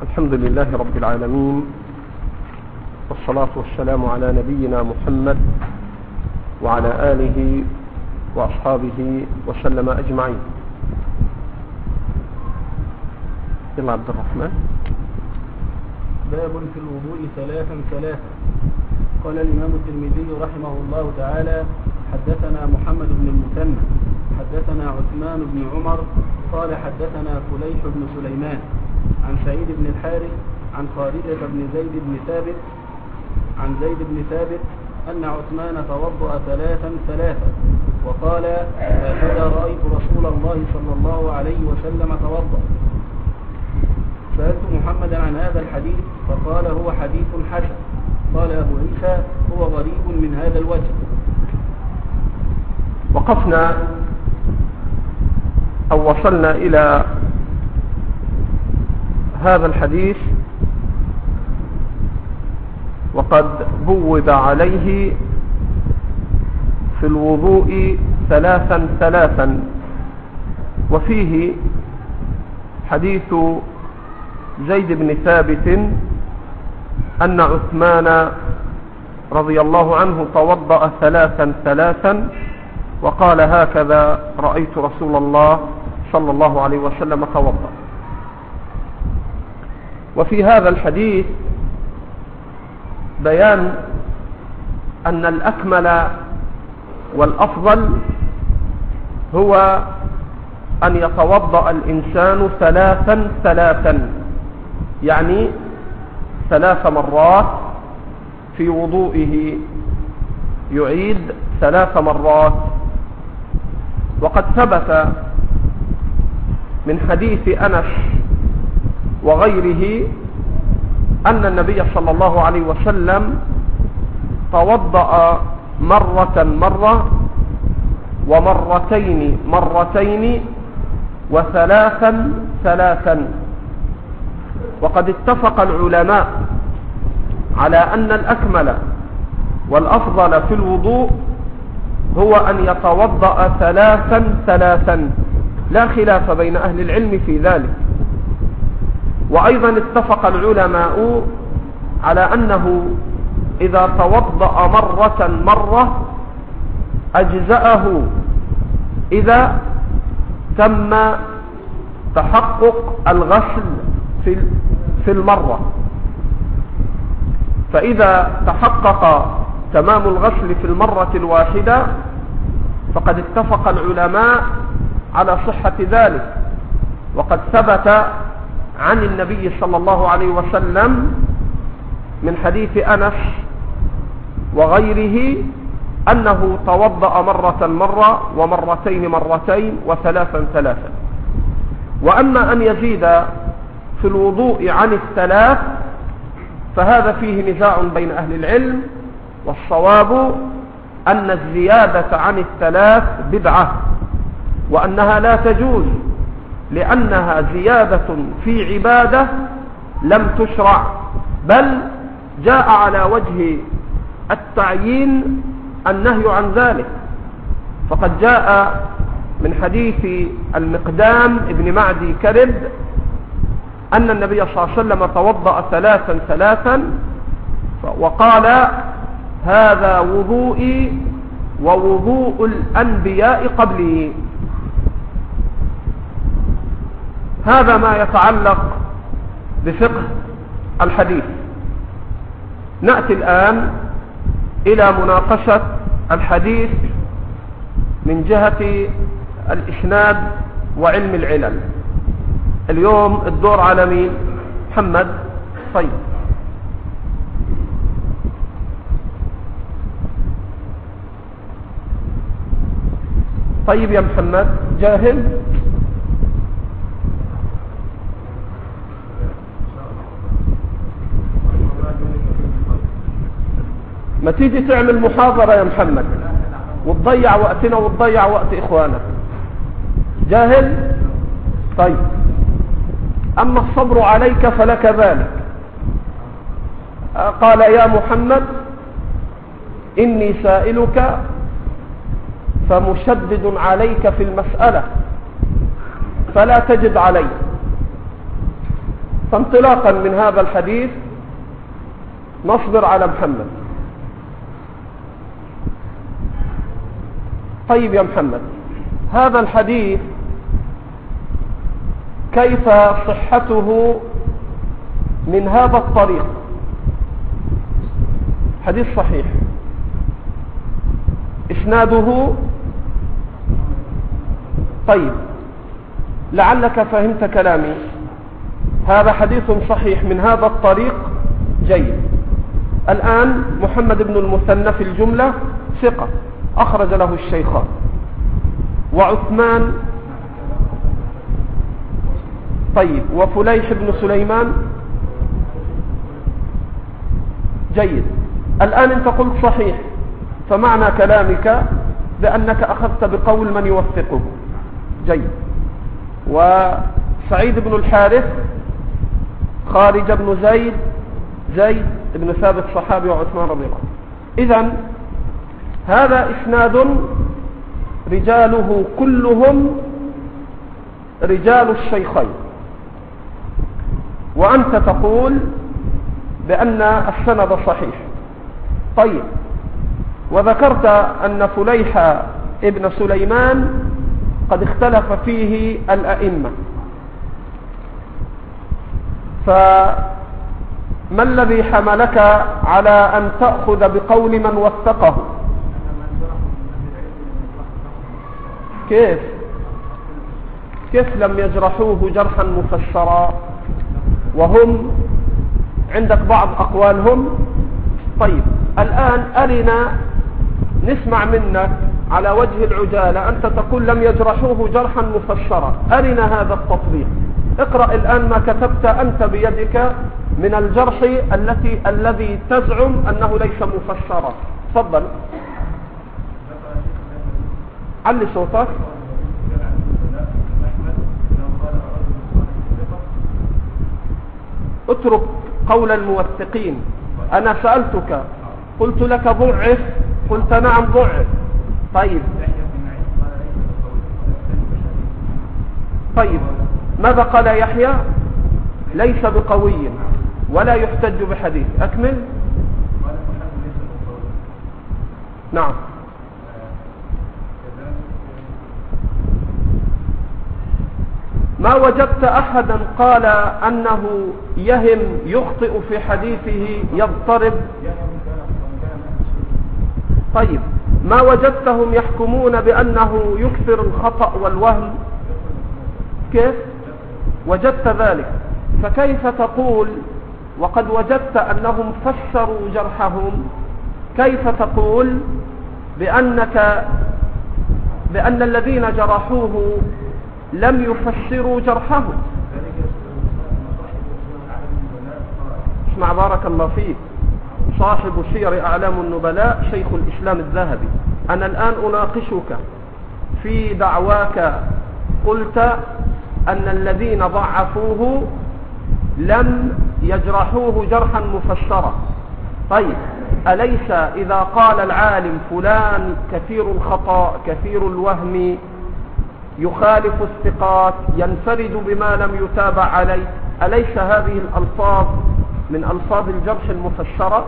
الحمد لله رب العالمين، والصلاة والسلام على نبينا محمد وعلى آله وأصحابه وسلم أجمعين. يلا عبد الرحمن. باب في الوضوء ثلاثا. قال الإمام الترمذي رحمه الله تعالى: حدثنا محمد بن المثنى حدثنا عثمان بن عمر قال حدثنا فليح بن سليمان عن سعيد بن الحارث عن خالد بن زيد بن ثابت أن عثمان توضأ ثلاثا وقال: هكذا رأيت رسول الله صلى الله عليه وسلم توضأ. سألت محمدا عن هذا الحديث فقال: هو حديث حسن. قال أبو عيسى: هو غريب من هذا الوجه. وقفنا أو وصلنا إلى هذا الحديث وقد بوب عليه في الوضوء ثلاثا، وفيه حديث زيد بن ثابت أن عثمان رضي الله عنه توضأ ثلاثا وقال: هكذا رأيت رسول الله صلى الله عليه وسلم توضأ. وفي هذا الحديث بيان أن الأكمل والأفضل هو أن يتوضأ الإنسان ثلاثا، يعني 3 مرات في وضوئه، يعيد 3 مرات. وقد ثبت من حديث أنس وغيره أن النبي صلى الله عليه وسلم توضأ مرة ومرتين وثلاثا. وقد اتفق العلماء على أن الأكمل والأفضل في الوضوء هو أن يتوضأ ثلاثا، لا خلاف بين أهل العلم في ذلك. وأيضا اتفق العلماء على أنه إذا توضأ مرة أجزأه إذا تم تحقق الغسل في المرة. فإذا تحقق تمام الغسل في المرة الواحدة فقد اتفق العلماء على صحة ذلك. وقد ثبت عن النبي صلى الله عليه وسلم من حديث أنس وغيره أنه توضأ مرة ومرتين وثلاثا. وأما أن يزيد في الوضوء عن 3 فهذا فيه نزاع بين أهل العلم، والصواب أن الزيادة عن 3 بدعة، وأنها لا تجوز لأنها زيادة في عبادة لم تشرع، بل جاء على وجه التعيين النهي عن ذلك. فقد جاء من حديث المقدام ابن معدي كرب أن النبي صلى الله عليه وسلم توضأ ثلاثا وقال: هذا وضوئي ووضوء الأنبياء قبلي. هذا ما يتعلق بفقه الحديث. نأتي الآن إلى مناقشة الحديث من جهة الإسناد وعلم العلل. اليوم الدور على مين؟ محمد. طيب يا محمد، جاهز؟ ما تيجي تعمل محاضرة يا محمد وتضيع وقتنا وتضيع وقت إخوانك. جاهز؟ طيب. أما الصبر عليك فلك ذلك. قال: يا محمد إني سائلك فمشدد عليك في المسألة فلا تجد علي. فانطلاقا من هذا الحديث نصبر على محمد. طيب يا محمد، هذا الحديث كيف صحته من هذا الطريق؟ حديث صحيح، إسناده طيب، لعلك فهمت كلامي. هذا حديث صحيح من هذا الطريق، جيد. الآن محمد بن المثنى في الجملة ثقة أخرج له الشيخان، وعثمان طيب، وفليح بن سليمان جيد. الآن أنت قلت صحيح، فمعنى كلامك بأنك أخذت بقول من يوثقه، جيد. وسعيد بن الحارث، خارج بن زيد بن ثابت صحابي وعثمان رضي الله عنه. إذن هذا إسناد رجاله كلهم رجال الشيخين، وأنت تقول بأن السند صحيح. طيب، وذكرت أن فليح ابن سليمان قد اختلف فيه الأئمة، فما الذي حملك على أن تأخذ بقول من وثقه؟ كيف لم يجرحوه جرحا مفسرا وهم عندك بعض أقوالهم؟ طيب، الآن أرنا نسمع منك على وجه العجالة، أنت تقول لم يجرحوه جرحا مفسرا، أرنا هذا التطبيق. اقرأ الآن ما كتبت أنت بيدك من الجرح الذي تزعم أنه ليس مفسرا. تفضل، علي صوتك. اترك قول الموثقين. أنا سألتك قلت لك ضعف، قلت نعم ضعف. طيب ماذا قال يحيى؟ ليس بقوي ولا يحتج بحديث. أكمل. نعم. ما وجدت أحدا قال أنه يهم يخطئ في حديثه يضطرب. طيب، ما وجدتهم يحكمون بأنه يكثر الخطأ والوهم؟ كيف وجدت ذلك؟ فكيف تقول وقد وجدت أنهم فسروا جرحهم، كيف تقول بأن الذين جرحوه لم يفسروا جرحه؟ اسمع بارك الله فيك، صاحب سير أعلام النبلاء شيخ الإسلام الذهبي. أنا الآن أناقشك في دعواك، قلت أن الذين ضعفوه لم يجرحوه جرحا مفسرا. طيب، أليس إذا قال العالم فلان كثير الخطأ كثير الوهم يخالف الثقات ينفرد بما لم يتابع عليه، أليس هذه الألفاظ من ألفاظ الجرح المفسرة؟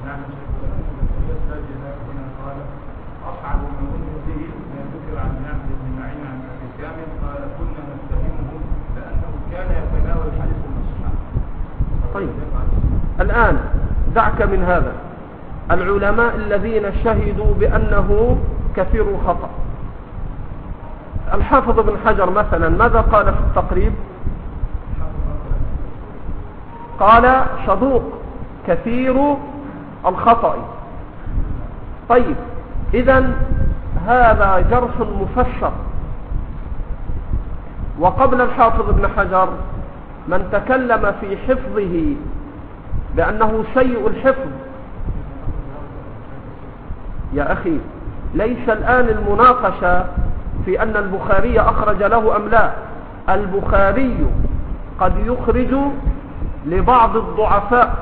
طيب، الآن دعك من هذا. العلماء الذين شهدوا بأنه كثير الخطأ، الحافظ بن حجر مثلا ماذا قال في التقريب؟ قال صدوق كثير الخطأ. طيب، إذن هذا جرح مفسر. وقبل الحافظ بن حجر من تكلم في حفظه بأنه سيء الحفظ. يا أخي، ليس الآن المناقشة في أن البخاري أخرج له أم لا. البخاري قد يخرج لبعض الضعفاء،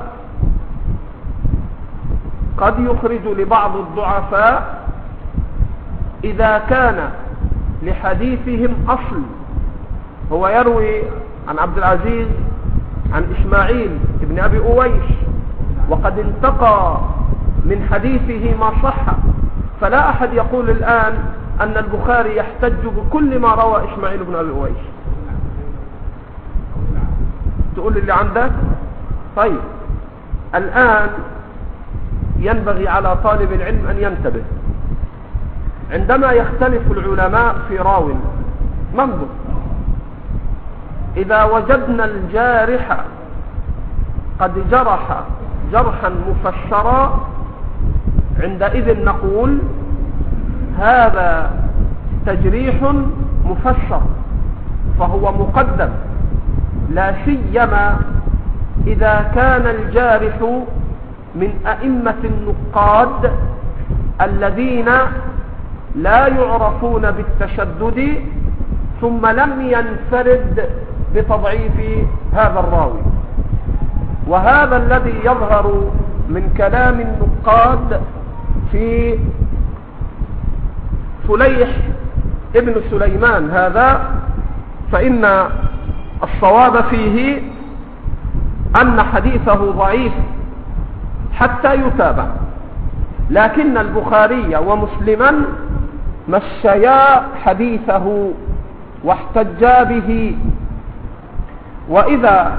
قد يخرج لبعض الضعفاء إذا كان لحديثهم أصل. هو يروي عن عبد العزيز عن إسماعيل ابن أبي أويس وقد انتقى من حديثه ما صح، فلا أحد يقول الآن أن البخاري يحتج بكل ما روى إسماعيل بن أبي أويس. تقول اللي عندك. طيب الآن ينبغي على طالب العلم أن ينتبه عندما يختلف العلماء في راو. منظر، إذا وجدنا الجارح قد جرح جرحا مفسرا عندئذ نقول هذا تجريح مفسر فهو مقدم، لا سيما إذا كان الجارح من أئمة النقاد الذين لا يعرفون بالتشدد ثم لم ينفرد بتضعيف هذا الراوي. وهذا الذي يظهر من كلام النقاد في فليح ابن سليمان هذا، فإن الصواب فيه أن حديثه ضعيف حتى يتابع، لكن البخاري ومسلما مشيا حديثه واحتجا به. وإذا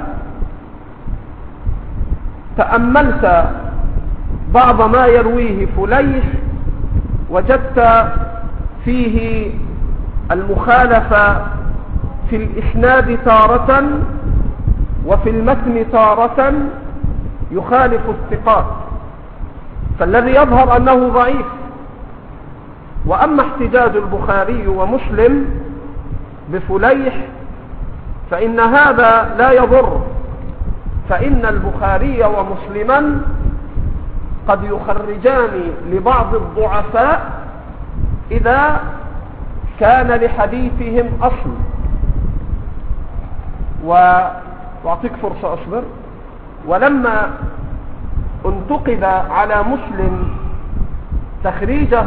تأملت بعض ما يرويه فليح وجدت فيه المخالفة في الإسناد تارة وفي المتن تارة يخالف الثقات، فالذي يظهر أنه ضعيف. وأما احتجاج البخاري ومسلم بفليح فإن هذا لا يضر، فإن البخاري ومسلما قد يخرجان لبعض الضعفاء إذا كان لحديثهم أصل. وأعطيك فرصة أصبر. ولما انتقد على مسلم تخريجه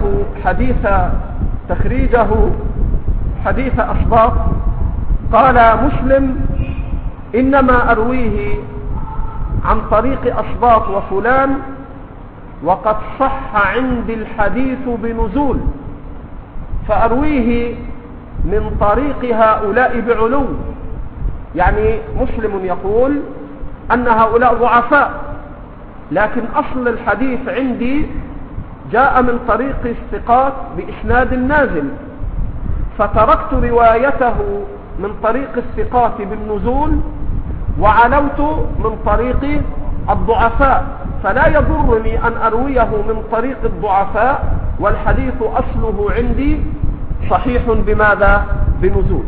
حديث أسباط قال مسلم إنما أرويه عن طريق أسباط وفلان وقد صح عندي الحديث بنزول، فأرويه من طريق هؤلاء بعلو. يعني مسلم يقول أن هؤلاء ضعفاء، لكن أصل الحديث عندي جاء من طريق الثقات بإسناد نازل، فتركت روايته من طريق الثقات بالنزول وعلوت من طريق الضعفاء، فلا يضرني أن أرويه من طريق الضعفاء والحديث أصله عندي صحيح بماذا؟ بنزول.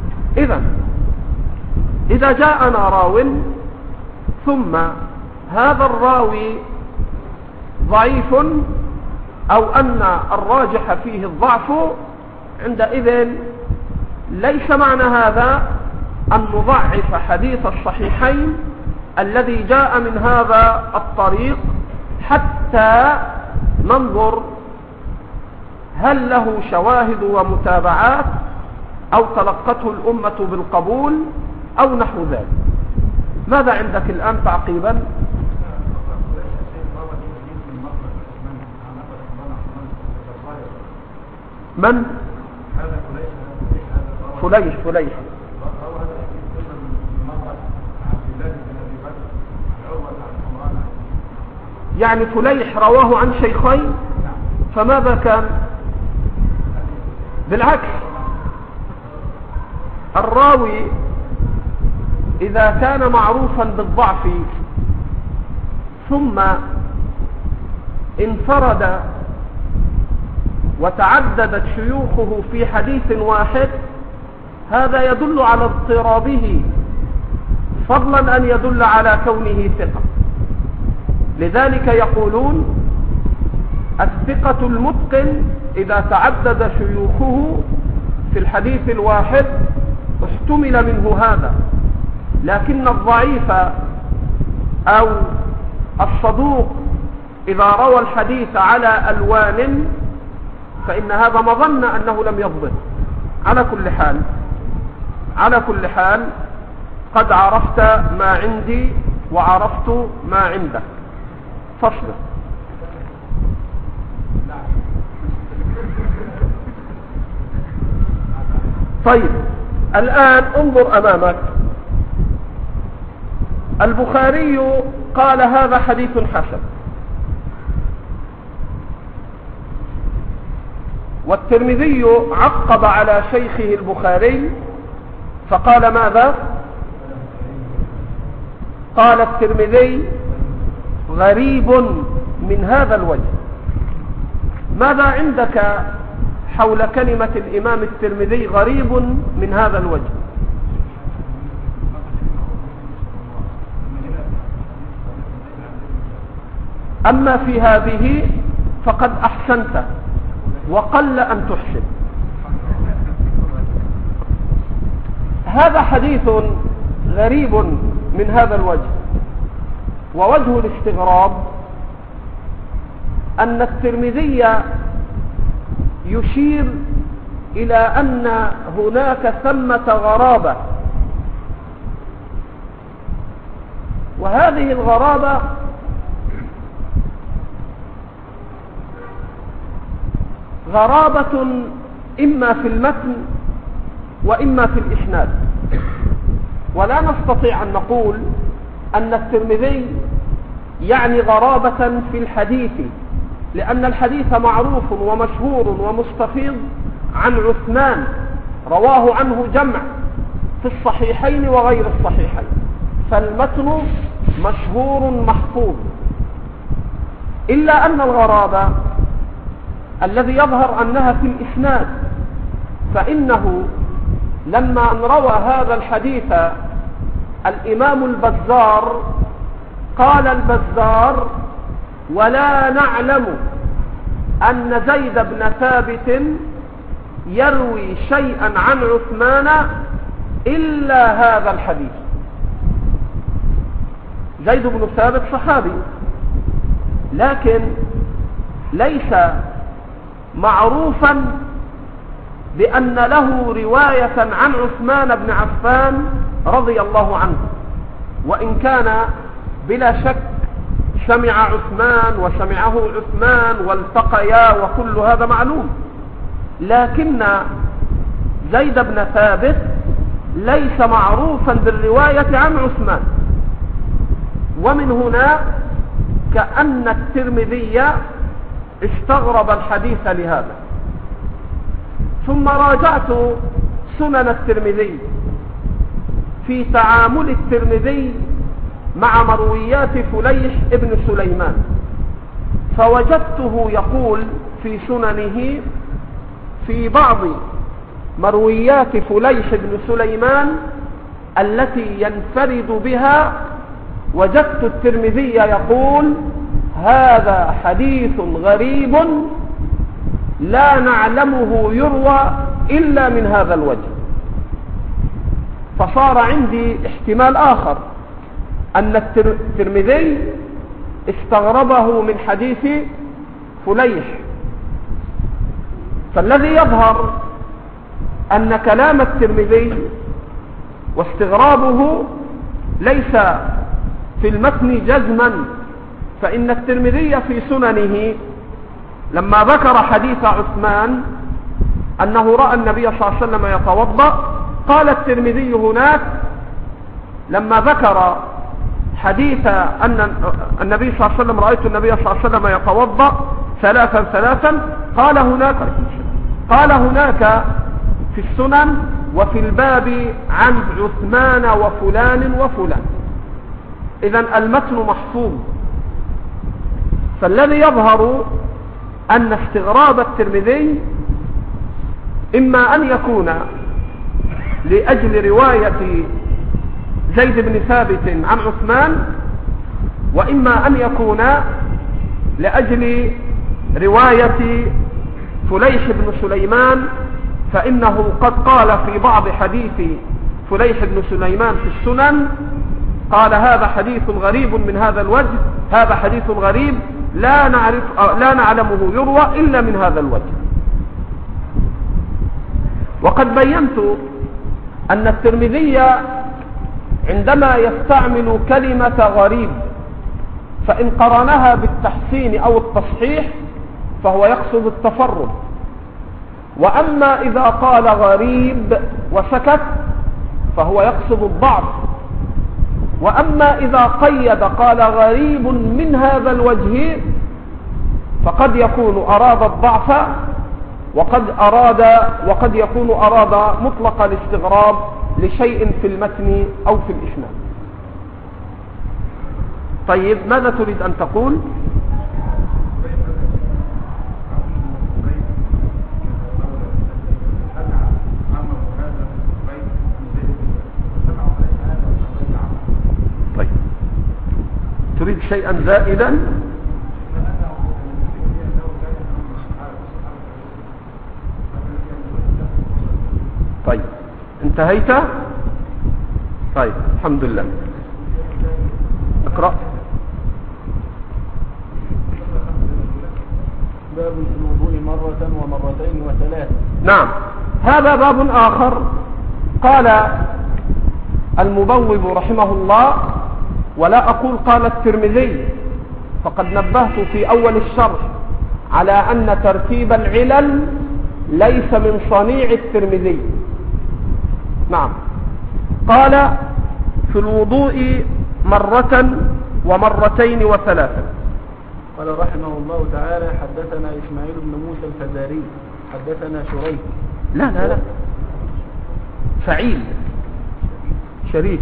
إذا جاءنا راو ثم هذا الراوي ضعيف أو أن الراجح فيه الضعف، عندئذ ليس معنى هذا أن نضعف حديث الصحيحين الذي جاء من هذا الطريق حتى ننظر هل له شواهد ومتابعات أو تلقته الأمة بالقبول أو نحو ذلك. ماذا عندك الآن تعقيبا؟ من؟ فليح. يعني فليح رواه عن شيخين، فماذا كان؟ بالعكس، الراوي إذا كان معروفا بالضعف ثم انفرد وتعددت شيوخه في حديث واحد، هذا يدل على اضطرابه فضلا أن يدل على كونه ثقة. لذلك يقولون الثقة المتقن إذا تعدد شيوخه في الحديث الواحد احتمل منه هذا، لكن الضعيف أو الصدوق إذا روى الحديث على ألوان فإن هذا مظنة أنه لم يضبط. على كل حال قد عرفت ما عندي وعرفت ما عندك فاصبر. طيب الآن انظر أمامك، البخاري قال هذا حديث حسن، والترمذي عقب على شيخه البخاري فقال ماذا؟ قال الترمذي غريب من هذا الوجه. ماذا عندك حول كلمة الإمام الترمذي غريب من هذا الوجه؟ أما في هذه فقد أحسنت وقل أن تحسن. هذا حديث غريب من هذا الوجه، ووجه الاستغراب أن الترمذي يشير إلى أن هناك ثمة غرابة، وهذه الغرابة غرابة إما في المتن وإما في الإسناد، ولا نستطيع أن نقول أن الترمذي يعني غرابة في الحديث، لأن الحديث معروف ومشهور ومستفيض عن عثمان رواه عنه جمع في الصحيحين وغير الصحيحين، فالمتن مشهور محفوظ. إلا أن الغرابة الذي يظهر أنها في الإسناد، فإنه لما أن روى هذا الحديث الإمام البزار قال البزار ولا نعلم أن زيد بن ثابت يروي شيئا عن عثمان إلا هذا الحديث. زيد بن ثابت صحابي، لكن ليس معروفا بأن له رواية عن عثمان بن عفان رضي الله عنه، وإن كان بلا شك سمع عثمان وسمعه عثمان والتقيا وكل هذا معلوم، لكن زيد بن ثابت ليس معروفا بالرواية عن عثمان. ومن هنا كأن الترمذي استغرب الحديث لهذا. ثم راجعت سنن الترمذي في تعامل الترمذي مع مرويات فليح ابن سليمان، فوجدته يقول في سننه في بعض مرويات فليح ابن سليمان التي ينفرد بها، وجدت الترمذي يقول هذا حديث غريب لا نعلمه يروى إلا من هذا الوجه. فصار عندي احتمال آخر، أن الترمذي استغربه من حديث فليح. فالذي يظهر أن كلام الترمذي واستغرابه ليس في المتن جزما، فإن الترمذي في سننه لما ذكر حديث عثمان أنه رأى النبي صلى الله عليه وسلم يتوضأ، قال الترمذي هناك لما ذكر حديث أن النبي صلى الله عليه وسلم رأيت النبي صلى الله عليه وسلم يتوضأ ثلاثا قال هناك في السنن وفي الباب عن عثمان وفلان وفلان. إذن المتن محفوظ. فالذي يظهر أن استغراب الترمذي إما أن يكون لأجل رواية زيد بن ثابت عن عثمان، وإما أن يكون لأجل رواية فليح بن سليمان، فإنه قد قال في بعض حديث فليح بن سليمان في السنن قال هذا حديث غريب من هذا الوجه، هذا حديث غريب لا نعلمه يروى إلا من هذا الوجه. وقد بينت أن الترمذي عندما يستعمل كلمة غريب فإن قرنها بالتحسين أو التصحيح فهو يقصد التفرد، وأما إذا قال غريب وسكت فهو يقصد الضعف، وأما إذا قيد قال غريب من هذا الوجه فقد يكون أراد الضعف وقد يكون أراد مطلق الاستغراب لشيء في المتن أو في الإسناد. طيب ماذا تريد أن تقول؟ طيب تريد شيئا زائدا؟ طيب انتهيت؟ طيب الحمد لله. اقرأ. باب في الوضوء مرة ومرتين وثلاث. نعم، هذا باب آخر. قال المبوب رحمه الله، ولا أقول قال الترمذي، فقد نبهت في أول الشرح على أن ترتيب العلل ليس من صنيع الترمذي. نعم، قال في الوضوء مرة ومرتين وثلاثا. قال رحمه الله تعالى: حدثنا إسماعيل بن موسى الفزاري حدثنا شريك. لا فعيل شريك.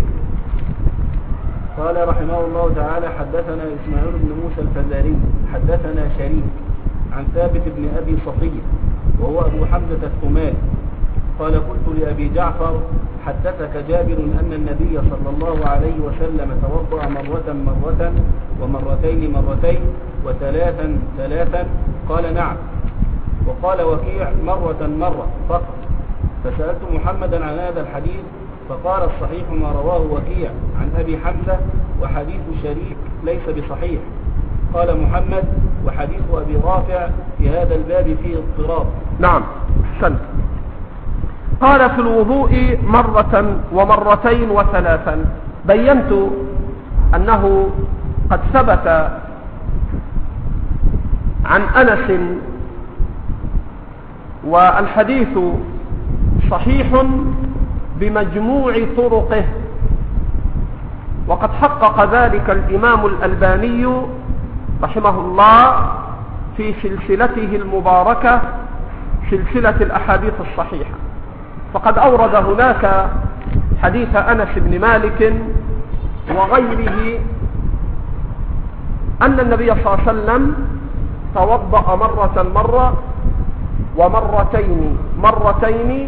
قال رحمه الله تعالى: حدثنا إسماعيل بن موسى الفزاري حدثنا شريك عن ثابت بن أبي صفية وهو أبو حمزة الثمالي قال: قلت لأبي جعفر: حدثك جابر أن النبي صلى الله عليه وسلم توضأ مرة ومرتين وثلاثا ثلاثا؟ قال: نعم. وقال وكيع: مرة فقط. فسألت محمدا عن هذا الحديث فقال: الصحيح ما رواه وكيع عن أبي حمزة، وحديث شريك ليس بصحيح. قال محمد: وحديث أبي رافع في هذا الباب فيه اضطراب. نعم، أحسنت. قال في الوضوء مرة ومرتين وثلاثا. بينت أنه قد ثبت عن أنس، والحديث صحيح بمجموع طرقه، وقد حقق ذلك الإمام الألباني رحمه الله في سلسلته المباركة سلسلة الأحاديث الصحيحة، فقد أورد هناك حديث أنس بن مالك وغيره أن النبي صلى الله عليه وسلم توضأ مرة ومرتين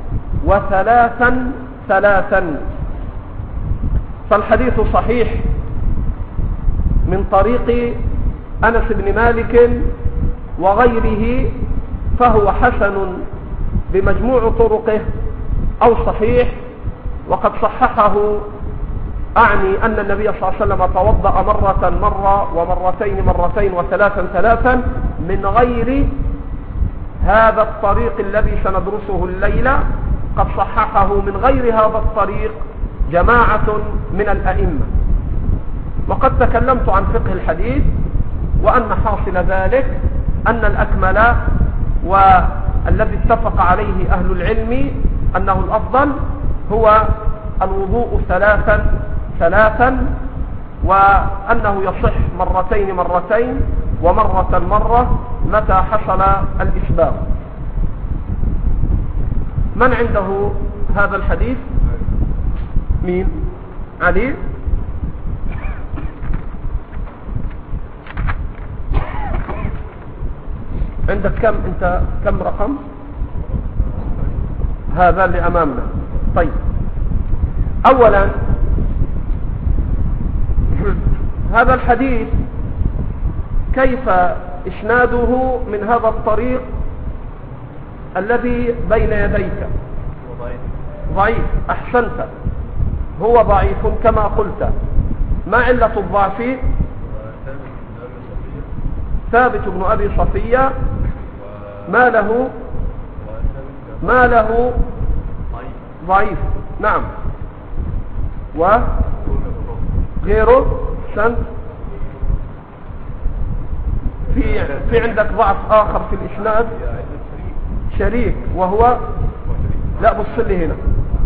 وثلاثا. فالحديث صحيح من طريق أنس بن مالك وغيره، فهو حسن بمجموع طرقه أو صحيح. وقد صححه، أعني أن النبي صلى الله عليه وسلم توضأ مرة ومرتين وثلاثا من غير هذا الطريق الذي سندرسه الليلة. قد صححه من غير هذا الطريق جماعة من الأئمة. وقد تكلمت عن فقه الحديث، وأن حاصل ذلك أن الأكمل والذي اتفق عليه أهل العلم أنه الأفضل هو الوضوء ثلاثا، وأنه يصح مرتين ومرة متى حصل الإسباغ. من عنده هذا الحديث؟ مين؟ علي؟ عندك كم انت؟ كم رقم؟ هذا اللي امامنا. طيب، اولا هذا الحديث كيف اسناده من هذا الطريق الذي بين يديك؟ ضعيف. احسنت، هو ضعيف كما قلت. ما علة الضعف؟ ثابت بن أبي صفية. ما له ضعيف. نعم، وغيره سنت. في عندك ضعف آخر في الإسناد، شريك، وهو لا بص لي هنا،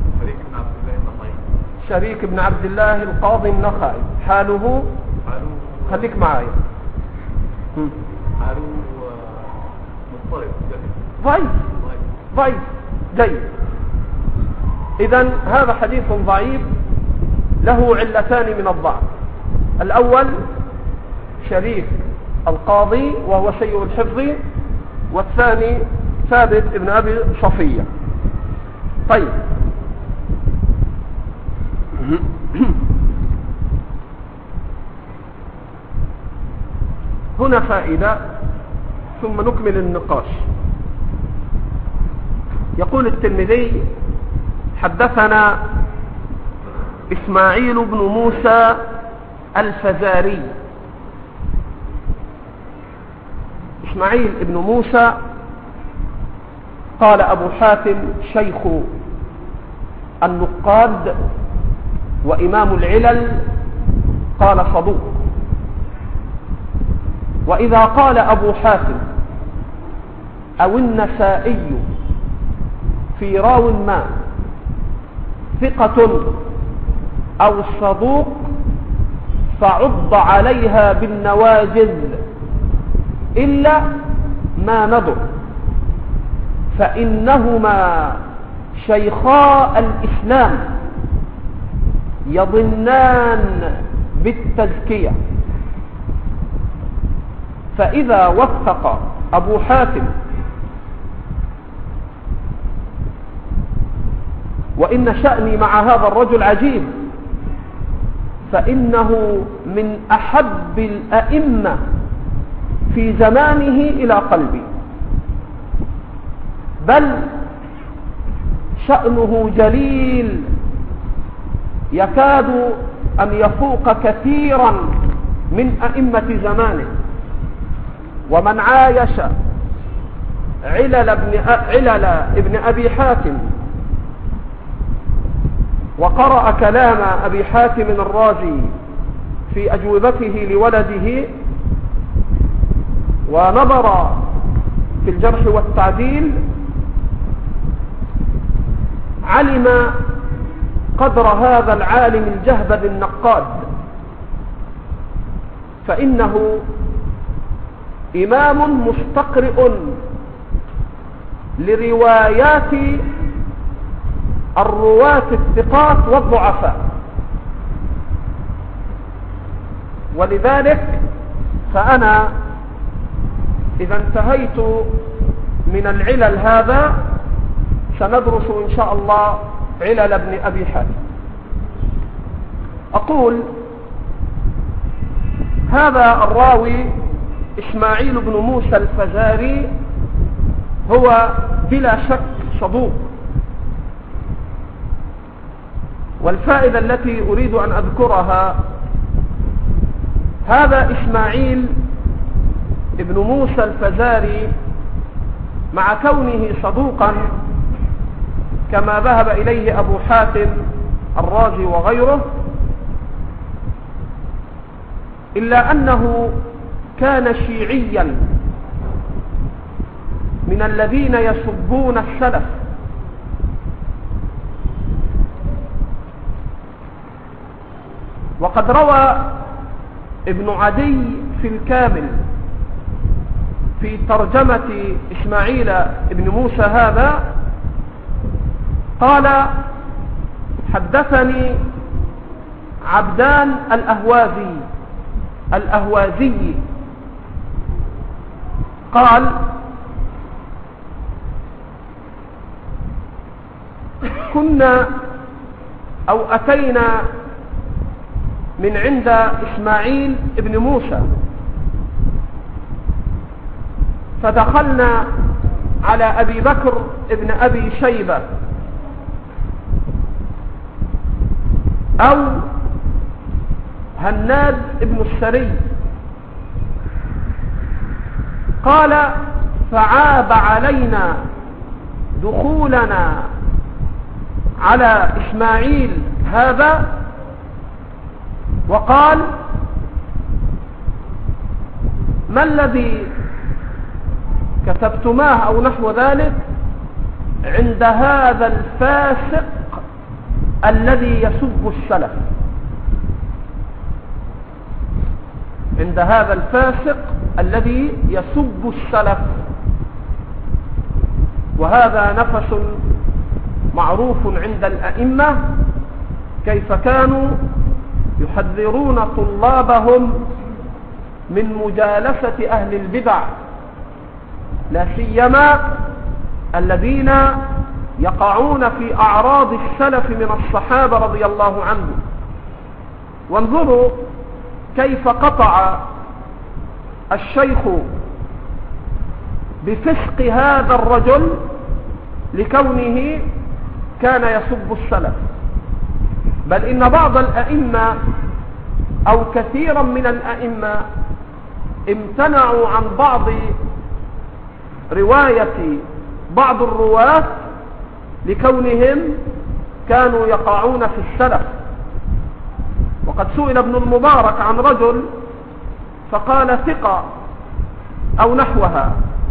شريك بن عبد الله القاضي النخعي، حاله خليك معايا، حاله مضطرب، ضعيف جيد. إذن هذا حديث ضعيف له علتان من الضعف. الأول شريك القاضي وهو سيء الحفظ، والثاني ثابت ابن أبي صفية. طيب هنا فائدة ثم نكمل النقاش. يقول الترمذي: حدثنا إسماعيل بن موسى الفزاري. إسماعيل بن موسى قال أبو حاتم شيخ النقاد وإمام العلل قال صدوق. وإذا قال أبو حاتم أو النسائي في راو ما ثقة أو صدوق فعض عليها بالنواجذ إلا ما نظر، فإنهما شيخا الإسلام يظنان بالتزكية. فإذا وثق أبو حاتم، وإن شأني مع هذا الرجل عجيب، فإنه من أحب الأئمة في زمانه إلى قلبي، بل شأنه جليل يكاد أن يفوق كثيرا من أئمة زمانه. ومن عايش علل ابن أبي حاتم وقرأ كلام أبي حاتم الرازي في أجوبته لولده ونظر في الجرح والتعديل، علم قدر هذا العالم الجهبذ النقاد، فإنه إمام مستقرئ لروايات الرواة الثقات والضعفاء. ولذلك فأنا إذا انتهيت من العلل هذا سندرس إن شاء الله علل ابن أبي حاتم. أقول هذا الراوي إسماعيل بن موسى الفزاري هو بلا شك صدوق. والفائدة التي أريد أن أذكرها: هذا إسماعيل ابن موسى الفزاري مع كونه صدوقا كما ذهب إليه أبو حاتم الرازي وغيره، إلا أنه كان شيعيا من الذين يسبون السلف، وقد روى ابن عدي في الكامل في ترجمة إسماعيل ابن موسى هذا قال: حدثني عبدان الأهوازي قال: كنا أو أتينا من عند إسماعيل ابن موسى فدخلنا على أبي بكر ابن أبي شيبة أو هناد ابن السري، قال: فعاب علينا دخولنا على إسماعيل هذا وقال: ما الذي كتبتماه أو نحو ذلك عند هذا الفاسق الذي يسب السلف؟ عند هذا الفاسق الذي يسب السلف. وهذا نفس معروف عند الأئمة كيف كانوا يحذرون طلابهم من مجالسة أهل البدع، لا سيما الذين يقعون في أعراض السلف من الصحابة رضي الله عنهم. وانظروا كيف قطع الشيخ بفسق هذا الرجل لكونه كان يسب السلف. بل إن بعض الأئمة أو كثيرا من الأئمة امتنعوا عن بعض رواية بعض الرواة لكونهم كانوا يقعون في السلف. وقد سئل ابن المبارك عن رجل فقال ثقة أو نحوها،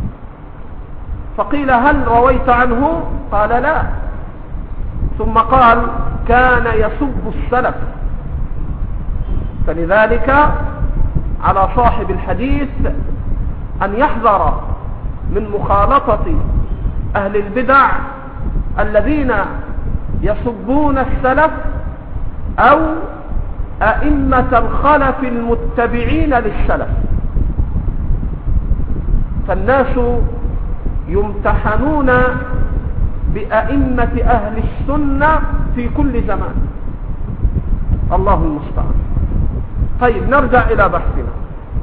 فقيل: هل رويت عنه؟ قال: لا. ثم قال: كان يسب السلف. فلذلك على صاحب الحديث أن يحذر من مخالطة أهل البدع الذين يسبون السلف أو أئمة الخلف المتبعين للسلف. فالناس يمتحنون بأئمة أهل السنة في كل زمان. الله المستعان. طيب، نرجع إلى بحثنا.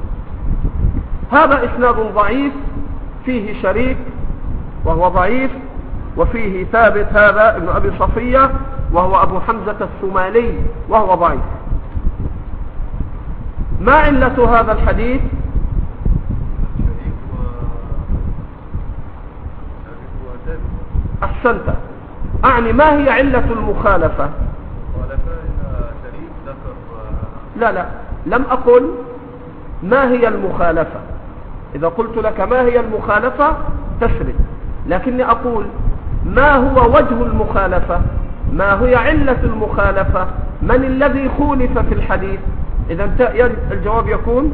هذا إسناد ضعيف فيه شريك وهو ضعيف، وفيه ثابت هذا ابن أبي صفية وهو أبو حمزة الثمالي وهو ضعيف. ما علة هذا الحديث؟ أحسنت. أعني ما هي علة المخالفة؟ لا، لم أقل ما هي المخالفة. إذا قلت لك ما هي المخالفة تشرك، لكني أقول ما هو وجه المخالفة، ما هي علة المخالفة، من الذي خولف في الحديث. إذا الجواب يكون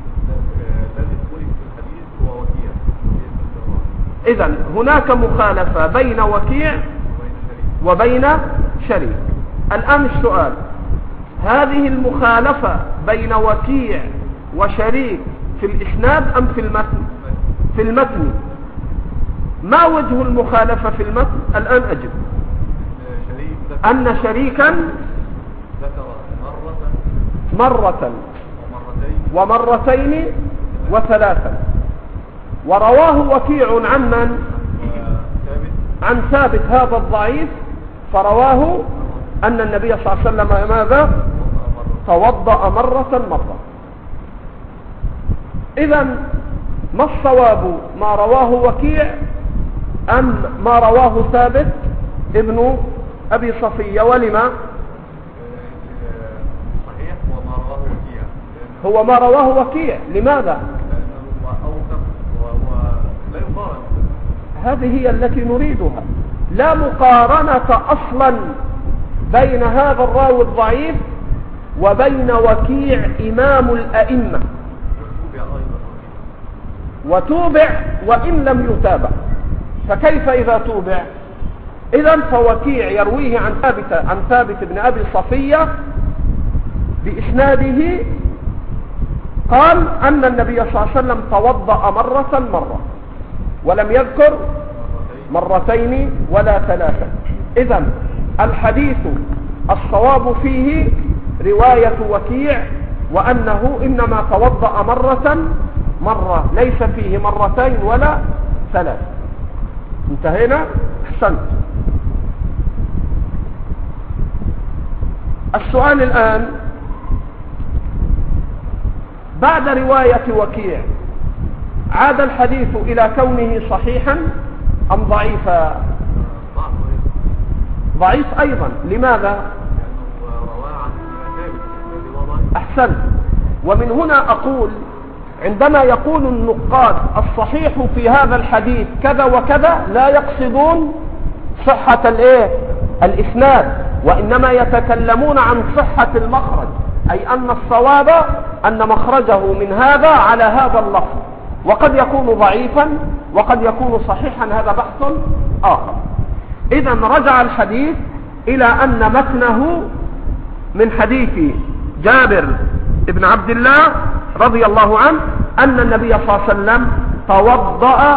إذن هناك مخالفة بين وكيع وبين شريك. الآن السؤال: هذه المخالفة بين وكيع وشريك في الإسناد أم في المتن؟ في المتن. ما وجه المخالفة في المتن؟ الآن أجب. أن شريكا ذكر مرة ومرتين وثلاثا، ورواه وكيع عن من؟ عن ثابت هذا الضعيف، فرواه أن النبي صلى الله عليه وسلم ماذا؟ توضأ مرة. إذن ما الصواب، ما رواه وكيع أم ما رواه ثابت ابن أبي صفية؟ ولما؟ صحيح وما رواه وكيع، هو ما رواه وكيع. لماذا؟ لأنه أوثق ولا يقارن. هذه هي التي نريدها. لا مقارنة أصلا بين هذا الراوي الضعيف وبين وكيع إمام الأئمة. وتوبع وإن لم يتابع، فكيف إذا توبع؟ إذن فوكيع يرويه عن ثابت بن أبي صفية بإسناده قال أن النبي صلى الله عليه وسلم توضأ مرة، ولم يذكر مرتين ولا ثلاثة. إذن الحديث الصواب فيه رواية وكيع، وأنه إنما توضأ مرة، ليس فيه مرتين ولا ثلاث. انتهينا؟ أحسنت. السؤال الآن: بعد رواية وكيع عاد الحديث إلى كونه صحيحا أم ضعيفا؟ ضعيف أيضا. لماذا؟ لأنه رواه عن ثابت الذي هو ضعيف. أحسن. ومن هنا أقول عندما يقول النقاد الصحيح في هذا الحديث كذا وكذا لا يقصدون صحة الإسناد، وإنما يتكلمون عن صحة المخرج، أي أن الصواب أن مخرجه من هذا على هذا اللفظ، وقد يكون ضعيفا وقد يكون صحيحا، هذا بحث آخر. إذا رجع الحديث إلى أن متنه من حديث جابر بن عبد الله رضي الله عنه أن النبي صلى الله عليه وسلم توضأ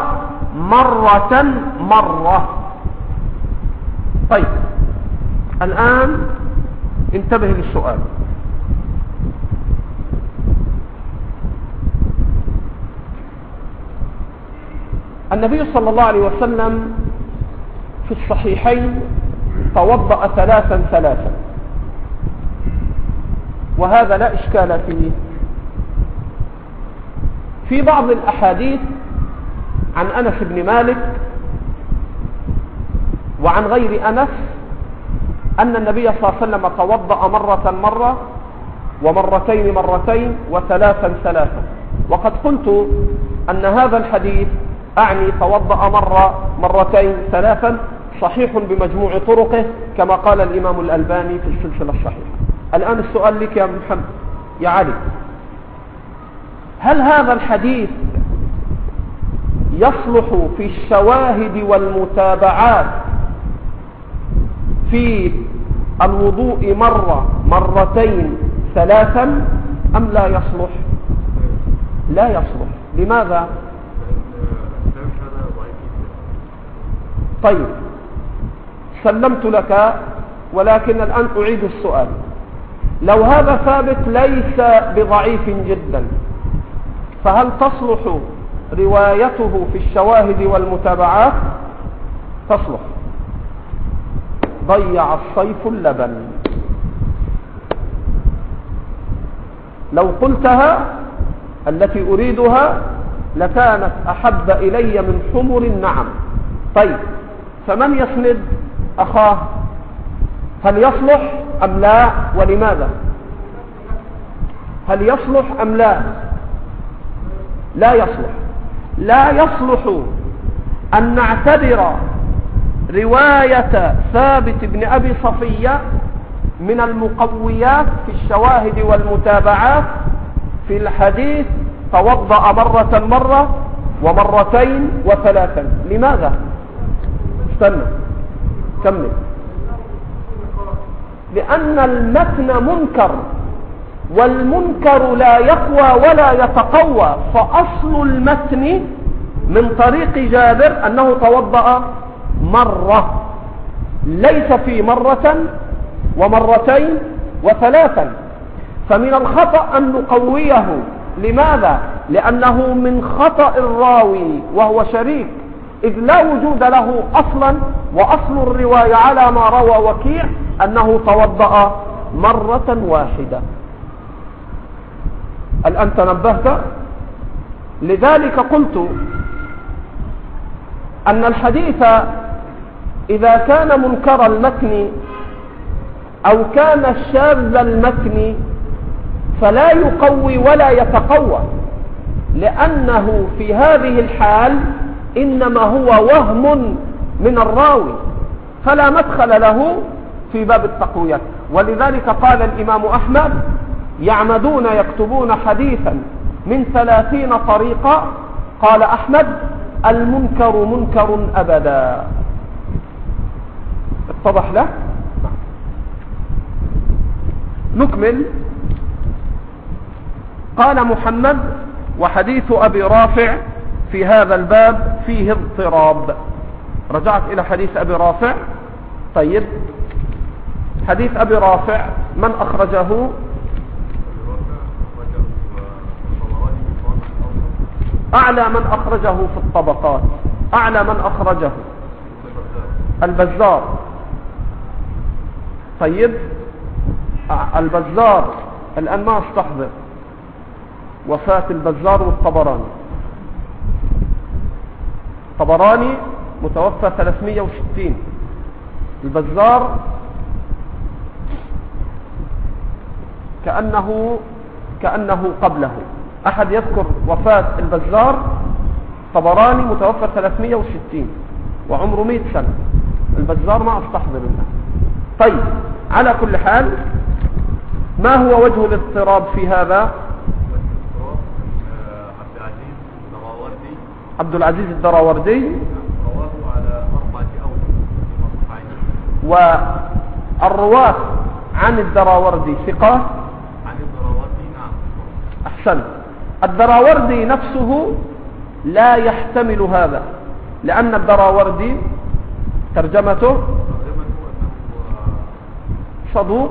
مرة. طيب الآن انتبه للسؤال. النبي صلى الله عليه وسلم في الصحيحين توضأ ثلاثا، وهذا لا إشكال فيه. في بعض الأحاديث عن أنس بن مالك وعن غير أنس أن النبي صلى الله عليه وسلم توضأ مرة ومرتين وثلاثا، وقد قلت أن هذا الحديث أعني توضأ مرتين ثلاثا صحيح بمجموع طرقه كما قال الإمام الألباني في السلسلة الصحيحة. الآن السؤال لك يا محمد يا علي، هل هذا الحديث يصلح في الشواهد والمتابعات في الوضوء مرتين ثلاثا أم لا يصلح؟ لا يصلح. لماذا؟ طيب سلمت لك، ولكن الآن أعيد السؤال. لو هذا ثابت ليس بضعيف جدا، فهل تصلح روايته في الشواهد والمتابعات؟ تصلح. ضيع الصيف اللبن. لو قلتها التي أريدها لكانت أحب إلي من حمر النعم. طيب فمن يسند أخاه؟ هل يصلح أم لا؟ ولماذا؟ هل يصلح أم لا؟ لا يصلح. لا يصلح أن نعتبر رواية ثابت بن أبي صفية من المقويات في الشواهد والمتابعات في الحديث توضأ مرة ومرتين وثلاثا. لماذا؟ استنى كمل. لأن المتن منكر، والمنكر لا يقوى ولا يتقوى، فأصل المتن من طريق جابر أنه توضأ مرة، ليس في مرة ومرتين وثلاثا. فمن الخطأ أن نقويه. لماذا؟ لأنه من خطأ الراوي وهو شريك، إذ لا وجود له أصلا، وأصل الرواية على ما روى وكيع أنه توضأ مرة واحدة. الآن تنبهت؟ لذلك قلت أن الحديث إذا كان منكر المتن أو كان شاذ المتن فلا يقوي ولا يتقوى، لأنه في هذه الحال إنما هو وهم من الراوي، فلا مدخل له في باب التقوية. ولذلك قال الإمام أحمد: يعمدون يكتبون حديثا من 30 طريقة، قال أحمد: المنكر منكر أبدا. اتضح له؟ نكمل. قال محمد: وحديث أبي رافع في هذا الباب فيه اضطراب. رجعت إلى حديث أبي رافع. طيب حديث أبي رافع من أخرجه؟ أعلى من أخرجه في الطبقات، أعلى من أخرجه البزار. طيب البزار الآن ما استحضر وفاة البزار والطبراني. طبراني متوفى 360، البزار كأنه كأنه قبله. أحد يذكر وفاة البزار؟ طبراني متوفى 360 وعمره 100 سنة. البزار ما أستحضر الله. طيب، على كل حال، ما هو وجه الاضطراب في هذا؟ عبد العزيز الدراوردي رواه على 4 أوجه. والرواة عن الدراوردي ثقات؟ عن الدراوردي نعم. أحسن. الدراوردي نفسه لا يحتمل هذا، لأن الدراوردي ترجمته صدوق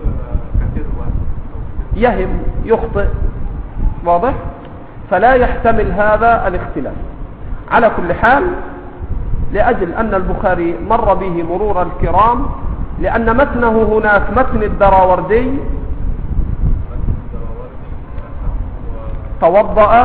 يهم يخطئ، واضح؟ فلا يحتمل هذا الاختلاف. على كل حال، لأجل أن البخاري مر به مرور الكرام، لأن متنه هناك متن الدراوردي توضأ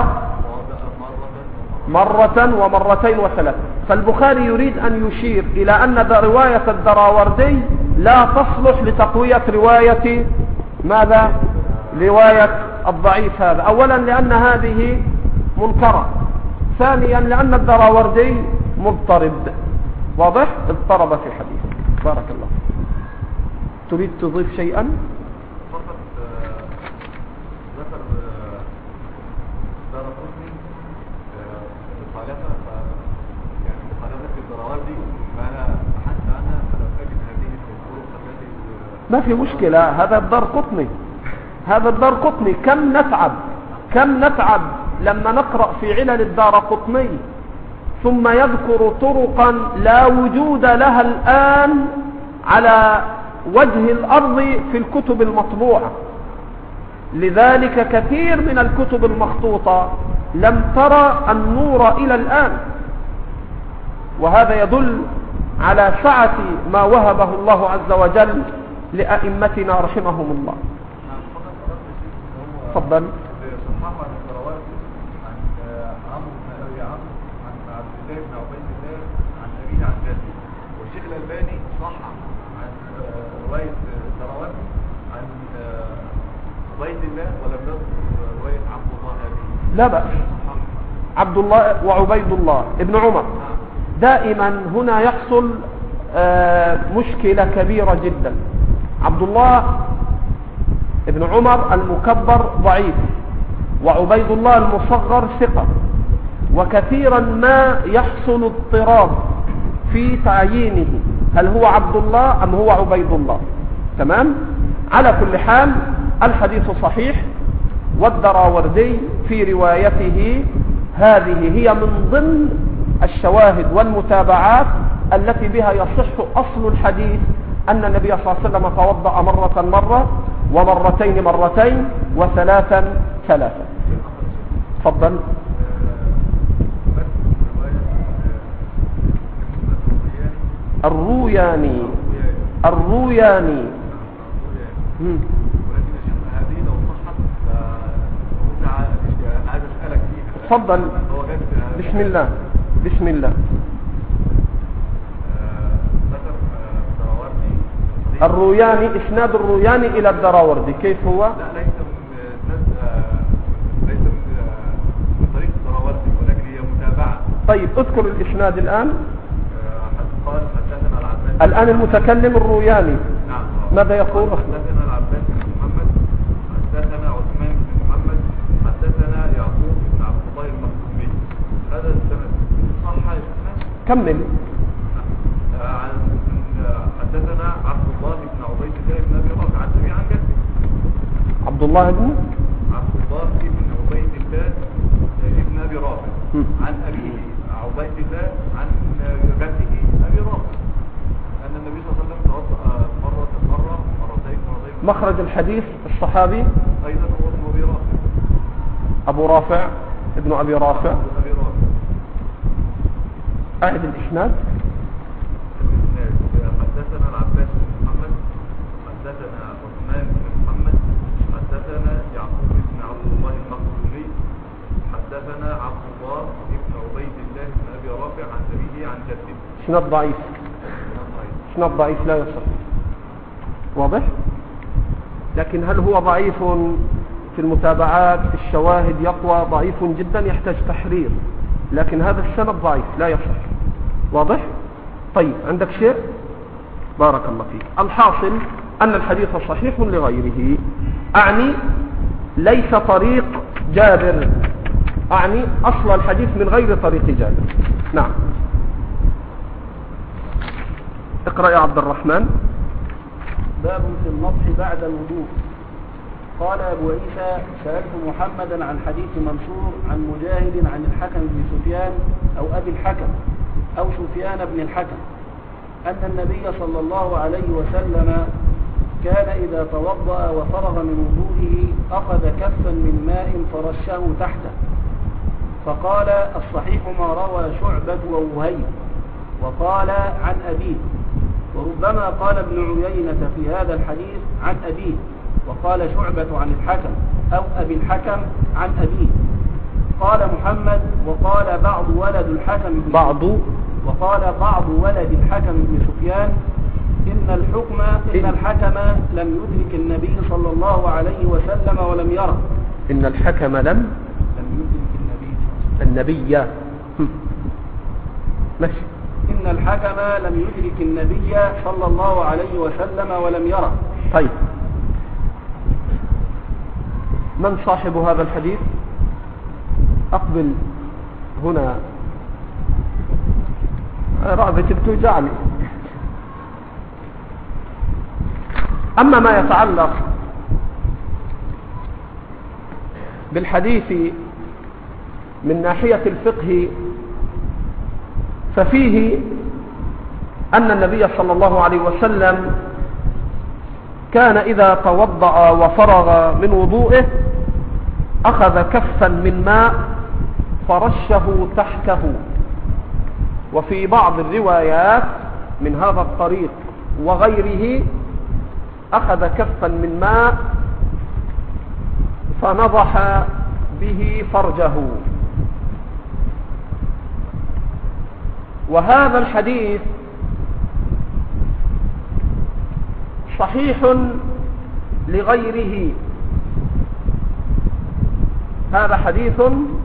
مرة ومرتين وثلاث. فالبخاري يريد أن يشير إلى أن رواية الدراوردي لا تصلح لتقوية رواية ماذا؟ رواية الضعيف هذا. أولا لأن هذه منكرة، ثانيا لأن الدراوردي مضطرب، واضح؟ اضطرب في حديث. بارك الله. تريد تضيف شيئا؟ فقط ذكر دارقطني مخالفة، يعني مخالفة الدراوردي، فأنا حتى أنا لم أجد هذه الطرق التي ما في مشكلة. هذا الدارقطني، هذا الدارقطني. كم نتعب لما نقرأ في علل الدارقطني ثم يذكر طرقا لا وجود لها الآن على وجه الأرض في الكتب المطبوعة. لذلك كثير من الكتب المخطوطة لم ترى النور إلى الآن، وهذا يدل على سعة ما وهبه الله عز وجل لأئمتنا رحمهم الله. تفضل. محمد الدراوردي عن عمرو بن أبي عمرو عن عبد الله بن عبيد الله عن أبيه عن جده. والشيخ الألباني صح عن رواية الدراوردي عن عبيد الله، ولم يذكر رواية عبد الله أبيه. لا بأس. عبد الله وعبيد الله ابن عمر. دائما هنا يحصل مشكلة كبيرة جدا. عبد الله ابن عمر المكبر ضعيف، وعبيد الله المصغر ثقة، وكثيرا ما يحصل اضطراب في تعيينه، هل هو عبد الله أم هو عبيد الله؟ تمام؟ على كل حال، الحديث صحيح، والدراوردي في روايته هذه هي من ضمن الشواهد والمتابعات التي بها يصح أصل الحديث، أن النبي صلى الله عليه وسلم توضأ مرة ومرتين مرتين وثلاثا ثلاثا. تفضل. الروياني. ولكن هذه لو صحت أنا عايز أسألك فيها. تفضل. بسم الله. بسم الله. الروياني، إسناد الروياني إلى الدراوردي كيف هو؟ لا، ليس من طريق الدراوردي، ولكن هي متابعة. طيب اذكر الإسناد الآن. قال حدثنا العباس. الآن المتكلم الروياني. نعم. ماذا يقول؟ حدثنا العباس بن محمد، حدثنا عثمان بن محمد، حدثنا يعقوب بن عبد الله المخزومي. هذا السند صح يا شيخنا؟ كمل. حدثنا عبد الله بن عبيد الله بن ابي رافع عن ابي عن جده. عبد الله بن عبيد الله ابن ابي رافع عن ابيه عبيد الله عن جده ابي رافع ان النبي صلى الله عليه وسلم توضأ مرتين. مخرج الحديث الصحابي ايضا هو ابن ابي رافع. ابو رافع ابن ابي رافع. اعد الاسناد. حدثنا العباس بن محمد، حدثنا عثمان بن محمد، حدثنا يعقوب بن عبد الله المخزومي، حدثنا عبد الله بن عبيد الله بن ابي رافع عن ابيه عن جده. اسناد ضعيف. اسناد ضعيف لا يصح. واضح؟ لكن هل هو ضعيف في المتابعات في الشواهد يقوى، ضعيف جدا يحتاج تحرير، لكن هذا السند ضعيف لا يصح. واضح؟ طيب عندك شيء؟ بارك الله فيك. الحاصل أن الحديث صحيح لغيره، أعني ليس طريق جابر، أعني أصل الحديث من غير طريق جابر. نعم. اقرأ يا عبد الرحمن. باب في النضح بعد الوضوء. قال أبو عيسى: سألت محمدا عن حديث منصور عن مجاهد عن الحكم بن سفيان أو أبي الحكم أو سفيان بن الحكم أن النبي صلى الله عليه وسلم كان إذا توضأ وفرغ من وضوئه أخذ كفا من ماء فرشه تحته. فقال: الصحيح ما روى شعبة ووهيب، وقال عن أبيه، وربما قال ابن عيينة في هذا الحديث عن أبيه، وقال شعبة عن الحكم أو أبي الحكم عن أبيه. قال محمد: وقال بعض ولد الحكم بن سفيان إن الحكم لم يدرك النبي صلى الله عليه وسلم ولم يره. إن الحكم لم يدرك النبي ماشي. إن الحكم لم يدرك النبي صلى الله عليه وسلم ولم يره. طيب، من صاحب هذا الحديث؟ أقبل هنا، رغبتي بتوجعني. أما ما يتعلق بالحديث من ناحية الفقه ففيه أن النبي صلى الله عليه وسلم كان إذا توضأ وفرغ من وضوئه أخذ كفا من ماء فرشه تحته. وفي بعض الروايات من هذا الطريق وغيره أخذ كفا من ماء فنضح به فرجه. وهذا الحديث صحيح لغيره، هذا حديث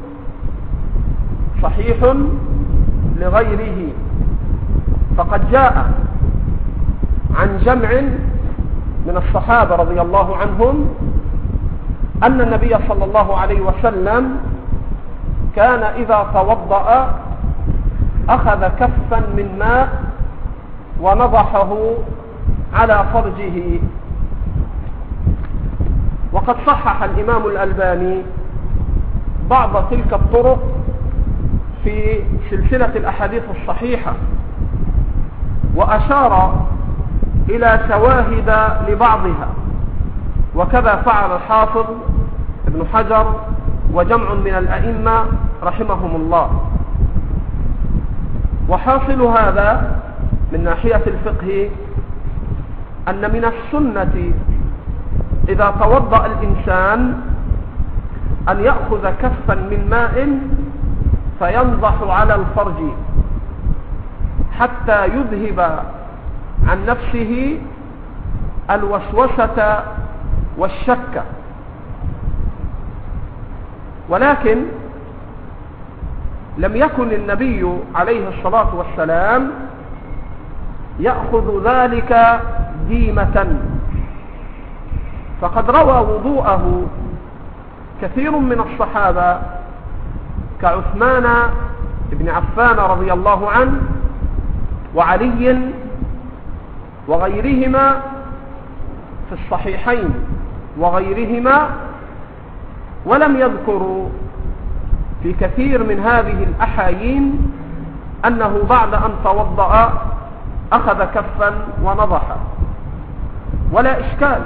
صحيح لغيره، فقد جاء عن جمع من الصحابة رضي الله عنهم أن النبي صلى الله عليه وسلم كان إذا توضأ أخذ كفا من ماء ونضحه على فرجه. وقد صحح الإمام الألباني بعض تلك الطرق في سلسلة الأحاديث الصحيحة، وأشار إلى شواهد لبعضها، وكذا فعل الحافظ ابن حجر وجمع من الأئمة رحمهم الله. وحاصل هذا من ناحية الفقه أن من السنة إذا توضأ الإنسان أن يأخذ كفا من ماء فينضح على الفرج حتى يذهب عن نفسه الوسوسة والشك. ولكن لم يكن النبي عليه الصلاة والسلام يأخذ ذلك ديمة، فقد روى وضوءه كثير من الصحابة كعثمان بن عفان رضي الله عنه وعلي وغيرهما في الصحيحين وغيرهما، ولم يذكروا في كثير من هذه الأحايين أنه بعد أن توضأ أخذ كفا ونضح. ولا إشكال،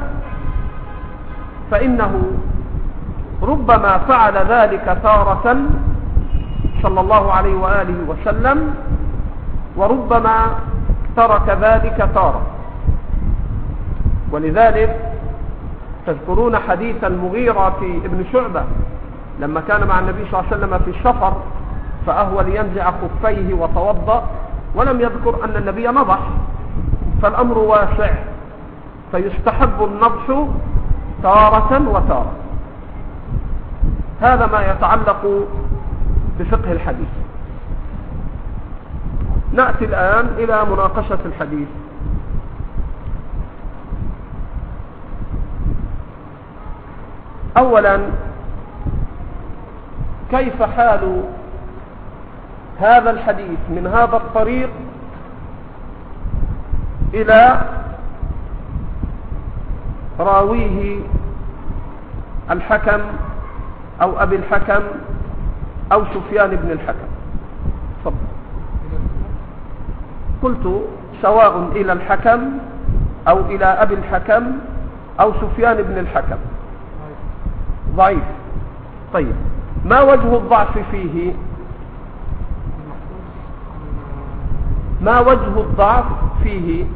فإنه ربما فعل ذلك تارة صلى الله عليه وآله وسلم، وربما ترك ذلك تارة. ولذلك تذكرون حديث المغيرة ابن شعبة لما كان مع النبي صلى الله عليه وسلم في السفر فأهوى لينزع خفيه وتوضأ، ولم يذكر أن النبي نضح. فالأمر واسع، فيستحب النضح تارة وتارة. هذا ما يتعلق بفقه الحديث. نأتي الآن إلى مناقشة الحديث. أولا، كيف حال هذا الحديث من هذا الطريق إلى راويه الحكم أو أبي الحكم أو سفيان بن الحكم؟ تفضل. قلت سواء إلى الحكم أو إلى أبي الحكم أو سفيان بن الحكم. ضعيف. طيب، ما وجه الضعف فيه؟ ما وجه الضعف فيه؟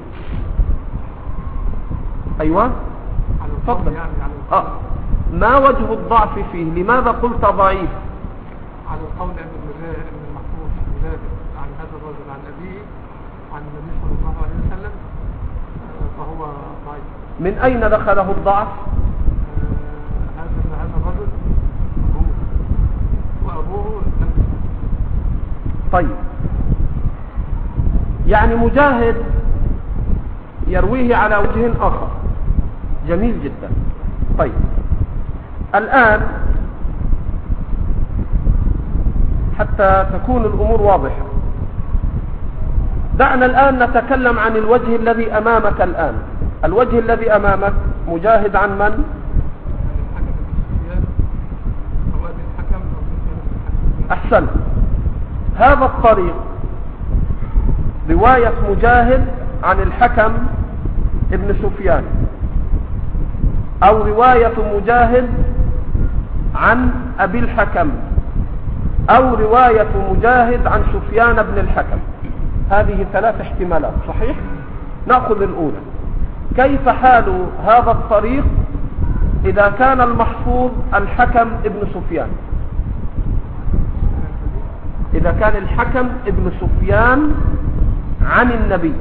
أيوة، تفضل. ما وجه الضعف فيه؟ لماذا قلت ضعيف؟ على القول ابن المحفوظ مجاهد عن هذا الرجل عن أبيه عن النبي صلى الله عليه وسلم، فهو ضعيف. من أين دخله الضعف؟ هذا الرجل أبوه وأبوه لم. طيب، يعني مجاهد يرويه على وجه آخر. جميل جدا. طيب، الآن حتى تكون الأمور واضحة، دعنا الآن نتكلم عن الوجه الذي أمامك الآن. الوجه الذي أمامك مجاهد عن من؟ أحسن. هذا الطريق رواية مجاهد عن الحكم ابن سفيان، أو رواية مجاهد عن أبي الحكم، أو رواية مجاهد عن سفيان بن الحكم. هذه ثلاث احتمالات، صحيح؟ نأخذ الأولى. كيف حال هذا الطريق إذا كان المحفوظ الحكم ابن سفيان؟ إذا كان الحكم ابن سفيان عن النبي،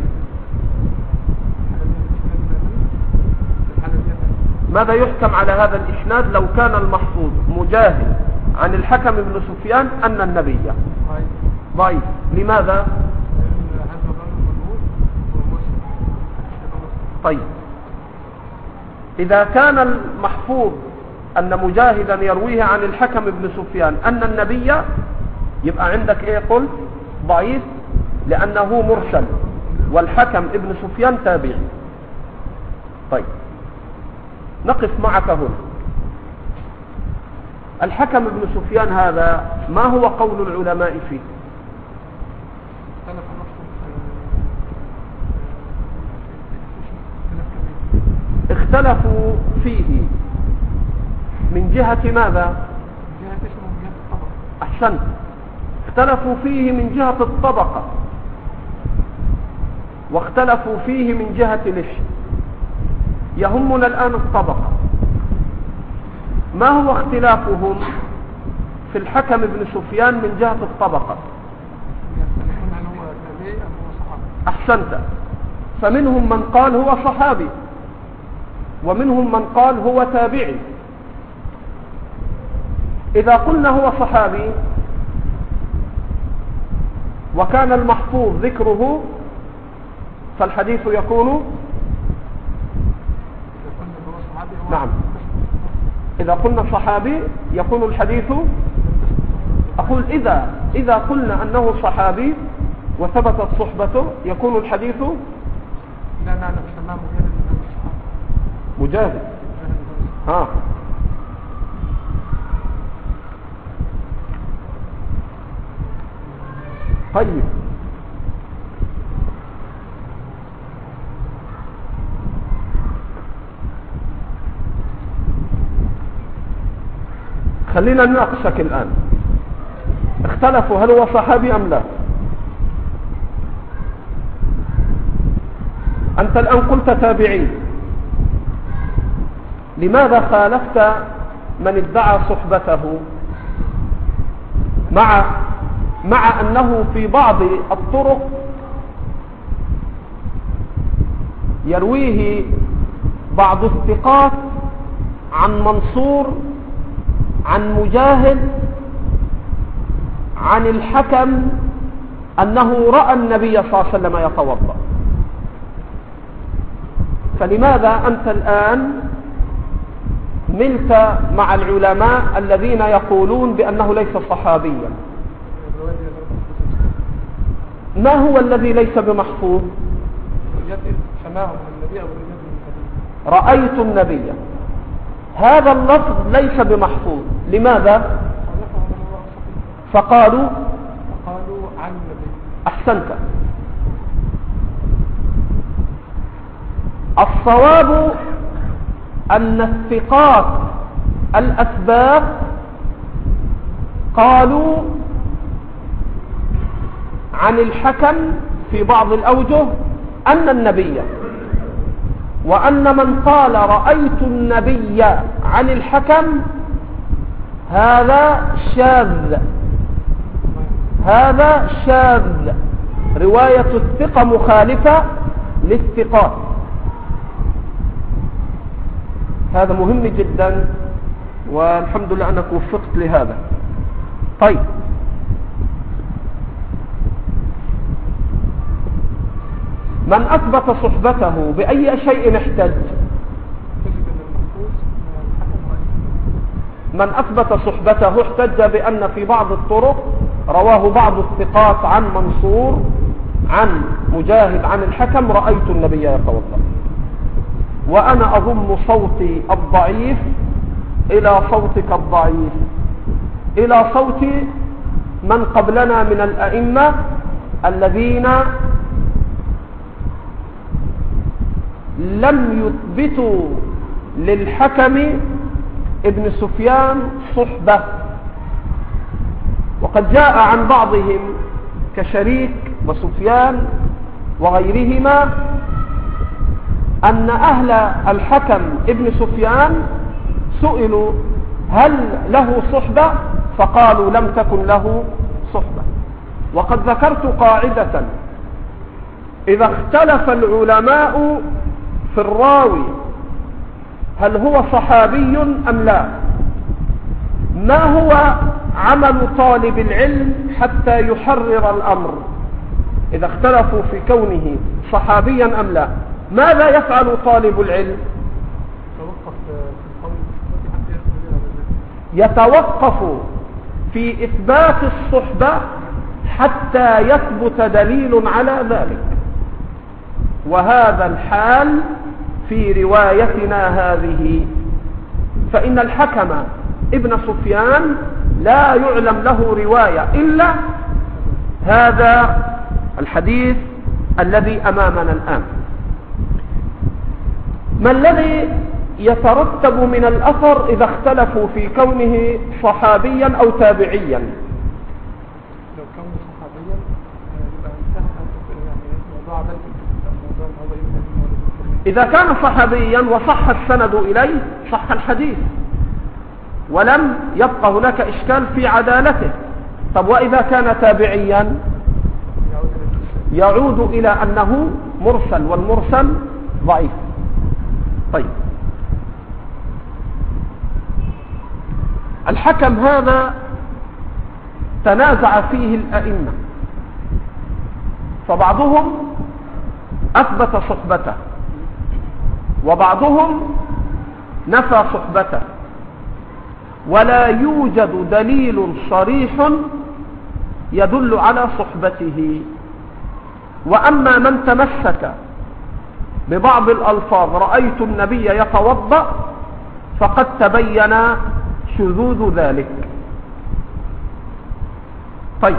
ماذا يحكم على هذا الإسناد لو كان المحفوظ مجاهد عن الحكم ابن سفيان أن النبي ضعيف؟ لماذا؟ طيب، إذا كان المحفوظ أن مجاهدا يرويه عن الحكم ابن سفيان أن النبي، يبقى عندك إيه؟ قلت ضعيف لأنه مرسل، والحكم ابن سفيان تابعي. طيب، نقف معك هنا. الحكم ابن سفيان هذا ما هو قول العلماء فيه؟ اختلفوا فيه من جهة ماذا؟ أحسنت. اختلفوا فيه من جهة الطبقة، واختلفوا فيه من جهة الاسم. يهمنا الآن الطبقة. ما هو اختلافهم في الحكم ابن سفيان من جهة الطبقة؟ أحسنت. فمنهم من قال هو صحابي، ومنهم من قال هو تابعي. إذا قلنا هو صحابي وكان المحفوظ ذكره، فالحديث يكون نعم. إذا قلنا صحابي يكون الحديث، أقول إذا قلنا أنه صحابي وثبتت صحبته يكون الحديث لا مجاهد. طيب، خلينا نناقشك الآن. اختلفوا هل هو صحابي أم لا؟ أنت الآن قلت تابعي، لماذا خالفت من ادعى صحبته مع أنه في بعض الطرق يرويه بعض الثقات عن منصور عن مجاهد عن الحكم أنه رأى النبي صلى الله عليه وسلم يتوضأ. فلماذا أنت الآن ملت مع العلماء الذين يقولون بأنه ليس صحابيا؟ ما هو الذي ليس بمحفوظ؟ رأيت النبي، هذا اللفظ ليس بمحفوظ. لماذا؟ فقالوا عن النبي. أحسنت. الصواب أن الثقات الأسباب قالوا عن الحكم في بعض الأوجه أن النبي، وأن من قال رأيت النبي عن الحكم هذا شاذ، هذا شاذ، رواية الثقة مخالفة للثقات. هذا مهم جدا، والحمد لله أنك وفقت لهذا. طيب، من أثبت صحبته بأي شيء احتج؟ من أثبت صحبته احتج بأن في بعض الطرق رواه بعض الثقات عن منصور عن مجاهد عن الحكم رأيت النبي يتوضأ. وأنا أضم صوتي الضعيف إلى صوتك الضعيف، إلى صوت من قبلنا من الأئمة الذين لم يثبتوا للحكم ابن سفيان صحبة. وقد جاء عن بعضهم كشريك وسفيان وغيرهما أن أهل الحكم ابن سفيان سئلوا هل له صحبة؟ فقالوا لم تكن له صحبة. وقد ذكرت قاعدة: إذا اختلف العلماء في الراوي هل هو صحابي أم لا، ما هو عمل طالب العلم حتى يحرر الأمر؟ إذا اختلفوا في كونه صحابيا أم لا، ماذا يفعل طالب العلم؟ يتوقف في إثبات الصحبة حتى يثبت دليل على ذلك. وهذا الحال في روايتنا هذه، فإن الحكم ابن سفيان لا يعلم له رواية إلا هذا الحديث الذي أمامنا الآن. ما الذي يترتب من الأثر إذا اختلفوا في كونه صحابيا أو تابعيا؟ لو كونه صحابيا يبقى انتهى إذا كان صحابيا وصح السند إليه صح الحديث ولم يبقى هناك إشكال في عدالته. طب وإذا كان تابعيا يعود إلى أنه مرسل، والمرسل ضعيف. طيب، الحكم هذا تنازع فيه الأئمة، فبعضهم أثبت صحبته وبعضهم نفى صحبته، ولا يوجد دليل صريح يدل على صحبته. وأما من تمسك ببعض الألفاظ رأيت النبي يتوضأ فقد تبين شذوذ ذلك. طيب،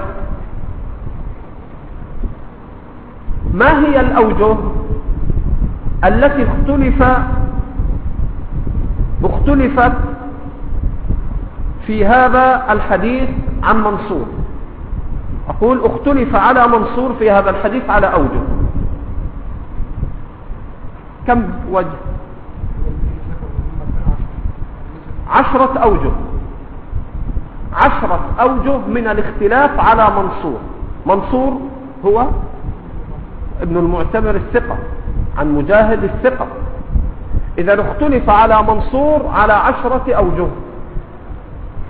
ما هي الأوجه التي اختلفت في هذا الحديث عن منصور؟ أقول اختلف على منصور في هذا الحديث على أوجه. كم وجه؟ 10 أوجه. 10 أوجه من الاختلاف على منصور. منصور هو ابن المعتمر الثقة عن مجاهد الثقة. إذا اختلف على منصور على 10 أوجه.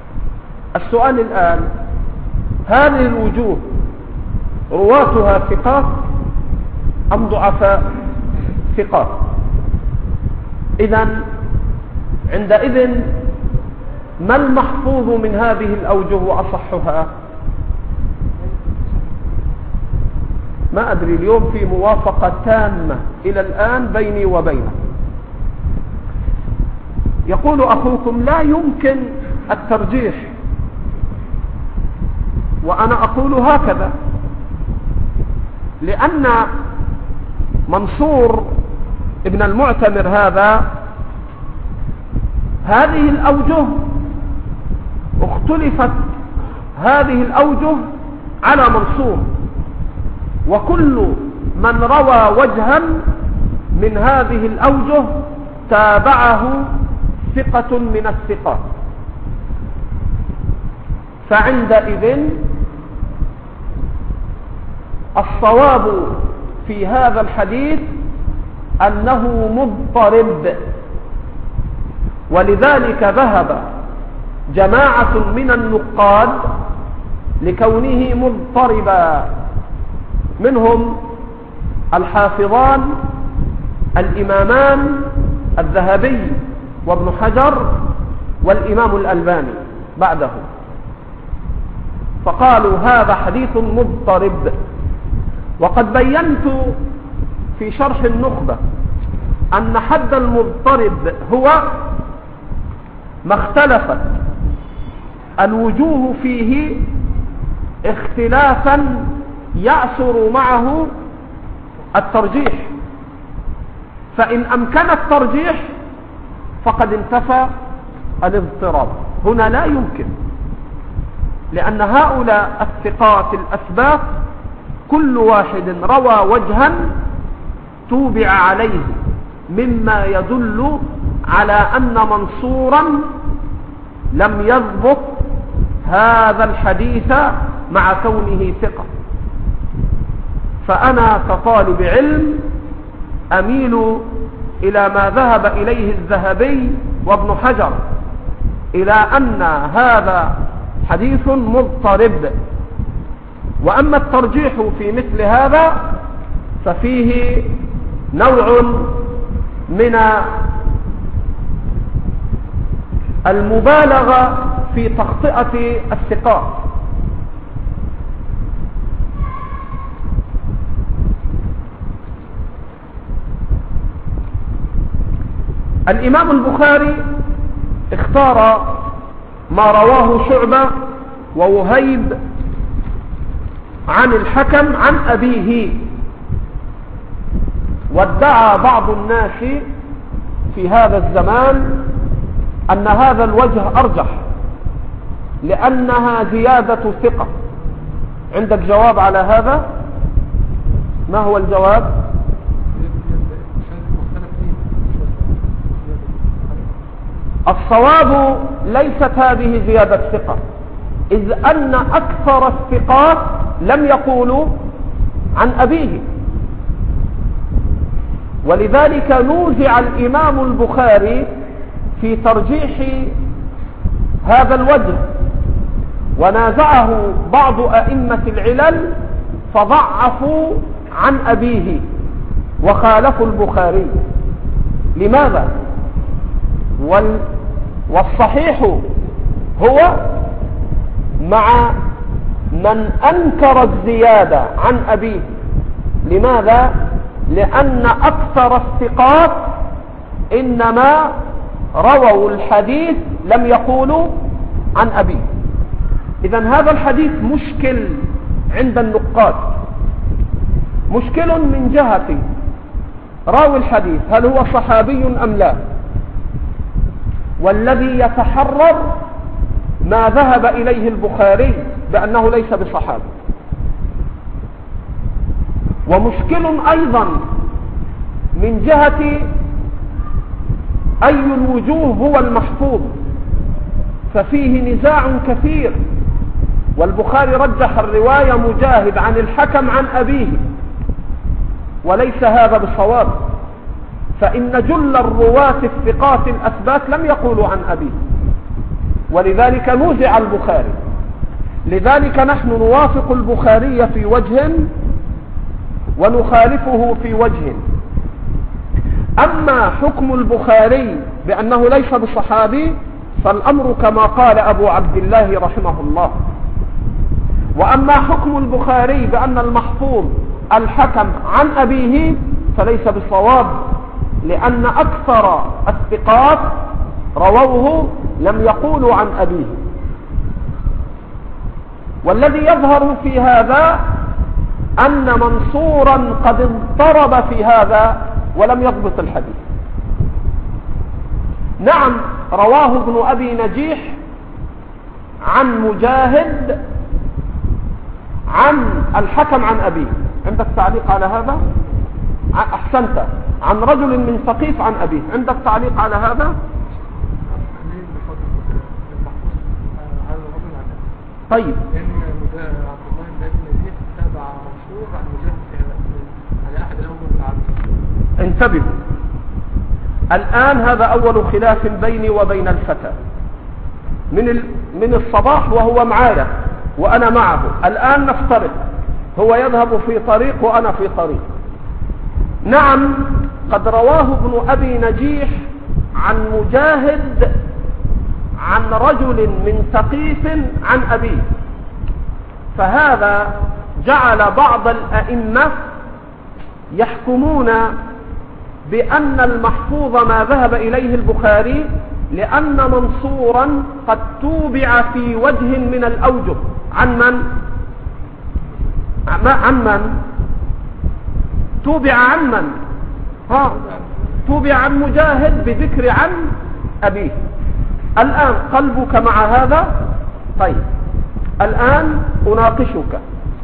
السؤال الآن، هذه الوجوه رواتها ثقات أم ضعفاء؟ ثقات. إذن عندئذ ما المحفوظ من هذه الأوجه وأصحها؟ ما أدري، اليوم في موافقة تامة إلى الآن بيني وبينه. يقول أخوكم لا يمكن الترجيح، وأنا أقول هكذا، لأن منصور ابن المعتمر هذه الأوجه اختلفت، هذه الأوجه على منصور، وكل من روى وجها من هذه الأوجه تابعه ثقة من الثقات. فعندئذ الصواب في هذا الحديث أنه مضطرب، ولذلك ذهب جماعة من النقاد لكونه مضطربا، منهم الحافظان الإمامان الذهبي وابن حجر والإمام الألباني بعده، فقالوا هذا حديث مضطرب. وقد بينت في شرح النخبة أن حد المضطرب هو ما اختلفت الوجوه فيه اختلافا يعسر معه الترجيح، فإن أمكن الترجيح فقد انتفى الاضطراب. هنا لا يمكن، لأن هؤلاء الثقات الأثبات كل واحد روى وجها توبع عليه مما يدل على أن منصورا لم يضبط هذا الحديث مع كونه ثقة. فأنا كطالب علم أميل إلى ما ذهب إليه الذهبي وابن حجر، إلى أن هذا حديث مضطرب. وأما الترجيح في مثل هذا ففيه نوع من المبالغة في تخطئة الثقات. الإمام البخاري اختار ما رواه شعبة ووهيب عن الحكم عن أبيه، وادعى بعض الناس في هذا الزمان أن هذا الوجه أرجح لأنها زيادة ثقة. عندك جواب على هذا؟ ما هو الجواب؟ الصواب ليست هذه زيادة ثقة، إذ أن أكثر الثقات لم يقولوا عن أبيه، ولذلك نوزع الإمام البخاري في ترجيح هذا الوجه، ونازعه بعض أئمة العلل فضعفوا عن أبيه وخالفوا البخاري. لماذا؟ والصحيح هو مع من أنكر الزيادة عن أبيه. لماذا؟ لأن أكثر الثقات إنما رووا الحديث لم يقولوا عن أبيه. إذن هذا الحديث مشكل عند النقاد، مشكل من جهة راوي الحديث هل هو صحابي أم لا، والذي يتحرر ما ذهب إليه البخاري بأنه ليس بصحابي. ومشكل أيضا من جهة أي الوجوه هو المحفوظ، ففيه نزاع كثير، والبخاري رجح الرواية مجاهد عن الحكم عن أبيه، وليس هذا بصواب، فإن جل الرواة الثقات الأثبات لم يقولوا عن أبيه. ولذلك نزع البخاري. لذلك نحن نوافق البخاري في وجه ونخالفه في وجه. أما حكم البخاري بأنه ليس بصحابي فالأمر كما قال أبو عبد الله رحمه الله. وأما حكم البخاري بأن المحفوظ الحكم عن أبيه فليس بصواب، لأن أكثر الثقات رووه لم يقولوا عن أبيه. والذي يظهر في هذا أن منصورا قد اضطرب في هذا ولم يضبط الحديث. نعم رواه ابن أبي نجيح عن مجاهد عن الحكم عن أبيه. عندك تعليق على هذا؟ أحسنت. عن رجل من ثقيف عن أبيه. عندك تعليق على هذا؟ طيب إن عبد الله بن أبي نجيح تابع منصور عن مجاهد على أحد الأول العبد. انتبهوا الآن، هذا أول خلاف بيني وبين الفتى من الصباح وهو معايا وأنا معه. الآن نفترق، هو يذهب في طريق وأنا في طريق. نعم قد رواه ابن أبي نجيح عن مجاهد عن رجل من ثقيف عن أبيه، فهذا جعل بعض الأئمة يحكمون بأن المحفوظ ما ذهب إليه البخاري، لأن منصورا قد توبع في وجه من الأوجه عن من؟ توبع عن من؟ توبع عن مجاهد بذكر عن أبيه. الآن قلبك مع هذا؟ طيب الآن أناقشك.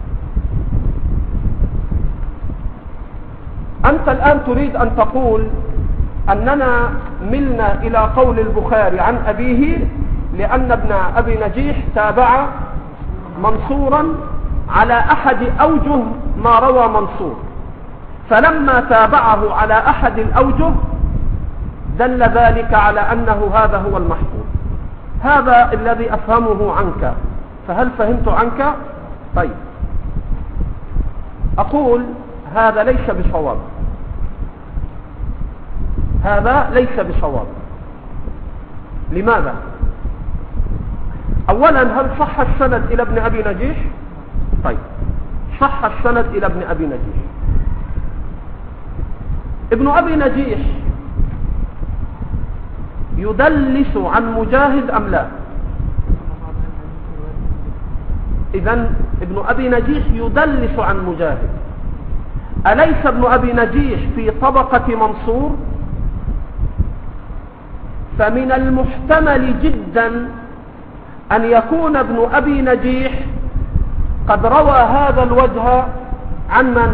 أنت الآن تريد أن تقول أننا ملنا إلى قول البخاري عن أبيه لأن ابن أبي نجيح تابع منصورا على أحد أوجه ما روى منصور، فلما تابعه على أحد الأوجه دل ذلك على أنه هذا هو المحفوظ. هذا الذي أفهمه عنك، فهل فهمت عنك؟ طيب أقول هذا ليس بصواب، هذا ليس بصواب. لماذا؟ أولا هل صح السند إلى ابن أبي نجيح؟ طيب صح السند إلى ابن أبي نجيح. ابن أبي نجيح يدلس عن مجاهد أم لا؟ إذن ابن أبي نجيح يدلس عن مجاهد. أليس ابن أبي نجيح في طبقة منصور؟ فمن المحتمل جدا أن يكون ابن أبي نجيح قد روى هذا الوجه عن من؟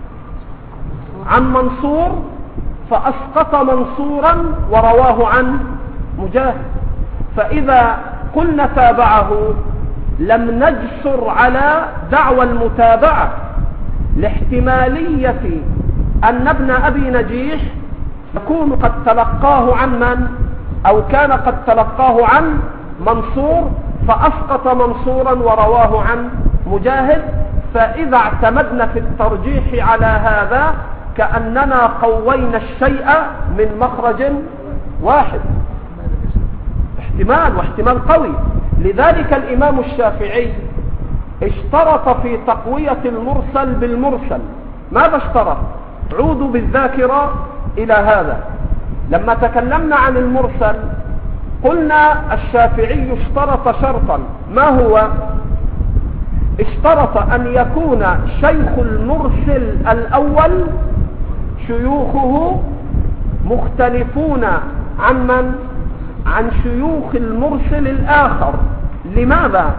عن منصور، فأسقط منصورا ورواه عن مجاهد. فإذا قلنا تابعه لم نجسر على دعوى المتابعة، لاحتمالية أن ابن أبي نجيح يكون قد تلقاه عن من؟ أو كان قد تلقاه عن منصور فأسقط منصورا ورواه عن مجاهد. فإذا اعتمدنا في الترجيح على هذا كأننا قوينا الشيء من مخرج واحد. احتمال، واحتمال قوي. لذلك الإمام الشافعي اشترط في تقوية المرسل بالمرسل. ماذا اشترط؟ عودوا بالذاكرة إلى هذا. لما تكلمنا عن المرسل قلنا الشافعي اشترط شرطا، ما هو؟ اشترط أن يكون شيخ المرسل الأول شيوخه مختلفون عن من؟ عن شيوخ المرسل الآخر. لماذا؟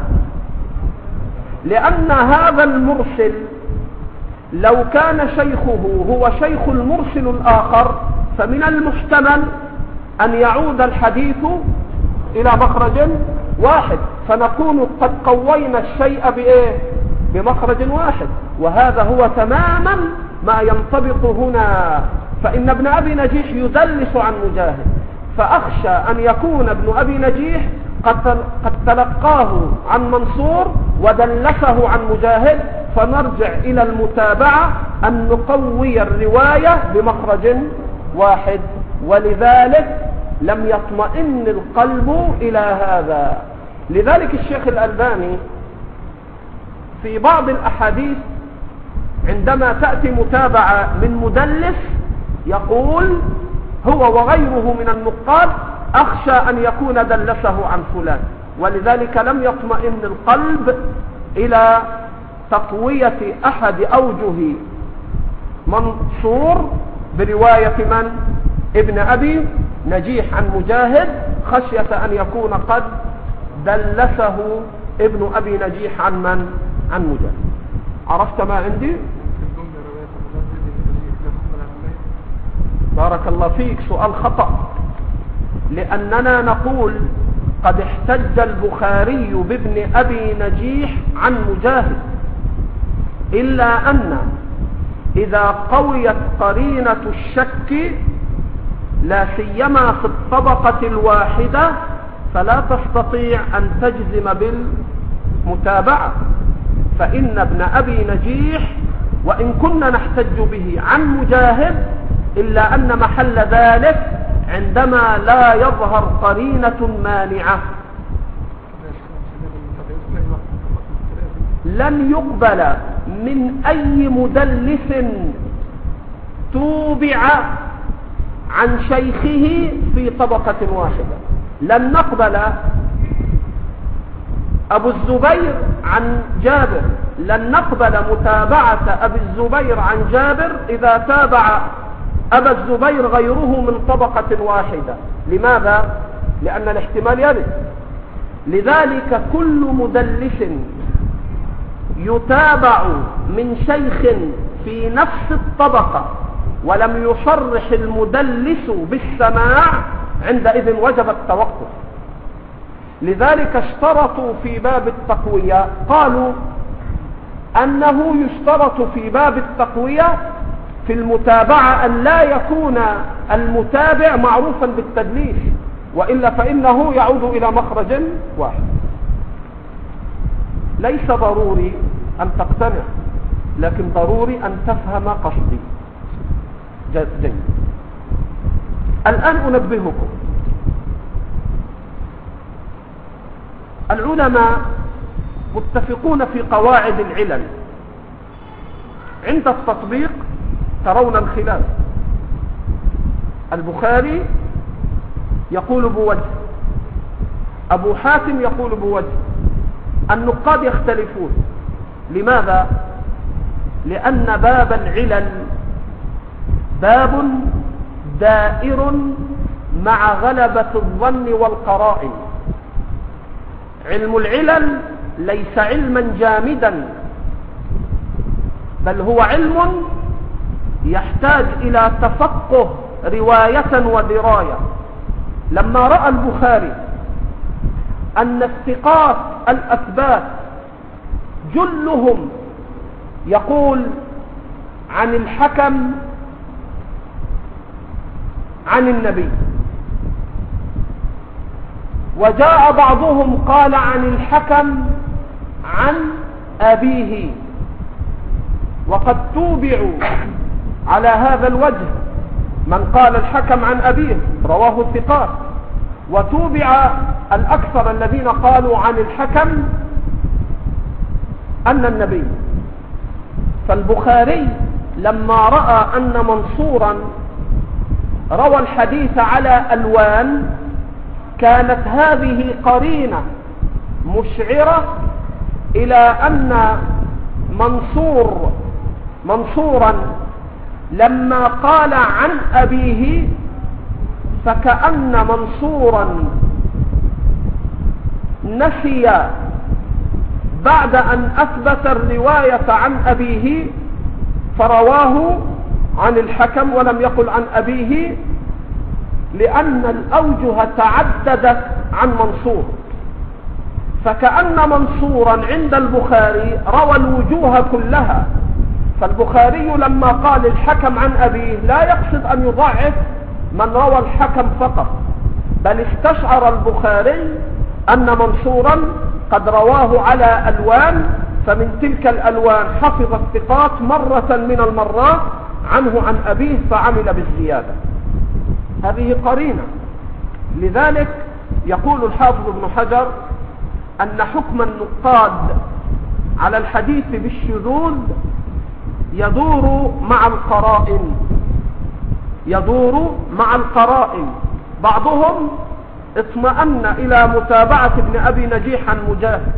لأن هذا المرسل لو كان شيخه هو شيخ المرسل الآخر فمن المحتمل أن يعود الحديث إلى مخرج واحد، فنكون قد قوينا الشيء بإيه؟ بمخرج واحد. وهذا هو تماما ما ينطبق هنا. فإن ابن أبي نجيح يدلس عن مجاهد، فأخشى أن يكون ابن أبي نجيح قد تلقاه عن منصور ودلسه عن مجاهد، فنرجع إلى المتابعة أن نقوي الرواية بمخرج واحد، ولذلك لم يطمئن القلب إلى هذا. لذلك الشيخ الألباني في بعض الأحاديث عندما تأتي متابعة من مدلس يقول هو وغيره من النقاد أخشى أن يكون دلسه عن فلان، ولذلك لم يطمئن القلب إلى تقوية أحد أوجه منصور برواية من؟ ابن أبي نجيح عن مجاهد، خشية أن يكون قد دلسه ابن أبي نجيح عن من؟ عن مجاهد. عرفت ما عندي؟ بارك الله فيك، سؤال خطأ، لأننا نقول قد احتج البخاري بابن أبي نجيح عن مجاهد، إلا أن إذا قويت قرينة الشك لا سيما في الطبقة الواحدة فلا تستطيع أن تجزم بالمتابعة، فإن ابن أبي نجيح وإن كنا نحتج به عن مجاهد إلا أن محل ذلك عندما لا يظهر قرينة مانعة. لن يقبل من أي مدلس توبع عن شيخه في طبقة واحدة. لن نقبل أبو الزبير عن جابر، لن نقبل متابعة أبي الزبير عن جابر إذا تابع أبا الزبير غيره من طبقة واحدة. لماذا؟ لأن الاحتمال يرد. لذلك كل مدلس يتابع من شيخ في نفس الطبقة ولم يصرح المدلس بالسماع عندئذ وجب التوقف. لذلك اشترطوا في باب التقوية، قالوا أنه يشترط في باب التقوية في المتابعة أن لا يكون المتابع معروفا بالتدليس، وإلا فإنه يعود إلى مخرج واحد. ليس ضروري أن تقتنع، لكن ضروري أن تفهم قصدي. جيد. الآن أنبهكم، العلماء متفقون في قواعد العلل، عند التطبيق ترون الخلاف. البخاري يقول بوجه، أبو حاتم يقول بوجه، النقاد يختلفون. لماذا؟ لأن باب العلل باب دائر مع غلبة الظن والقرائن. علم العلل ليس علما جامدا، بل هو علم يحتاج إلى تفقه رواية ودراية. لما رأى البخاري أن الثقات الأثبات جلهم يقول عن الحكم عن النبي، وجاء بعضهم قال عن الحكم عن أبيه، وقد توبعوا على هذا الوجه، من قال الحكم عن أبيه رواه الثقات، وتوبع الأكثر الذين قالوا عن الحكم أن النبي. فالبخاري لما رأى أن منصورا روى الحديث على ألوان، كانت هذه قرينة مشعرة إلى أن منصورا لما قال عن أبيه فكأن منصورا نسي بعد أن أثبت الرواية عن أبيه فرواه عن الحكم ولم يقل عن أبيه، لأن الأوجه تعددت عن منصور، فكأن منصورا عند البخاري روى الوجوه كلها. فالبخاري لما قال الحكم عن أبيه لا يقصد أن يضعف من روى الحكم فقط، بل استشعر البخاري أن منصورا قد رواه على ألوان، فمن تلك الألوان حفظ الثقات مرة من المرات عنه عن أبيه فعمل بالزيادة. هذه قرينة. لذلك يقول الحافظ ابن حجر أن حكم النقاد على الحديث بالشذوذ يدور مع القرائن. بعضهم اطمأن إلى متابعة ابن أبي نجيح عن مجاهد،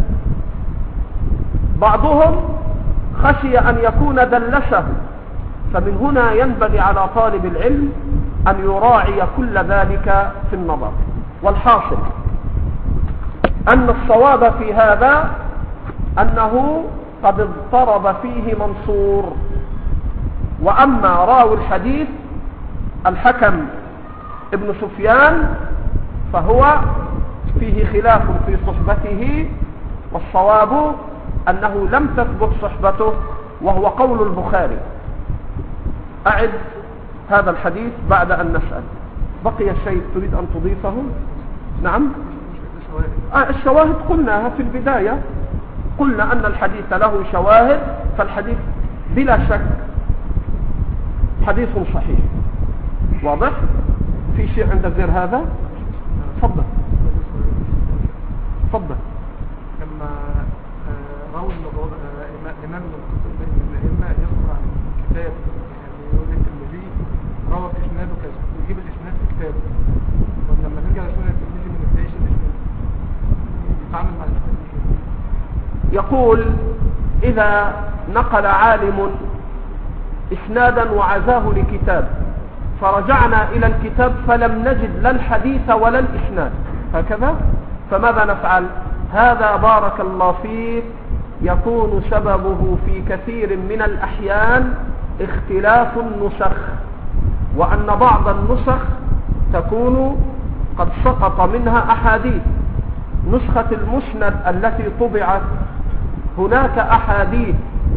بعضهم خشي أن يكون دلسه، فمن هنا ينبغي على طالب العلم أن يراعي كل ذلك في النظر. والحاصل أن الصواب في هذا أنه قد اضطرب فيه منصور. وأما راوي الحديث الحكم ابن سفيان فهو فيه خلاف في صحبته، والصواب أنه لم تثبت صحبته، وهو قول البخاري. أعد هذا الحديث بعد أن نسأل. بقي الشيء تريد أن تضيفه؟ نعم. الشواهد قلناها في البداية، قلنا أن الحديث له شواهد، فالحديث بلا شك حديث صحيح. واضح؟ في شيء عندك غير هذا؟ تفضل. لما روى الإمام الإمام يقرأ عن كتاب، يعني يقول الترمذي روى في إسناده كذا، يجيب الإسناد في كتابه، ولما نرجع لسنة الترمذي ما نلاقيش الإسناد، يتعامل مع الإسناد. يقول إذا نقل عالم إسنادا وعزاه لكتاب، فرجعنا إلى الكتاب فلم نجد لا الحديث ولا الإسناد، هكذا، فماذا نفعل؟ هذا بارك الله فيك يكون سببه في كثير من الأحيان اختلاف النسخ، وأن بعض النسخ تكون قد سقط منها أحاديث. نسخة المسند التي طبعت هناك أحاديث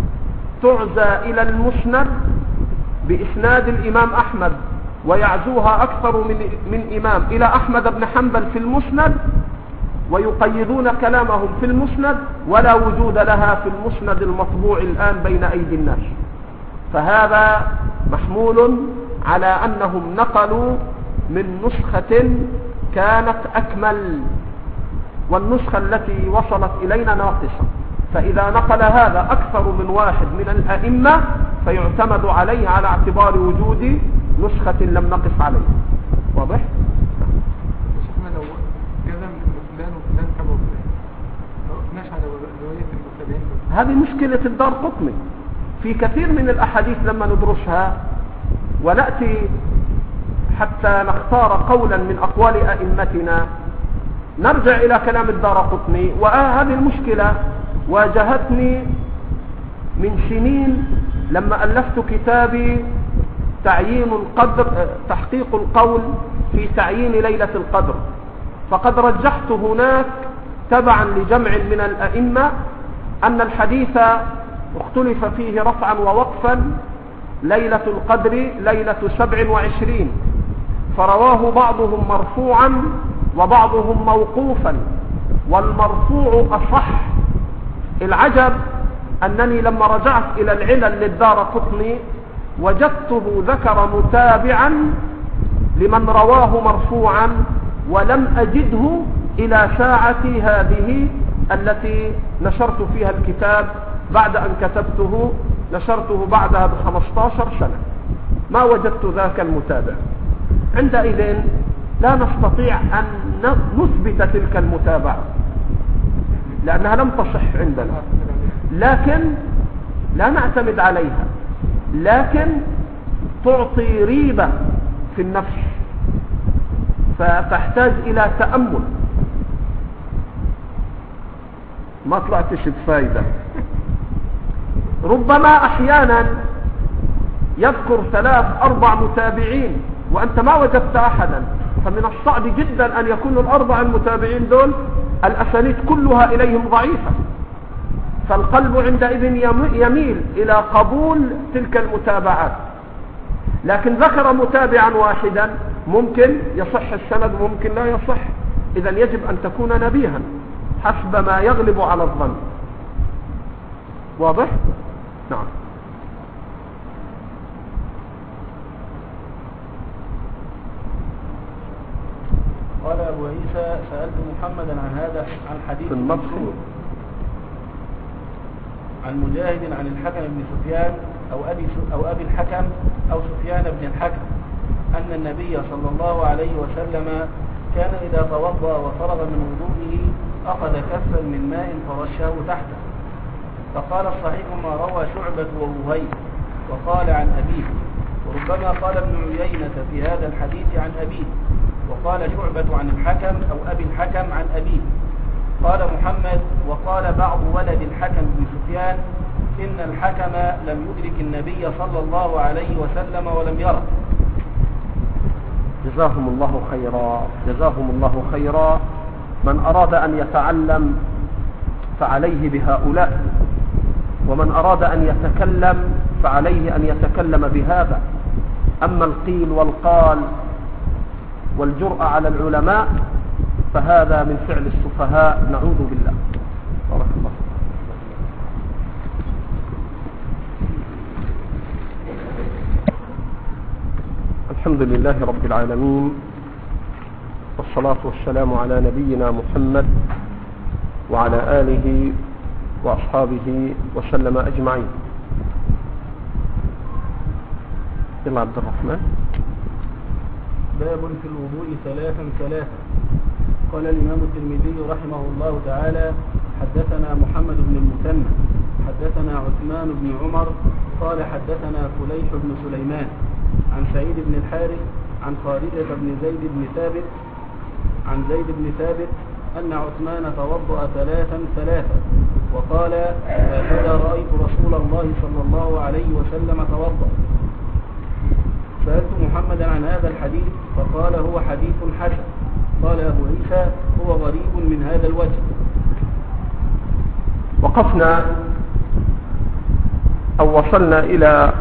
تعزى إلى المسند بإسناد الإمام أحمد، ويعزوها أكثر من إمام إلى أحمد بن حنبل في المسند، ويقيدون كلامهم في المسند، ولا وجود لها في المسند المطبوع الآن بين أيدي الناس. فهذا محمول على أنهم نقلوا من نسخة كانت أكمل، والنسخة التي وصلت إلينا ناقصة. فإذا نقل هذا أكثر من واحد من الأئمة فيعتمد عليه على اعتبار وجود نسخة لم نقف عليه. واضح؟ شيخنا لو كذا من فلان وفلان كما وفلان، لو قفناش على رواية المتابعين، هذه مشكلة الدار قطني في كثير من الأحاديث. لما ندرسها ونأتي حتى نختار قولا من أقوال أئمتنا نرجع إلى كلام الدار قطني. وهذه المشكلة واجهتني من سنين لما ألفت كتابي تعيين القدر، تحقيق القول في تعيين ليلة القدر، فقد رجحت هناك تبعا لجمع من الأئمة أن الحديث اختلف فيه رفعا ووقفا. ليلة القدر ليلة 27، فرواه بعضهم مرفوعا وبعضهم موقوفا، والمرفوع أصح. العجب أنني لما رجعت إلى العلل للدار قطني وجدته ذكر متابعا لمن رواه مرفوعا، ولم أجده إلى ساعتي هذه التي نشرت فيها الكتاب. بعد أن كتبته نشرته بعدها ب15 سنة، ما وجدت ذاك المتابع. عندئذ لا نستطيع أن نثبت تلك المتابعة لأنها لم تصح عندنا، لكن لا نعتمد عليها، لكن تعطي ريبة في النفس فتحتاج إلى تأمل. ما طلعتش بفايدة. ربما أحيانا يذكر 3-4 متابعين وأنت ما وجدت أحدا، فمن الصعب جدا أن يكون ال4 المتابعين دول الأسانيد كلها إليهم ضعيفة، فالقلب عندئذ يميل إلى قبول تلك المتابعات. لكن ذكر متابعا واحدا ممكن يصح السند وممكن لا يصح، إذا يجب أن تكون نبيها حسب ما يغلب على الظن. واضح؟ نعم. قال أبو عيسى: سألت محمدا عن حديث عن مجاهد عن الحكم بن سفيان أو أبي الحكم أو سفيان بن الحكم أن النبي صلى الله عليه وسلم كان إذا توضأ وفرغ من وضوئه أخذ كفا من ماء فرشه تحته. فقال الصحيح ما روى شعبة ووهيب وقال عن أبيه، وربما قال ابن عيينة في هذا الحديث عن أبيه، وقال شعبة عن الحكم أو أبي الحكم عن أبيه. قال محمد: وقال بعض ولد الحكم بن سفيان إن الحكم لم يدرك النبي صلى الله عليه وسلم ولم يره. جزاهم الله خيرا، جزاهم الله خيرا. من أراد أن يتعلم فعليه بهؤلاء، ومن أراد أن يتكلم فعليه أن يتكلم بهذا. أما القيل والقال والجرأة على العلماء فهذا من فعل السفهاء، نعوذ بالله. بارك الله. الحمد لله رب العالمين، والصلاة والسلام على نبينا محمد وعلى آله وأصحابه وسلم أجمعين. يلا عبد الرحمن. باب في الوضوء ثلاثا. قال الإمام الترمذي رحمه الله تعالى: حدثنا محمد بن المثنى حدثنا عثمان بن عمر قال حدثنا فليح بن سليمان عن سعيد بن الحارث عن خالدة بن زيد بن ثابت أن عثمان توضأ ثلاثا وقال: هكذا رأيت رسول الله صلى الله عليه وسلم توضأ. سألت محمدا عن هذا الحديث فقال: هو حديث حسن. قال أبو عيسى: هو غريب من هذا الوجه. وقفنا أو وصلنا إلى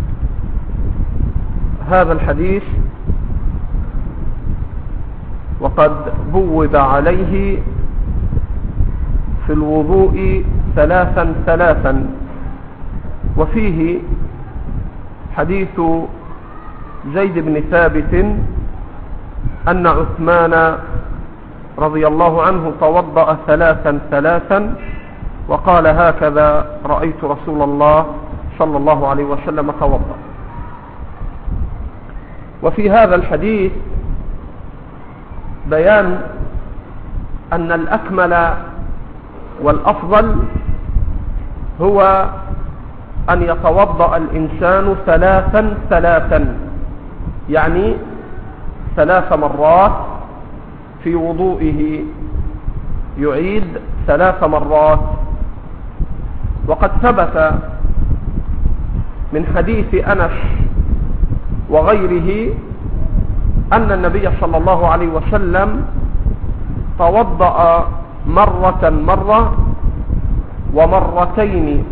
هذا الحديث وقد بوب عليه في الوضوء ثلاثا، وفيه حديث زيد بن ثابت أن عثمان رضي الله عنه توضأ ثلاثا وقال: هكذا رأيت رسول الله صلى الله عليه وسلم توضأ. وفي هذا الحديث بيان أن الأكمل والأفضل هو أن يتوضأ الإنسان ثلاثا، يعني 3 مرات في وضوئه، يعيد 3 مرات. وقد ثبت من حديث أنس وغيره أن النبي صلى الله عليه وسلم توضأ مرة ومرتين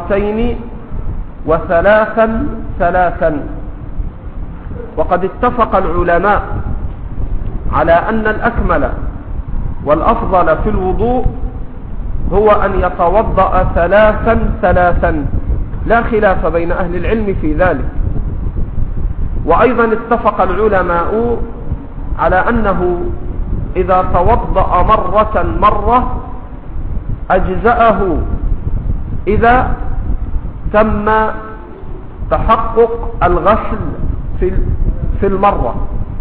وثلاثا. وقد اتفق العلماء على أن الأكمل والأفضل في الوضوء هو أن يتوضأ ثلاثا، لا خلاف بين أهل العلم في ذلك. وأيضا اتفق العلماء على أنه إذا توضأ مرة أجزأه إذا تم تحقق الغسل في المرة.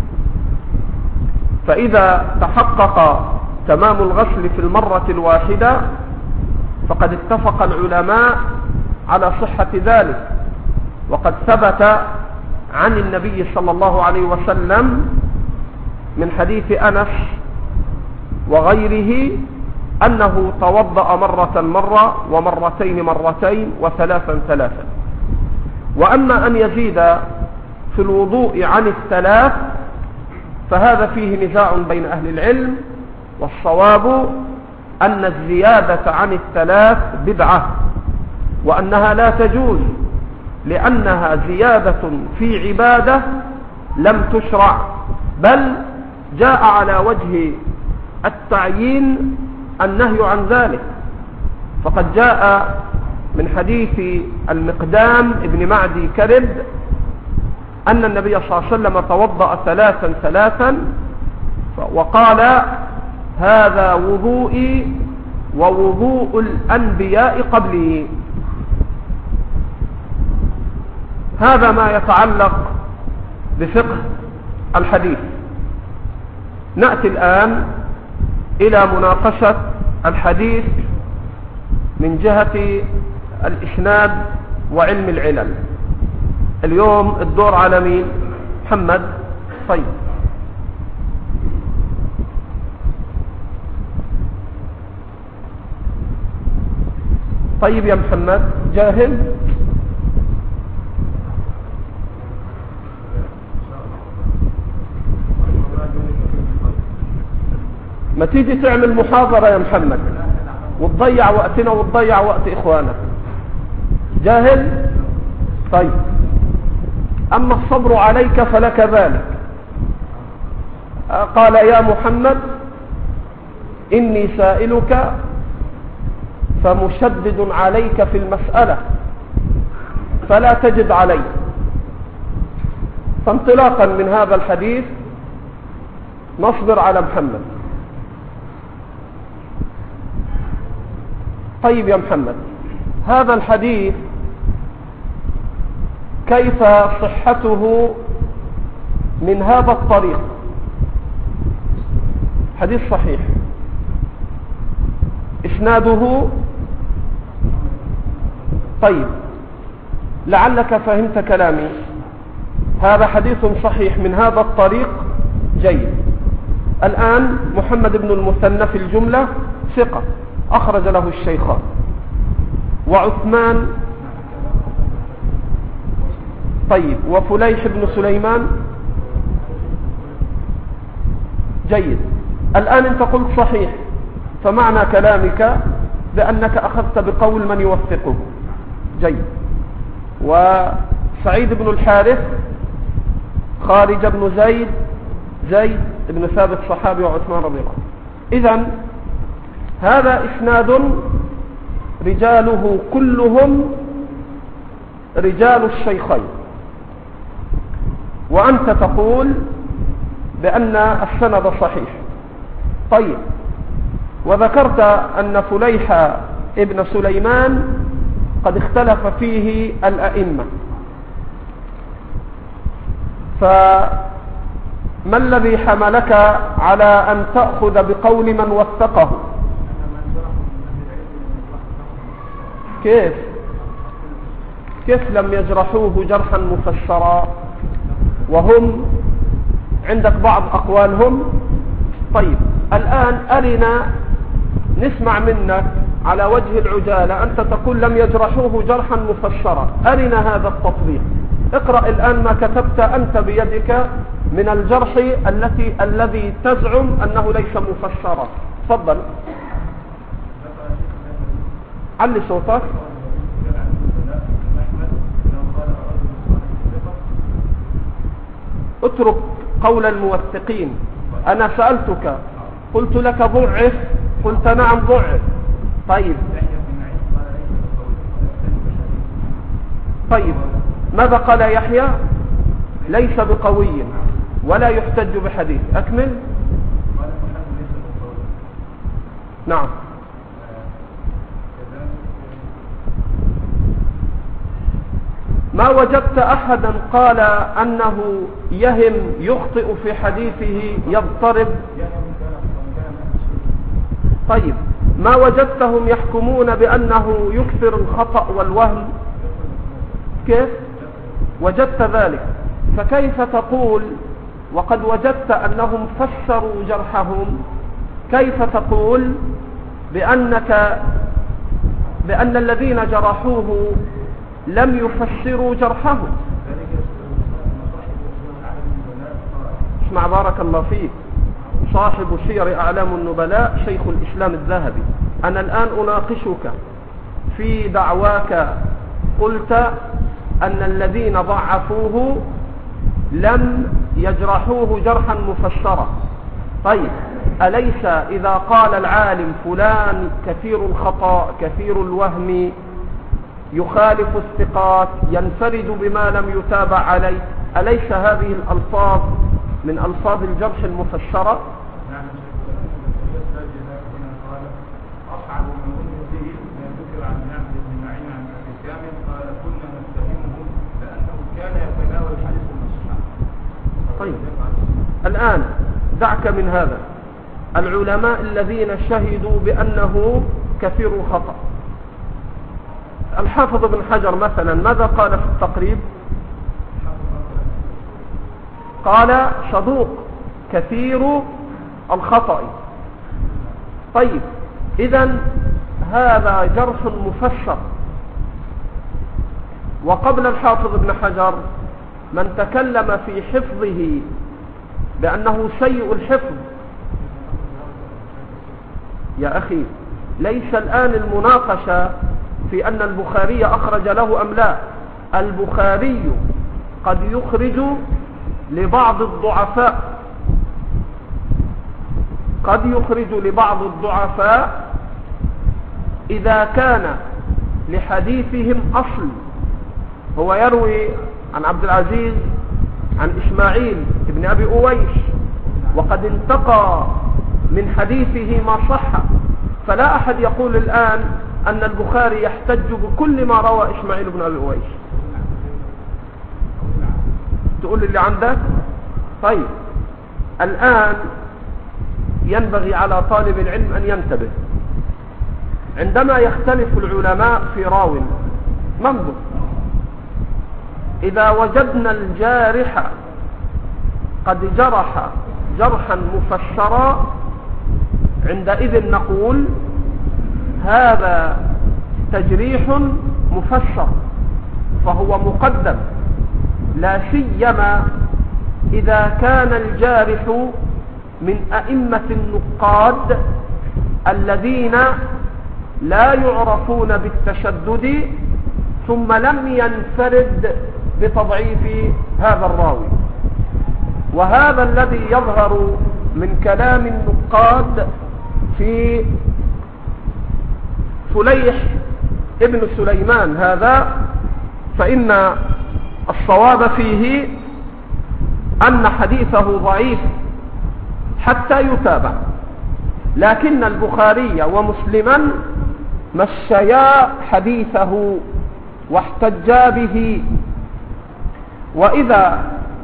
فإذا تحقق تمام الغسل في المرة الواحدة فقد اتفق العلماء على صحة ذلك. وقد ثبت عن النبي صلى الله عليه وسلم من حديث أنس وغيره أنه توضأ مرة ومرتين وثلاثا. وأما أن يزيد في الوضوء عن 3 فهذا فيه نزاع بين أهل العلم، والصواب أن الزيادة عن 3 بدعة، وأنها لا تجوز لأنها زيادة في عبادة لم تشرع، بل جاء على وجه التعيين النهي عن ذلك، فقد جاء من حديث المقدام ابن معدي كرب أن النبي صلى الله عليه وسلم توضأ ثلاثا وقال هذا وضوئي ووضوء الأنبياء قبلي. هذا ما يتعلق بفقه الحديث. نأتي الآن إلى مناقشة الحديث من جهة الإسناد وعلم العلل. اليوم الدور على مين؟ محمد. طيب يا محمد جاهز؟ ما تيجي تعمل محاضرة يا محمد وتضيع وقتنا وتضيع وقت إخوانك. جاهز؟ طيب، أما الصبر عليك فلك ذلك. قال يا محمد إني سائلك فمشدد عليك في المسألة فلا تجد علي. فانطلاقا من هذا الحديث نصبر على محمد. طيب يا محمد، هذا الحديث كيف صحته من هذا الطريق؟ حديث صحيح، إسناده طيب، لعلك فهمت كلامي. هذا حديث صحيح من هذا الطريق، جيد. الآن محمد بن المثنى في الجملة ثقة أخرج له الشيخان، وعثمان طيب، وفليح بن سليمان جيد. الآن أنت قلت صحيح، فمعنى كلامك بأنك أخذت بقول من يوثقه، جيد. وسعيد بن الحارث، خارج بن زيد بن ثابت صحابي وعثمان رضي الله عنه. إذن هذا إسناد رجاله كلهم رجال الشيخين، وأنت تقول بأن السند صحيح. طيب، وذكرت أن فليح ابن سليمان قد اختلف فيه الأئمة، فما الذي حملك على أن تأخذ بقول من وثقه؟ كيف لم يجرحوه جرحا مفسرا وهم عندك بعض أقوالهم؟ طيب، الآن أرنا نسمع منك على وجه العجالة. أنت تقول لم يجرحوه جرحا مفسرا، أرنا هذا التطبيق. اقرأ الآن ما كتبت أنت بيدك من الجرح الذي تزعم أنه ليس مفسرا. تفضل، علي صوتك. اترك قول الموثقين. أنا سألتك قلت لك ضعف، قلت نعم ضعف. طيب، ماذا قال يحيى؟ ليس بقوي ولا يحتج بحديث. أكمل. نعم. ما وجدت أحدا قال أنه يهم يخطئ في حديثه يضطرب. طيب، ما وجدتهم يحكمون بأنه يكثر الخطأ والوهم؟ كيف وجدت ذلك؟ فكيف تقول وقد وجدت أنهم فسروا جرحهم، كيف تقول بأن الذين جرحوه لم يفسروا جرحه؟ اسمع بارك الله فيك، صاحب سير أعلام النبلاء شيخ الإسلام الذهبي. أنا الآن أناقشك في دعواك. قلت أن الذين ضعفوه لم يجرحوه جرحا مفسرا. طيب، أليس إذا قال العالم فلان كثير الخطأ كثير الوهم يخالف الثقات ينفرد بما لم يتابع عليه، أليس هذه الألفاظ من ألفاظ الجرح المفسرة؟ نعم قال أصعب من أمته ما ذكر عن نعمة بن معين عن أبي كامل قال كنا نتهمه لأنه كان يتناول الحديث المصحح. طيب الآن دعك من هذا، العلماء الذين شهدوا بأنه كثير الخطأ، الحافظ ابن حجر مثلا ماذا قال في التقريب؟ قال صدوق كثير الخطأ. طيب إذن هذا جرح مفسر. وقبل الحافظ ابن حجر من تكلم في حفظه بأنه سيء الحفظ. يا أخي ليس الآن المناقشة في أن البخاري أخرج له أم لا، البخاري قد يخرج لبعض الضعفاء، قد يخرج لبعض الضعفاء إذا كان لحديثهم أصل. هو يروي عن عبد العزيز عن إسماعيل ابن أبي أويس وقد انتقى من حديثه ما صح، فلا أحد يقول الآن أن البخاري يحتج بكل ما روى إسماعيل بن أبي أويس. تقول اللي عندك. طيب الآن ينبغي على طالب العلم أن ينتبه عندما يختلف العلماء في راو. منظر إذا وجدنا الجارح قد جرح جرحا مفسرا عندئذ نقول هذا تجريح مفسر فهو مقدم، لا سيما إذا كان الجارح من أئمة النقاد الذين لا يعرفون بالتشدد ثم لم ينفرد بتضعيف هذا الراوي. وهذا الذي يظهر من كلام النقاد في فليح ابن سليمان هذا، فإن الصواب فيه أن حديثه ضعيف حتى يتابع، لكن البخاري ومسلما مشيا حديثه واحتجا به. وإذا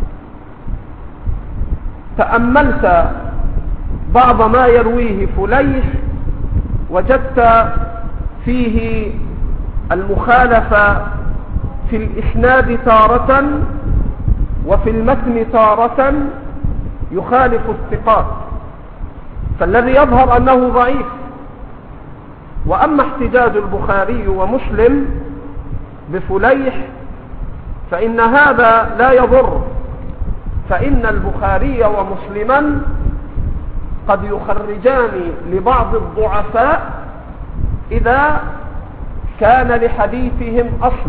تأملت بعض ما يرويه فليح وجدت فيه المخالفة في الإسناد تارة وفي المتن تارة يخالف الثقات، فالذي يظهر أنه ضعيف. وأما احتجاج البخاري ومسلم بفليح فإن هذا لا يضر، فإن البخاري ومسلما قد يخرجان لبعض الضعفاء إذا كان لحديثهم أصل.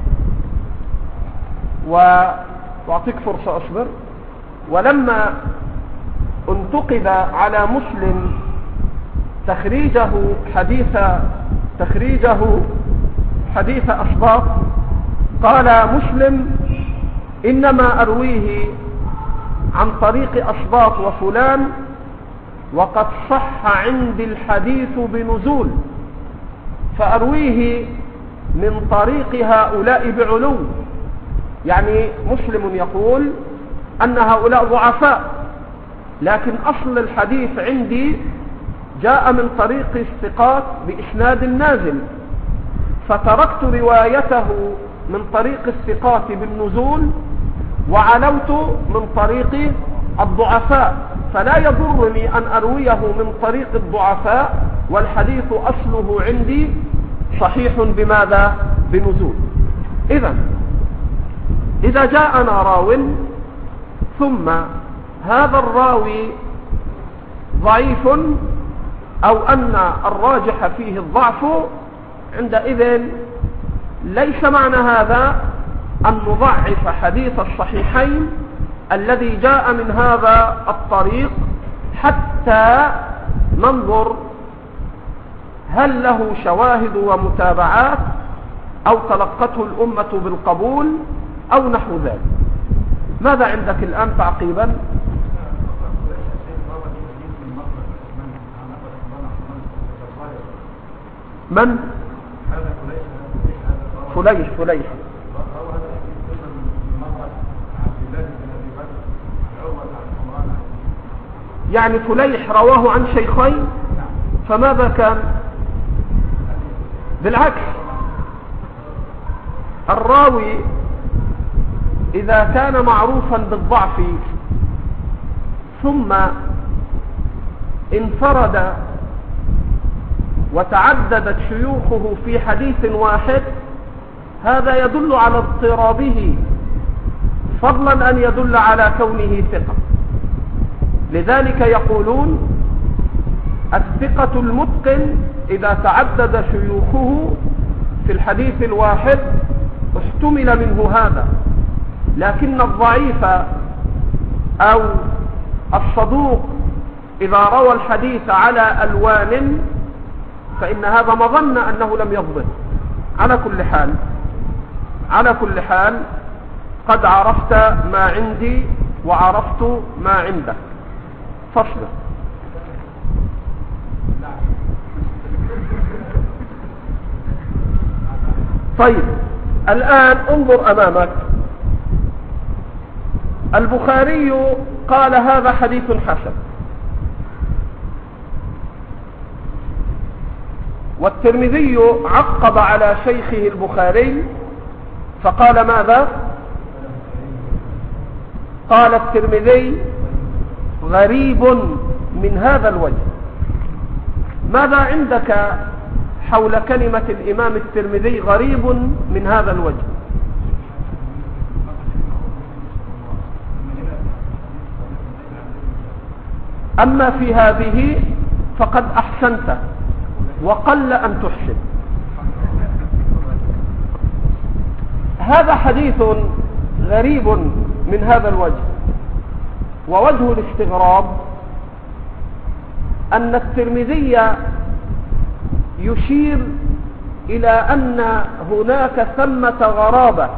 وأعطيك فرصة أصبر. ولما انتقد على مسلم تخريجه حديث أسباط قال مسلم إنما أرويه عن طريق أسباط وفلان وقد صح عندي الحديث بنزول، فأرويه من طريق هؤلاء بعلو. يعني مسلم يقول أن هؤلاء ضعفاء، لكن أصل الحديث عندي جاء من طريق الثقات بإسناد نازل، فتركت روايته من طريق الثقات بالنزول وعلوت من طريق الضعفاء، فلا يضرني أن أرويه من طريق الضعفاء والحديث أصله عندي صحيح بماذا؟ بنزول. إذا جاءنا راو ثم هذا الراوي ضعيف أو أن الراجح فيه الضعف، عندئذ ليس معنى هذا أن نضعف حديث الصحيحين الذي جاء من هذا الطريق حتى ننظر هل له شواهد ومتابعات أو تلقته الأمة بالقبول أو نحو ذلك. ماذا عندك الآن تعقيبا؟ من؟ فليح. يعني فليح رواه عن شيخين، فماذا كان؟ بالعكس، الراوي إذا كان معروفا بالضعف ثم انفرد وتعددت شيوخه في حديث واحد، هذا يدل على اضطرابه فضلا أن يدل على كونه ثقة. لذلك يقولون الثقة المتقن إذا تعدد شيوخه في الحديث الواحد احتمل منه هذا، لكن الضعيف أو الصدوق إذا روى الحديث على ألوان فإن هذا مظن أنه لم يضبط. على كل حال قد عرفت ما عندي وعرفت ما عندك، فصل. طيب الآن انظر أمامك، البخاري قال هذا حديث حسن، والترمذي عقب على شيخه البخاري فقال ماذا؟ قال الترمذي غريب من هذا الوجه. ماذا عندك حول كلمة الإمام الترمذي غريب من هذا الوجه؟ أما في هذه فقد أحسنت، وقل أن تحسن. هذا حديث غريب من هذا الوجه، ووجه الاستغراب أن الترمذي يشير إلى أن هناك ثمة غرابة،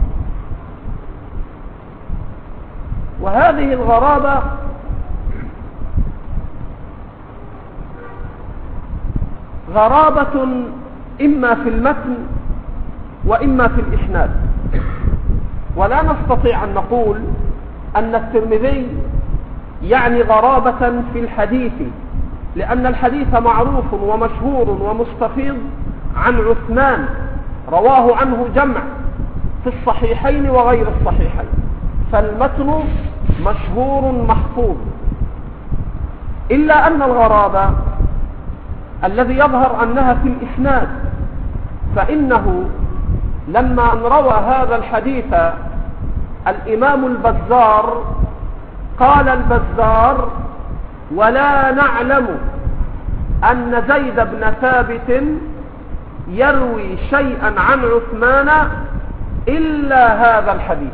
وهذه الغرابة غرابة إما في المتن وإما في الإسناد، ولا نستطيع أن نقول أن الترمذي يعني غرابة في الحديث، لأن الحديث معروف ومشهور ومستفيض عن عثمان رواه عنه جمع في الصحيحين وغير الصحيحين، فالمتن مشهور محفوظ. إلا أن الغرابة الذي يظهر أنها في الإسناد، فإنه لما أن روى هذا الحديث الإمام البزار قال البزار ولا نعلم أن زيد بن ثابت يروي شيئا عن عثمان إلا هذا الحديث.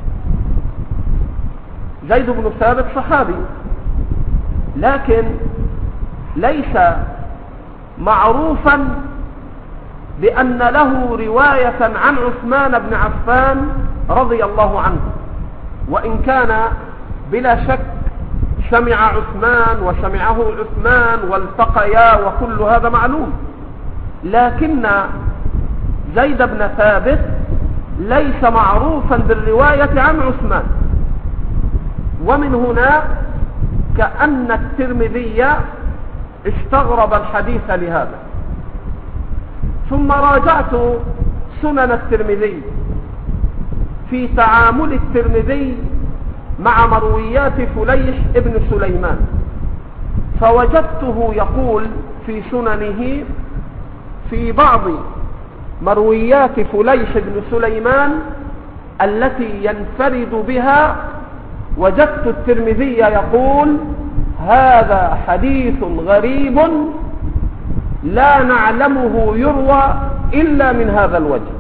زيد بن ثابت صحابي، لكن ليس معروفا بأن له رواية عن عثمان بن عفان رضي الله عنه، وإن كان بلا شك سمع عثمان وسمعه عثمان والتقيا وكل هذا معلوم، لكن زيد بن ثابت ليس معروفا بالرواية عن عثمان. ومن هنا كأن الترمذي استغرب الحديث لهذا. ثم راجعت سنن الترمذي في تعامل الترمذي مع مرويات فليح ابن سليمان، فوجدته يقول في سننه في بعض مرويات فليح ابن سليمان التي ينفرد بها، وجدت الترمذي يقول هذا حديث غريب لا نعلمه يروى إلا من هذا الوجه.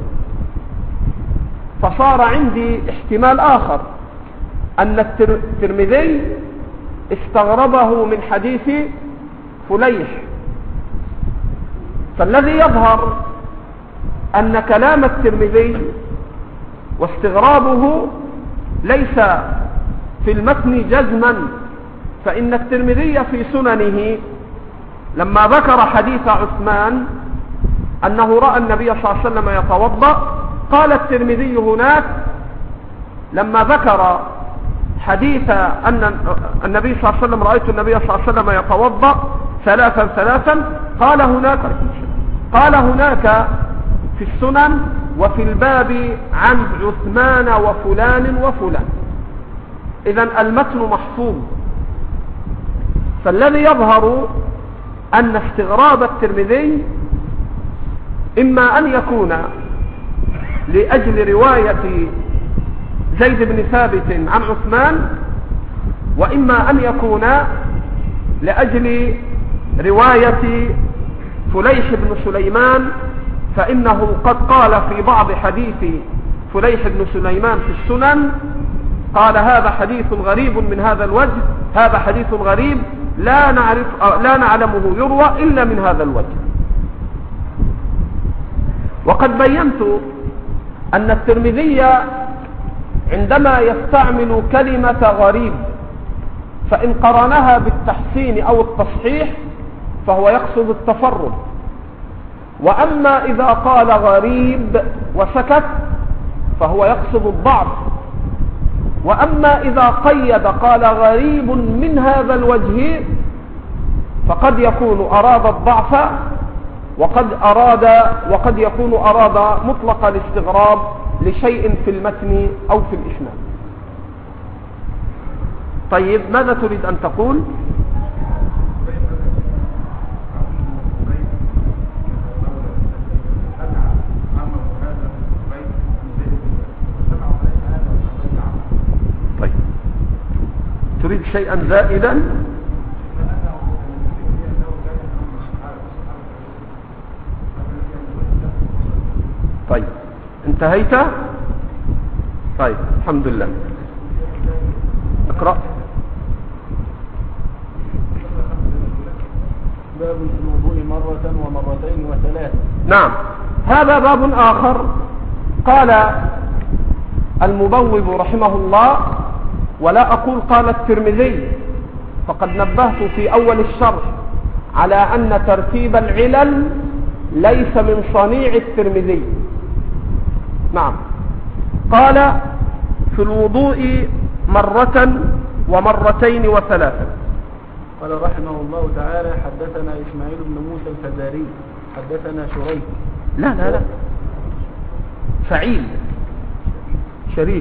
فصار عندي احتمال آخر، أن الترمذي استغربه من حديث فليح. فالذي يظهر أن كلام الترمذي واستغرابه ليس في المتن جزما، فإن الترمذي في سننه لما ذكر حديث عثمان أنه رأى النبي صلى الله عليه وسلم يتوضأ، قال الترمذي هناك لما ذكر حديث أن النبي صلى الله عليه وسلم رأيت النبي صلى الله عليه وسلم يتوضأ ثلاثا قال هناك في السنن وفي الباب عن عثمان وفلان وفلان. إذن المتن محفوظ. فالذي يظهر أن استغراب الترمذي إما أن يكون لأجل رواية زيد بن ثابت عن عثمان، وإما أن يكون لأجل رواية فليح بن سليمان، فإنه قد قال في بعض حديث فليح بن سليمان في السنن قال هذا حديث غريب من هذا الوجه، هذا حديث غريب لا نعلمه يروى إلا من هذا الوجه. وقد بينت أن الترمذي عندما يستعمل كلمة غريب فإن قرنها بالتحسين أو التصحيح فهو يقصد التفرد، وأما إذا قال غريب وسكت فهو يقصد الضعف، وأما إذا قيد قال غريب من هذا الوجه فقد يكون أراد الضعف وقد يكون أراد مطلق الاستغراب لشيء في المتن أو في الإسناد. طيب ماذا تريد أن تقول؟ طيب تريد شيئا زائدا؟ طيب انتهيت؟ طيب الحمد لله. اقرأ. باب في الوضوء مرة ومرتين وثلاث. نعم، هذا باب آخر. قال المبوب رحمه الله، ولا أقول قال الترمذي، فقد نبهت في أول الشرح على أن ترتيب العلل ليس من صنيع الترمذي. نعم، قال في الوضوء مرة ومرتين وثلاثا. قال رحمه الله تعالى حدثنا إسماعيل بن موسى الفزاري حدثنا شريك. لا فعيل شريك.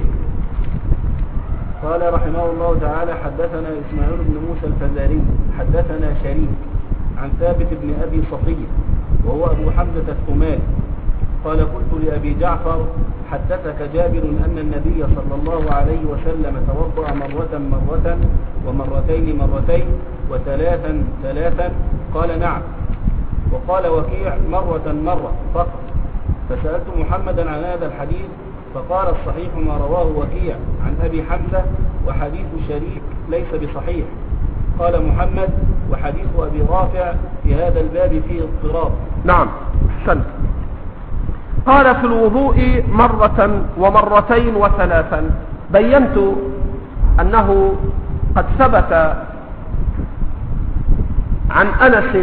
قال رحمه الله تعالى حدثنا إسماعيل بن موسى الفزاري حدثنا شريك عن ثابت بن أبي صفية وهو أبو حمزة الثمالي قال قلت لأبي جعفر حدثك جابر أن النبي صلى الله عليه وسلم توضأ مرة ومرتين وثلاثا قال نعم. وقال وكيع مرة فقط. فسألت محمدا عن هذا الحديث فقال الصحيح ما رواه وكيع عن أبي حمزة وحديث شريك ليس بصحيح. قال محمد وحديث أبي رافع في هذا الباب فيه اضطراب. نعم أحسنت. قال في الوضوء مرة ومرتين وثلاثا. بينت أنه قد ثبت عن أنس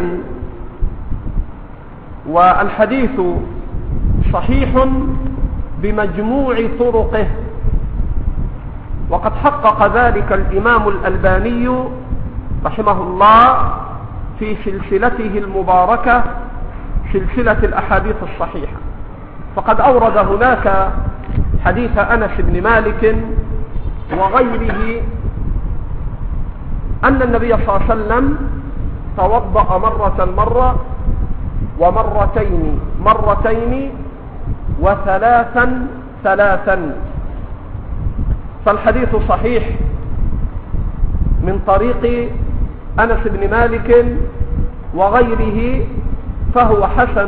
والحديث صحيح بمجموع طرقه، وقد حقق ذلك الإمام الألباني رحمه الله في سلسلته المباركة سلسلة الأحاديث الصحيحة، فقد أورد هناك حديث أنس بن مالك وغيره أن النبي صلى الله عليه وسلم توضأ مرة ومرتين وثلاثا. فالحديث صحيح من طريق أنس بن مالك وغيره، فهو حسن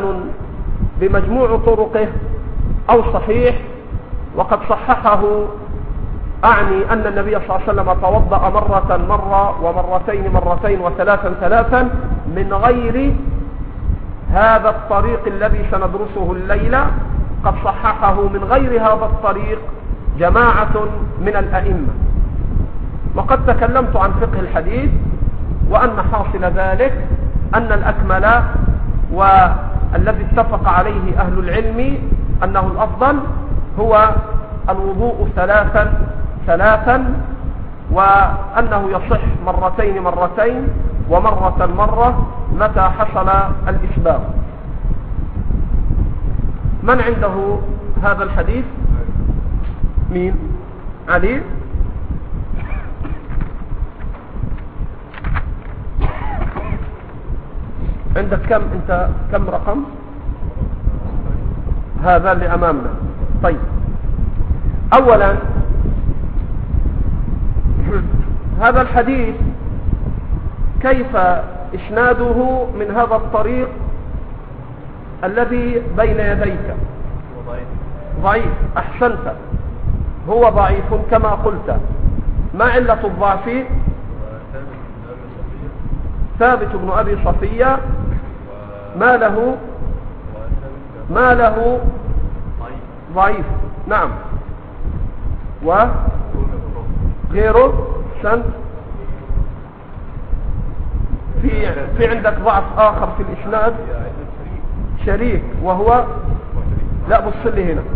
بمجموع طرقه أو صحيح، وقد صححه أعني أن النبي صلى الله عليه وسلم توضأ مرة ومرتين وثلاثا من غير هذا الطريق الذي سندرسه الليلة. قد صححه من غير هذا الطريق جماعة من الأئمة. وقد تكلمت عن فقه الحديث وأن حاصل ذلك أن الأكمل والذي اتفق عليه أهل العلم أنه الأفضل هو الوضوء ثلاثا وأنه يصح مرتين ومرة متى حصل الإسباغ. من عنده هذا الحديث؟ مين؟ علي؟ عندك كم انت؟ كم رقم؟ هذا اللي امامنا. طيب، اولا هذا الحديث كيف اسناده من هذا الطريق الذي بين يديك؟ ضعيف. احسنت، هو ضعيف كما قلت. ما علة الضعف؟ ثابت بن أبي صفية. ما له ضعيف. نعم. وغيره سنت في عندك ضعف آخر في الإسناد، شريك، وهو لا بص لي هنا،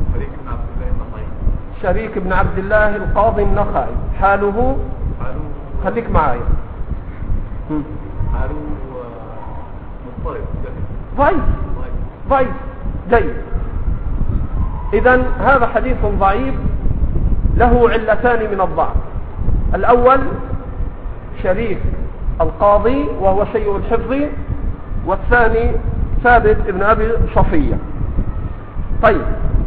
شريك بن عبد الله القاضي النخعي. حاله خليك معايا. ضعيف جيد. إذن هذا حديث ضعيف له علتان من الضعف. الأول شريك القاضي وهو سيء الحفظ، والثاني ثابت ابن أبي صفية. طيب،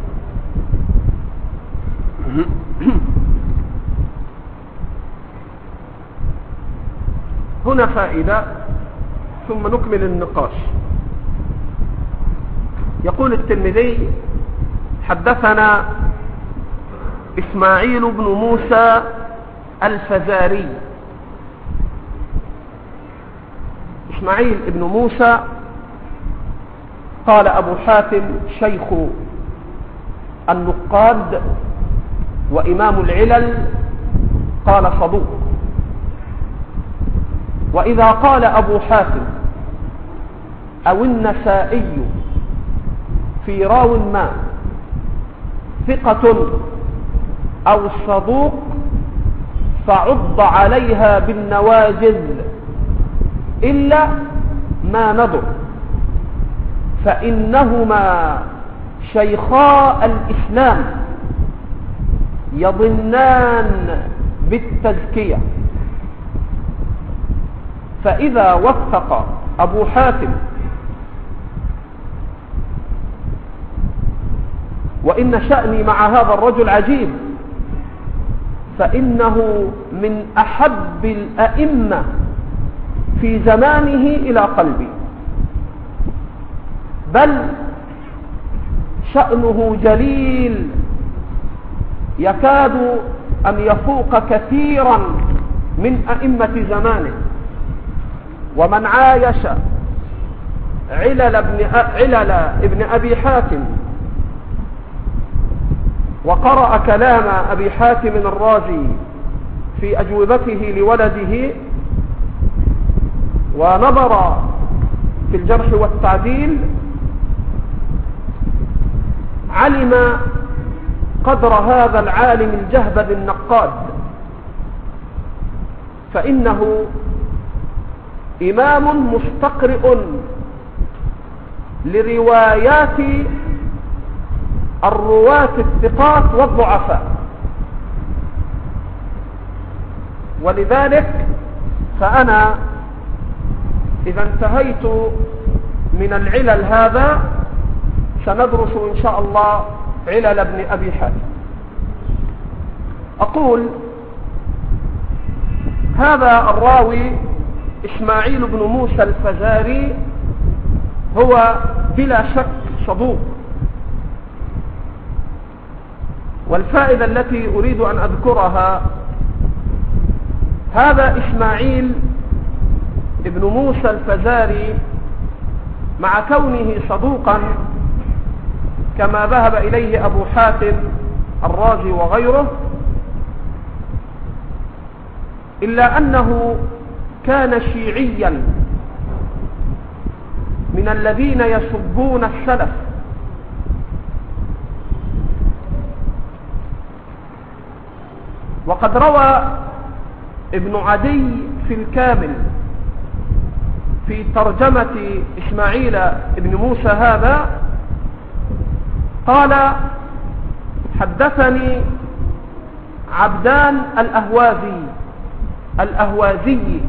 هنا فائدة ثم نكمل النقاش. يقول الترمذي: حدثنا إسماعيل بن موسى الفزاري. إسماعيل بن موسى قال أبو حاتم شيخ النقاد وإمام العلل، قال صدوق. وإذا قال أبو حاتم أو النسائي في راو ما ثقة أو صدوق فعض عليها بالنواجذ إلا ما نظر، فإنهما شيخا الإسلام يظنان بالتزكية. فإذا وثق أبو حاتم، وإن شأني مع هذا الرجل عجيب، فإنه من أحب الأئمة في زمانه إلى قلبي، بل شأنه جليل يكاد أن يفوق كثيرا من أئمة زمانه. ومن عايش علل ابن أبي حاتم وقرأ كلام أبي حاتم الرازي في أجوبته لولده ونظر في الجرح والتعديل، علم قدر هذا العالم الجهبذ النقاد، فإنه إمام مستقرئ لروايات الرواة الثقات والضعفاء. ولذلك فأنا إذا انتهيت من العلل هذا سندرس إن شاء الله علل ابن أبي حاتم. أقول هذا الراوي إسماعيل بن موسى الفزاري هو بلا شك صدوق، والفائدة التي أريد أن أذكرها: هذا إسماعيل ابن موسى الفزاري مع كونه صدوقا كما ذهب إليه أبو حاتم الرازي وغيره، إلا أنه كان شيعيا من الذين يسبون السلف، وقد روى ابن عدي في الكامل في ترجمة إسماعيل ابن موسى هذا قال: حدثني عبدان الأهوازي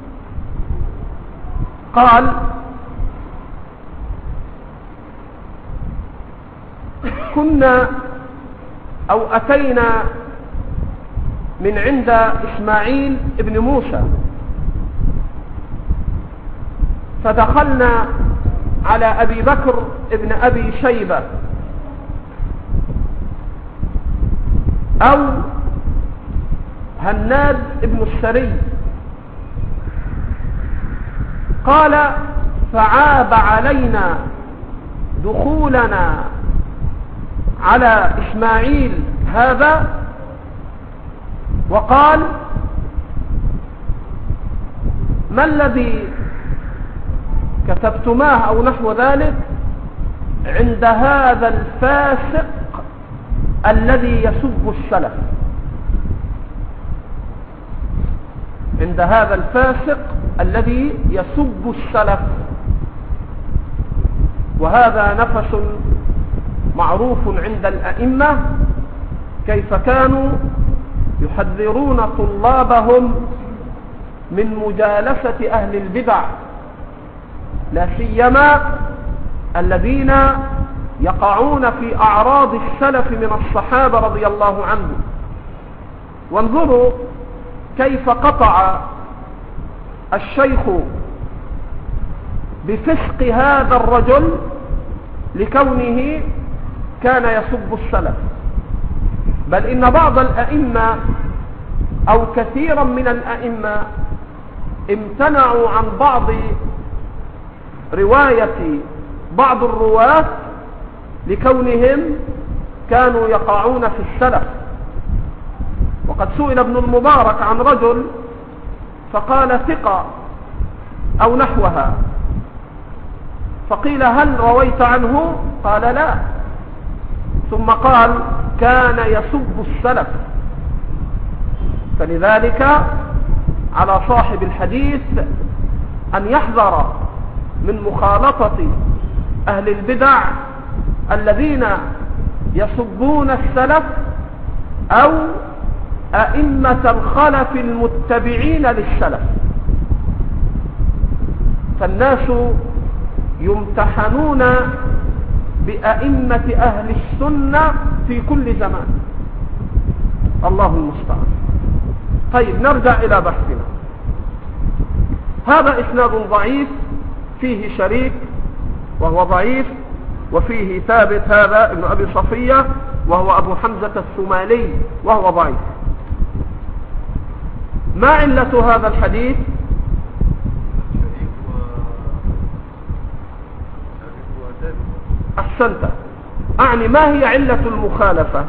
قال: كنا أو أتينا من عند إسماعيل ابن موسى، فدخلنا على أبي بكر ابن أبي شيبة أو هناد ابن السري، قال: فعاب علينا دخولنا على إسماعيل هذا، وقال: ما الذي كتبتماه أو نحو ذلك عند هذا الفاسق الذي يسب السلف، عند هذا الفاسق الذي يسب السلف. وهذا نفس معروف عند الأئمة كيف كانوا يحذرون طلابهم من مجالسة أهل البدع، لا سيما الذين يقعون في أعراض السلف من الصحابة رضي الله عنهم. وانظروا كيف قطع الشيخ بفسق هذا الرجل لكونه كان يسب السلف، بل إن بعض الأئمة أو كثيرا من الأئمة امتنعوا عن بعض رواية بعض الرواة لكونهم كانوا يقعون في السلف. وقد سئل ابن المبارك عن رجل فقال: ثقة أو نحوها، فقيل: هل رويت عنه؟ قال: لا. ثم قال: كان يسب السلف. فلذلك على صاحب الحديث أن يحذر من مخالطة أهل البدع الذين يسبون السلف أو أئمة الخلف المتبعين للسلف. فالناس يمتحنون بأئمة أهل السنة في كل زمان، الله المستعان. طيب، نرجع إلى بحثنا. هذا إسناد ضعيف فيه شريك وهو ضعيف، وفيه ثابت هذا ابن أبي صفية وهو أبو حمزة الثمالي وهو ضعيف. ما علة هذا الحديث؟ أحسنت. أعني ما هي علة المخالفة؟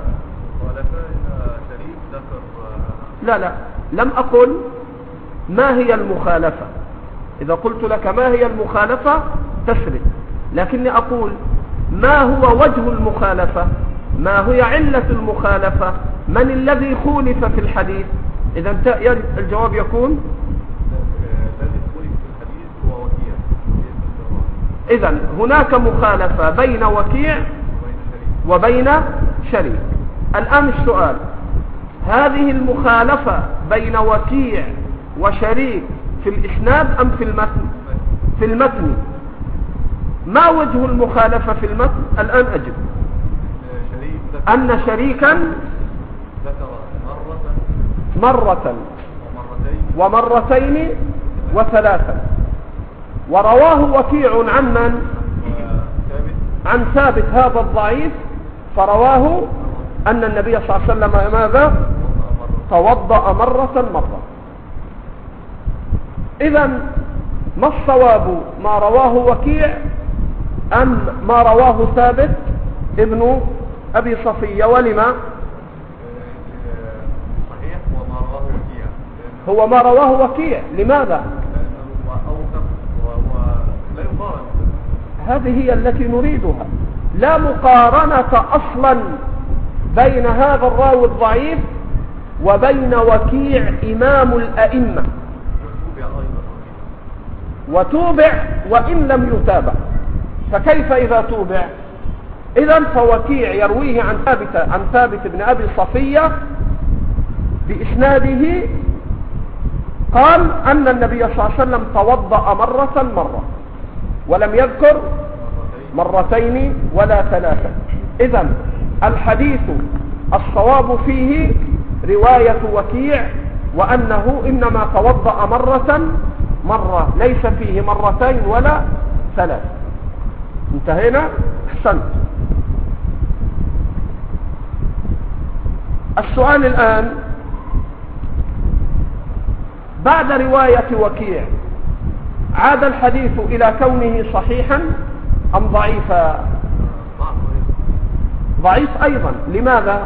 لا، لم أقل ما هي المخالفة. إذا قلت لك ما هي المخالفة تشرك، لكني أقول ما هو وجه المخالفة، ما هي علة المخالفة، من الذي خولف في الحديث. إذا الجواب يكون إذن هناك مخالفة بين وكيع وبين شريك. الآن السؤال: هذه المخالفة بين وكيع وشريك في الإسناد أم في المتن؟ في المتن. ما وجه المخالفة في المتن؟ الآن أجب. أن شريكا ذكر مرة ومرتين وثلاثا، ورواه وكيع عن من؟ عن ثابت هذا الضعيف، فرواه أن النبي صلى الله عليه وسلم ماذا؟ توضأ مرة. إذا ما الصواب؟ ما رواه وكيع أم ما رواه ثابت ابن أبي صفية؟ ولما؟ صحيح هو ما رواه وكيع. لماذا؟ لأنه أوثق وهو لا يقارن. هذه هي التي نريدها، لا مقارنة أصلا بين هذا الراوي الضعيف وبين وكيع إمام الأئمة. وتوبع وإن لم يتابع، فكيف إذا توبع؟ إذن فوكيع يرويه عن ثابت بن أبي صفية بإسناده قال أن النبي صلى الله عليه وسلم توضأ مرة، ولم يذكر مرتين ولا ثلاثة. إذن الحديث الصواب فيه رواية وكيع، وأنه إنما توضأ مرة، ليس فيه مرتين ولا ثلاث. انتهينا؟ احسنت. السؤال الآن، بعد رواية وكيع عاد الحديث إلى كونه صحيحا أم ضعيفا؟ ضعيف أيضا. لماذا؟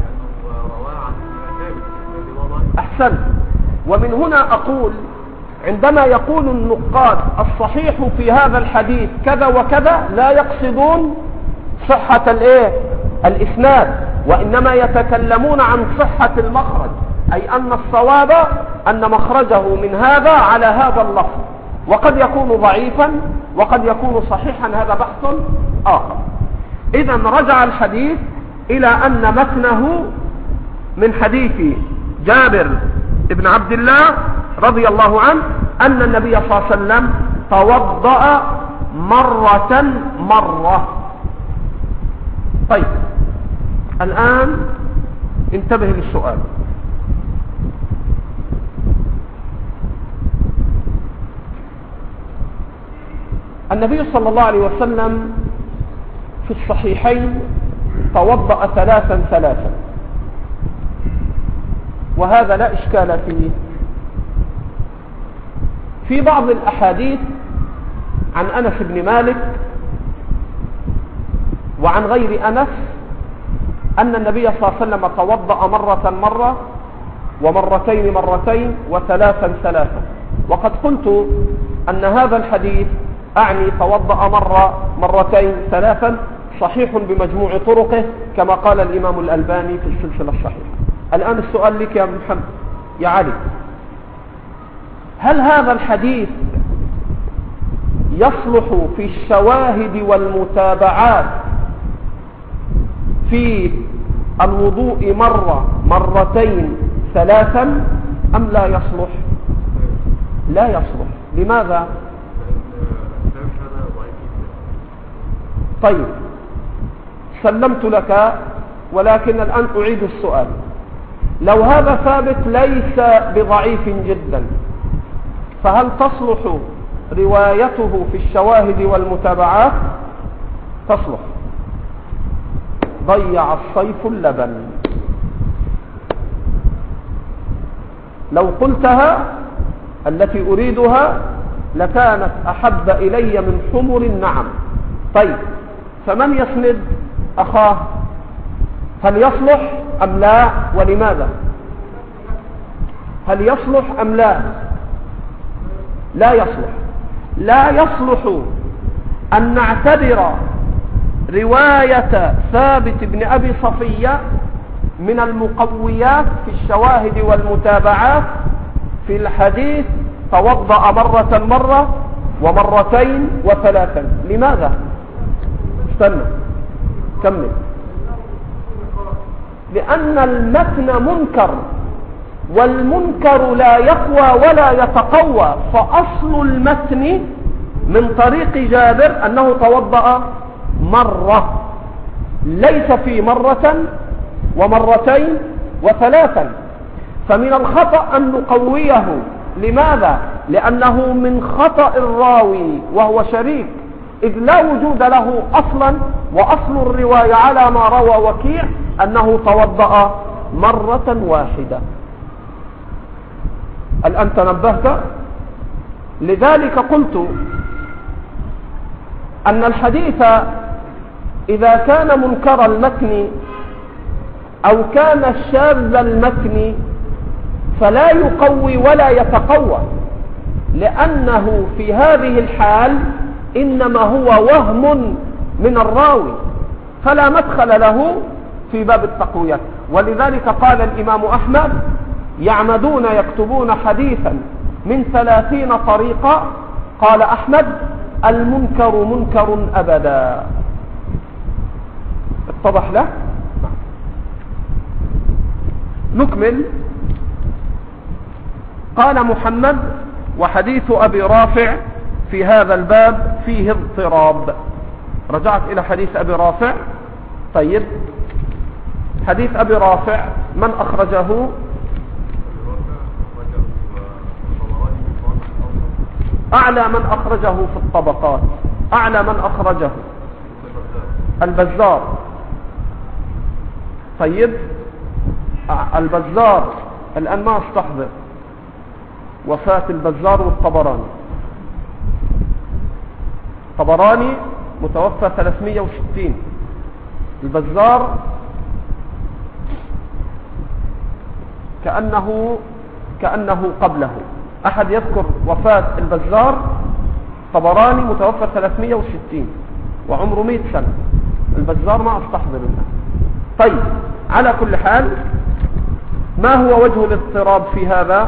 أحسنت. ومن هنا أقول عندما يقول النقاد الصحيح في هذا الحديث كذا وكذا، لا يقصدون صحة الإسناد، وإنما يتكلمون عن صحة المخرج، أي أن الصواب أن مخرجه من هذا على هذا اللفظ، وقد يكون ضعيفا وقد يكون صحيحا، هذا بحث آخر. إذا رجع الحديث إلى أن متنه من حديث جابر بن عبد الله رضي الله عنه أن النبي صلى الله عليه وسلم توضأ مرة. طيب، الآن انتبه للسؤال. النبي صلى الله عليه وسلم في الصحيحين توضأ ثلاثا، وهذا لا إشكال فيه. في بعض الأحاديث عن أنس بن مالك وعن غير أنس أن النبي صلى الله عليه وسلم توضأ مرة، ومرتين وثلاثا. وقد قلت أن هذا الحديث أعني توضأ مرتين ثلاثا صحيح بمجموع طرقه، كما قال الإمام الألباني في السلسلة الصحيحة. الآن السؤال لك يا محمد يا علي، هل هذا الحديث يصلح في الشواهد والمتابعات في الوضوء مرتين ثلاثا أم لا يصلح؟ لا يصلح. لماذا؟ طيب، سلمت لك، ولكن الآن أعيد السؤال. لو هذا ثابت ليس بضعيف جدا، فهل تصلح روايته في الشواهد والمتابعات؟ تصلح. ضيع الصيف اللبن. لو قلتها التي أريدها لكانت أحب إلي من حمر النعم. طيب، فمن يسند أخاه؟ هل يصلح أم لا؟ ولماذا؟ هل يصلح أم لا؟ لا يصلح. لا يصلح أن نعتبر رواية ثابت بن أبي صفية من المقويات في الشواهد والمتابعات في الحديث توضأ مرة ومرتين وثلاثا. لماذا؟ استنى كمل. لأن المتن منكر، والمنكر لا يقوى ولا يتقوى، فأصل المتن من طريق جابر أنه توضأ مرة، ليس في مرة ومرتين وثلاثا. فمن الخطأ أن نقويه. لماذا؟ لأنه من خطأ الراوي وهو شريك إذ لا وجود له أصلا، وأصل الرواية على ما روى وكيع أنه توضأ مرة واحدة. الآن تنبهت؟ لذلك قلت أن الحديث إذا كان منكر المتن أو كان شاذ المتن فلا يقوي ولا يتقوى، لأنه في هذه الحال إنما هو وهم من الراوي، فلا مدخل له في باب التقوية. ولذلك قال الإمام أحمد: يعمدون يكتبون حديثا من 30 طريقة، قال أحمد: المنكر منكر أبدا. اتضح له؟ نكمل. قال محمد: وحديث أبي رافع في هذا الباب فيه اضطراب. رجعت إلى حديث أبي رافع. طيب، حديث أبي رافع من أخرجه؟ أعلى من أخرجه في الطبقات، أعلى من أخرجه البزار. طيب، البزار الآن ما استحضر وفاة البزار والطبراني. طبراني متوفى 360، البزار كأنه قبله. أحد يذكر وفاة البزار؟ طبراني متوفى 360 وعمره 100 سنة، البزار ما استحضر الآن. طيب، على كل حال، ما هو وجه الاضطراب في هذا؟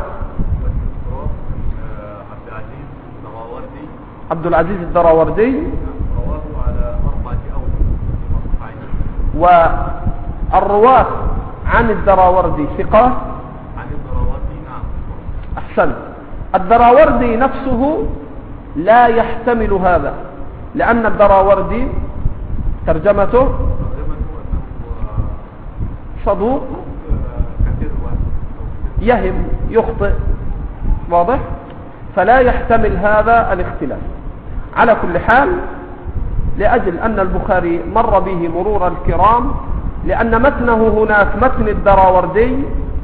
عبد العزيز الدراوردي رواه على 4 أوجه. والرواة عن الدراوردي ثقة؟ عن الدراوردي نعم. أحسن. الدراوردي نفسه لا يحتمل هذا، لأن الدراوردي ترجمته صدوق يهم يخطئ، واضح؟ فلا يحتمل هذا الاختلاف. على كل حال، لأجل أن البخاري مر به مرور الكرام، لأن متنه هناك متن الدراوردي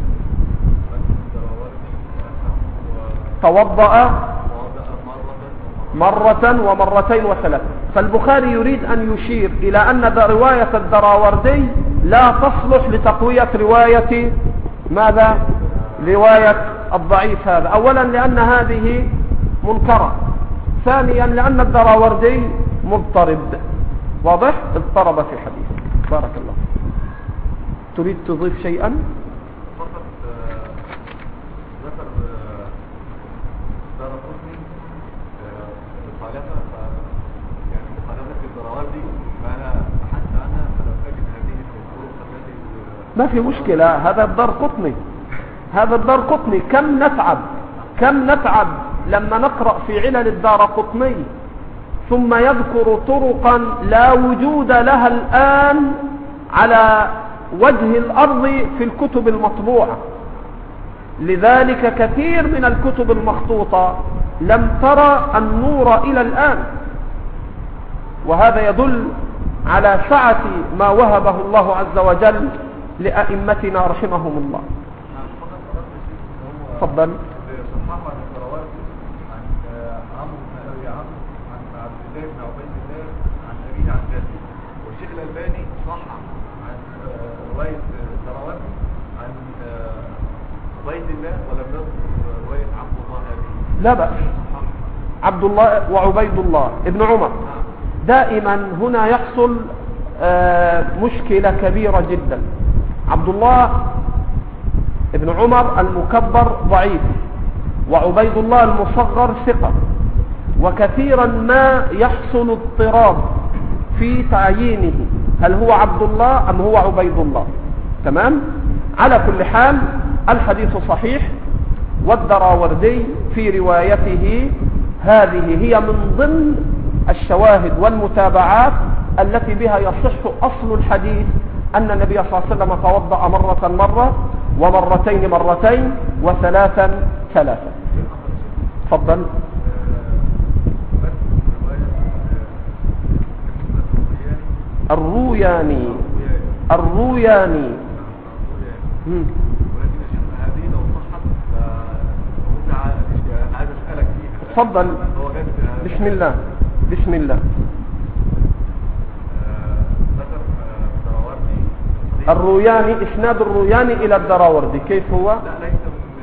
توضأ مرة ومرتين وثلاث، فالبخاري يريد أن يشير إلى أن رواية الدراوردي لا تصلح لتقوية رواية ماذا؟ رواية الضعيف هذا. أولا لأن هذه منكرة، ثانيا لأن الدراوردي مضطرب، واضح؟ اضطرب في حديث. بارك الله. تريد تضيف شيئا؟ فقط ذكر دارقطني مخالفة، يعني مخالفة الدراوردي، فأنا حتى أنا فلم أجد هذه الطرق التي ما في مشكلة، هذا الدارقطني، هذا الدارقطني. كم نتعب لما نقرأ في علل الدارقطني ثم يذكر طرقا لا وجود لها الآن على وجه الأرض في الكتب المطبوعة. لذلك كثير من الكتب المخطوطة لم ترى النور إلى الآن، وهذا يدل على سعة ما وهبه الله عز وجل لأئمتنا رحمهم الله. تفضل. صححه عن الدراوردي عن عمرو بن أبي عمرو عن عبد الله بن عبيد الله عن أبيه عن جده، والشيخ الألباني صحح عن رواية الدراوردي عن عبيد الله ولم يذكر رواية عبد الله أبيه. لا بأس. عبد الله وعبيد الله ابن عمر. دائما هنا يحصل مشكلة كبيرة جدا. عبد الله ابن عمر المكبر ضعيف، وعبيد الله المصغر ثقة، وكثيرا ما يحصل اضطراب في تعيينه، هل هو عبد الله أم هو عبيد الله؟ تمام؟ على كل حال الحديث صحيح، والدراوردي في روايته هذه هي من ضمن الشواهد والمتابعات التي بها يصح أصل الحديث أن النبي صلى الله عليه وسلم توضأ مرة ومرتين وثلاثا. تفضل. الروياني. ولكن هذه لو صحت فأنا عايز أسألك فيها. تفضل. بسم الله. الروياني، إسناد الروياني إلى الدراوردي كيف هو؟ لا، ليس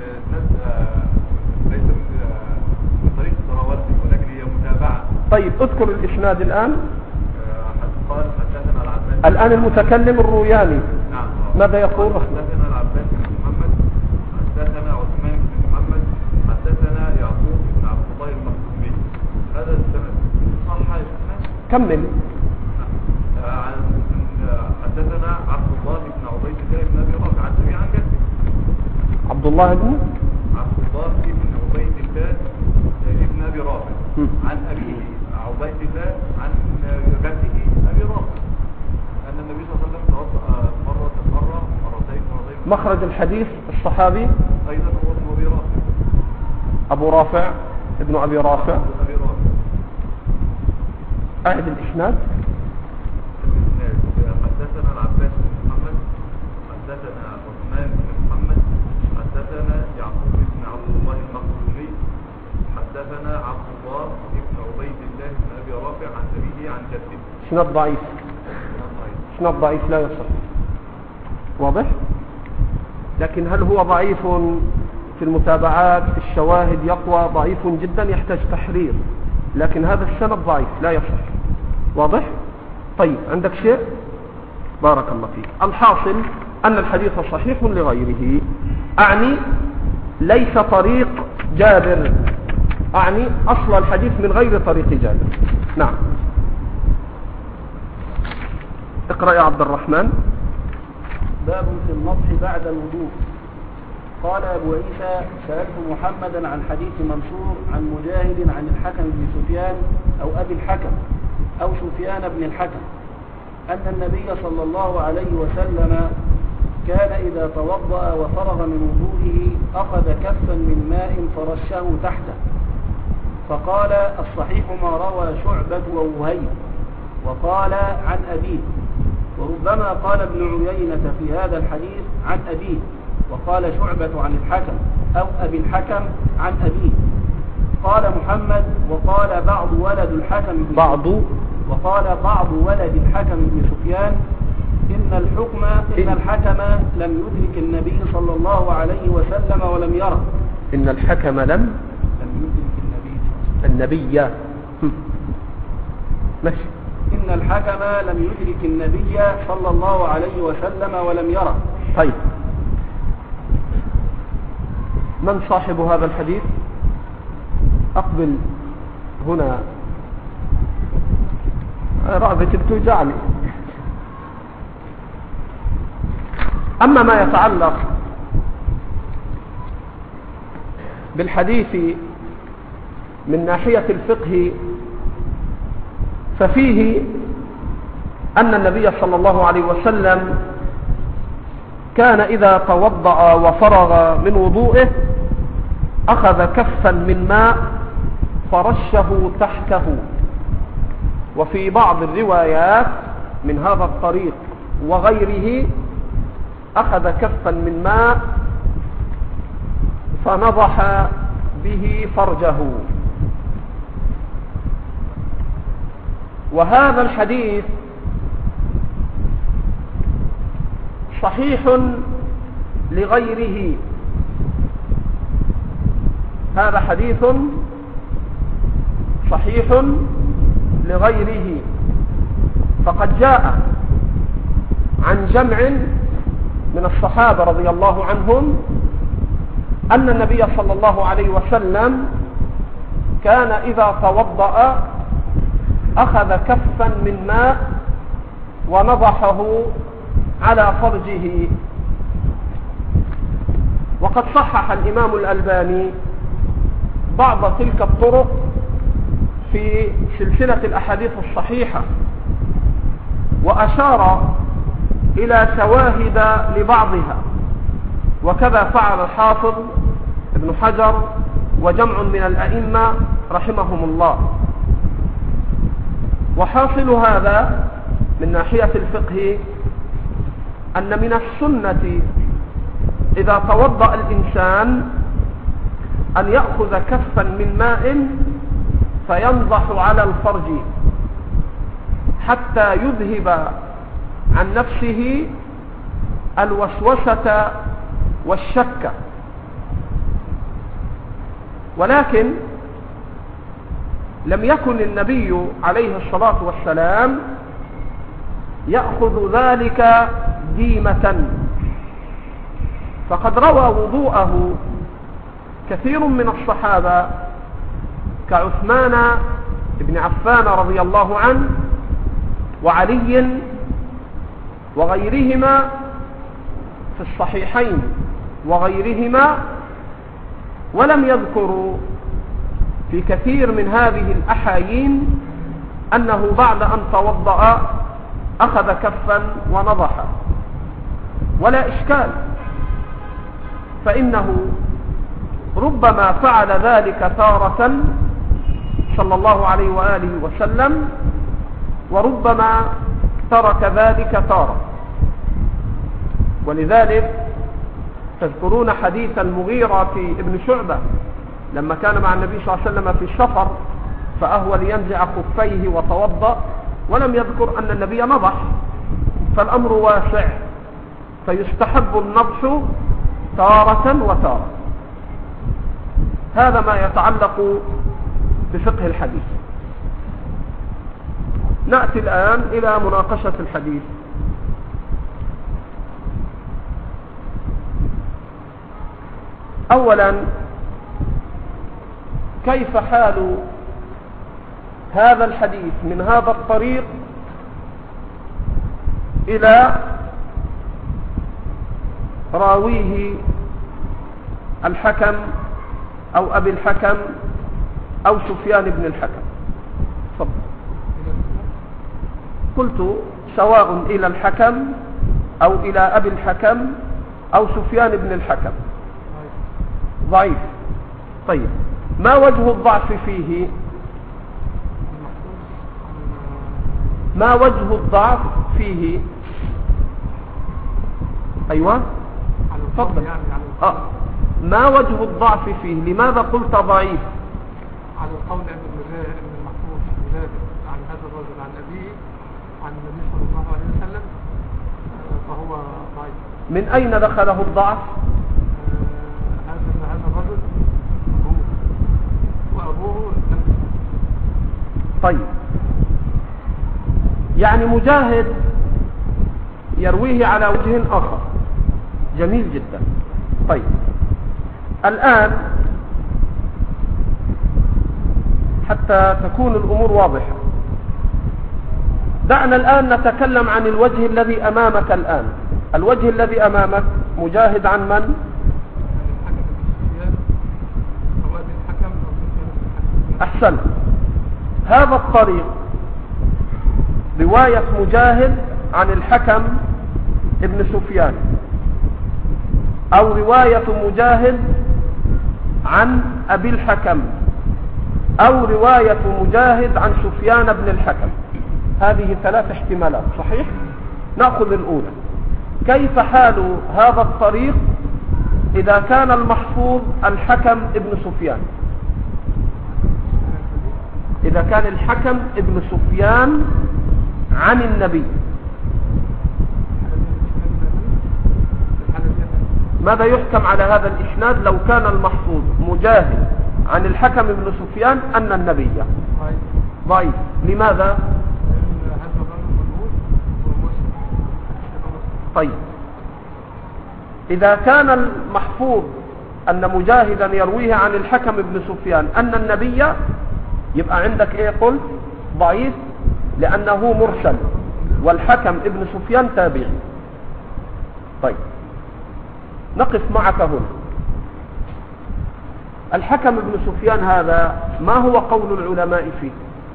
من طريق الدراوردي، ولكن هي متابعة. طيب اذكر الإسناد الآن. قال حدثنا العباس. الآن المتكلم الروياني. نعم. ماذا يقول؟ حدثنا العباس بن محمد، حدثنا عثمان بن محمد، حدثنا يعقوب بن عبد الله المخزومي. هذا السند صح يا شيخنا؟ كمل. حدثنا عبد الله بن عبيد الله بن ابي رافع عن ابي عن جده. عبد الله بن عبيد الله بن ابي رافع عن ابيه عبيد الله عن جده ابي رافع ان النبي صلى الله عليه وسلم توضأ مرتين. مخرج الحديث الصحابي ايضا هو ابن ابي رافع. ابو رافع ابن ابي رافع. اعد الاسناد. حدثنا العباس بن محمد، حدثنا عثمان بن محمد، حدثنا يعقوب بن عبد الله المخزومي، حدثنا عبد الله بن عبيد الله بن ابي رافع عن ابيه عن جده. اسناد ضعيف لا يصح. واضح؟ لكن هل هو ضعيف في المتابعات في الشواهد يقوى؟ ضعيف جدا يحتاج تحرير، لكن هذا السند ضعيف لا يصح. واضح؟ طيب عندك شيء؟ بارك الله فيك. الحاصل أن الحديث صحيح لغيره، أعني ليس طريق جابر، أعني أصل الحديث من غير طريق جابر. نعم. اقرأ يا عبد الرحمن. باب في النصح بعد الوضوء. قال أبو عيسى: سألت محمدا عن حديث منصور عن مجاهد عن الحكم بن سفيان أو أبي الحكم أو سفيان بن الحكم أن النبي صلى الله عليه وسلم كان إذا توضأ وفرغ من وضوئه أخذ كفا من ماء فرشه تحته. فقال: الصحيح ما روى شعبة ووهيب. وقال: عن أبيه. وربما قال ابن عيينة في هذا الحديث عن أبيه، وقال شعبة عن الحكم أو أبي الحكم عن أبيه. قال محمد: وقال بعض ولد الحكم بن سفيان إن الحكم لم يدرك النبي صلى الله عليه وسلم ولم يره. إن الحكم لم يدرك النبي ماشي. إن الحكم لم يدرك النبي صلى الله عليه وسلم ولم يره. طيب، من صاحب هذا الحديث؟ أقبل هنا، رأبتي بتوجعني. أما ما يتعلق بالحديث من ناحية الفقه ففيه أن النبي صلى الله عليه وسلم كان إذا توضأ وفرغ من وضوئه أخذ كفا من ماء فرشه تحته. وفي بعض الروايات من هذا الطريق وغيره أخذ كفا من ماء فنضح به فرجه. وهذا الحديث صحيح لغيره. هذا حديث صحيح لغيره، فقد جاء عن جمع من الصحابة رضي الله عنهم أن النبي صلى الله عليه وسلم كان إذا توضأ أخذ كفا من ماء ونضحه على فرجه. وقد صحح الإمام الألباني بعض تلك الطرق في سلسلة الأحاديث الصحيحة، وأشار إلى شواهد لبعضها، وكذا فعل الحافظ ابن حجر وجمع من الأئمة رحمهم الله. وحاصل هذا من ناحية الفقه أن من السنة إذا توضأ الإنسان أن يأخذ كفا من ماء فينضح على الفرج حتى يذهب عن نفسه الوسوسة والشك. ولكن لم يكن النبي عليه الصلاة والسلام يأخذ ذلك ديمة، فقد روى وضوءه كثير من الصحابة كعثمان بن عفان رضي الله عنه وعلي وغيرهما في الصحيحين وغيرهما، ولم يذكروا في كثير من هذه الأحايين أنه بعد أن توضأ أخذ كفا ونضح، ولا إشكال، فإنه ربما فعل ذلك تارة صلى الله عليه وآله وسلم، وربما ترك ذلك تارة. ولذلك تذكرون حديث المغيرة بن شعبة لما كان مع النبي صلى الله عليه وسلم في السفر فأهوى لينزع خفيه وتوضأ، ولم يذكر أن النبي نضح، فالأمر واسع، فيستحب النضح تارة وتارة. هذا ما يتعلق بفقه الحديث. نأتي الآن إلى مناقشة الحديث. أولا، كيف حال هذا الحديث من هذا الطريق إلى راويه الحكم أو أبي الحكم أو سفيان بن الحكم؟ تفضل. قلت سواء إلى الحكم أو إلى أبي الحكم أو سفيان بن الحكم. ضعيف. طيب، ما وجه الضعف فيه؟ ما وجه الضعف فيه؟ أيوة، تفضل. ما وجه الضعف فيه؟ لماذا قلت ضعيف؟ على القول ابن المحفوظ عن هذا الرجل عن أبيه عن النبي صلى الله عليه وسلم، فهو ضعيف. من أين دخله الضعف؟ هذا الرجل وأبوه لم. طيب، يعني مجاهد يرويه على وجه آخر. جميل جدا. طيب، الآن حتى تكون الأمور واضحة، دعنا الآن نتكلم عن الوجه الذي أمامك الآن. الوجه الذي أمامك مجاهد عن من؟ أحسن. هذا الطريق رواية مجاهد عن الحكم ابن سفيان، أو رواية مجاهد عن أبي الحكم، أو رواية مجاهد عن سفيان بن الحكم. هذه ثلاث احتمالات، صحيح؟ نأخذ الأولى. كيف حال هذا الطريق إذا كان المحفوظ الحكم ابن سفيان؟ إذا كان الحكم ابن سفيان عن النبي، ماذا يحكم على هذا الإسناد لو كان المحفوظ مجاهد عن الحكم ابن سفيان أن النبي ضعيف؟ لماذا؟ طيب، إذا كان المحفوظ أن مجاهدا يرويه عن الحكم ابن سفيان أن النبي، يبقى عندك إيه؟ قلت ضعيف لأنه مرسل، والحكم ابن سفيان تابعي. طيب، نقف معك هنا. الحكم ابن سفيان هذا ما هو قول العلماء فيه؟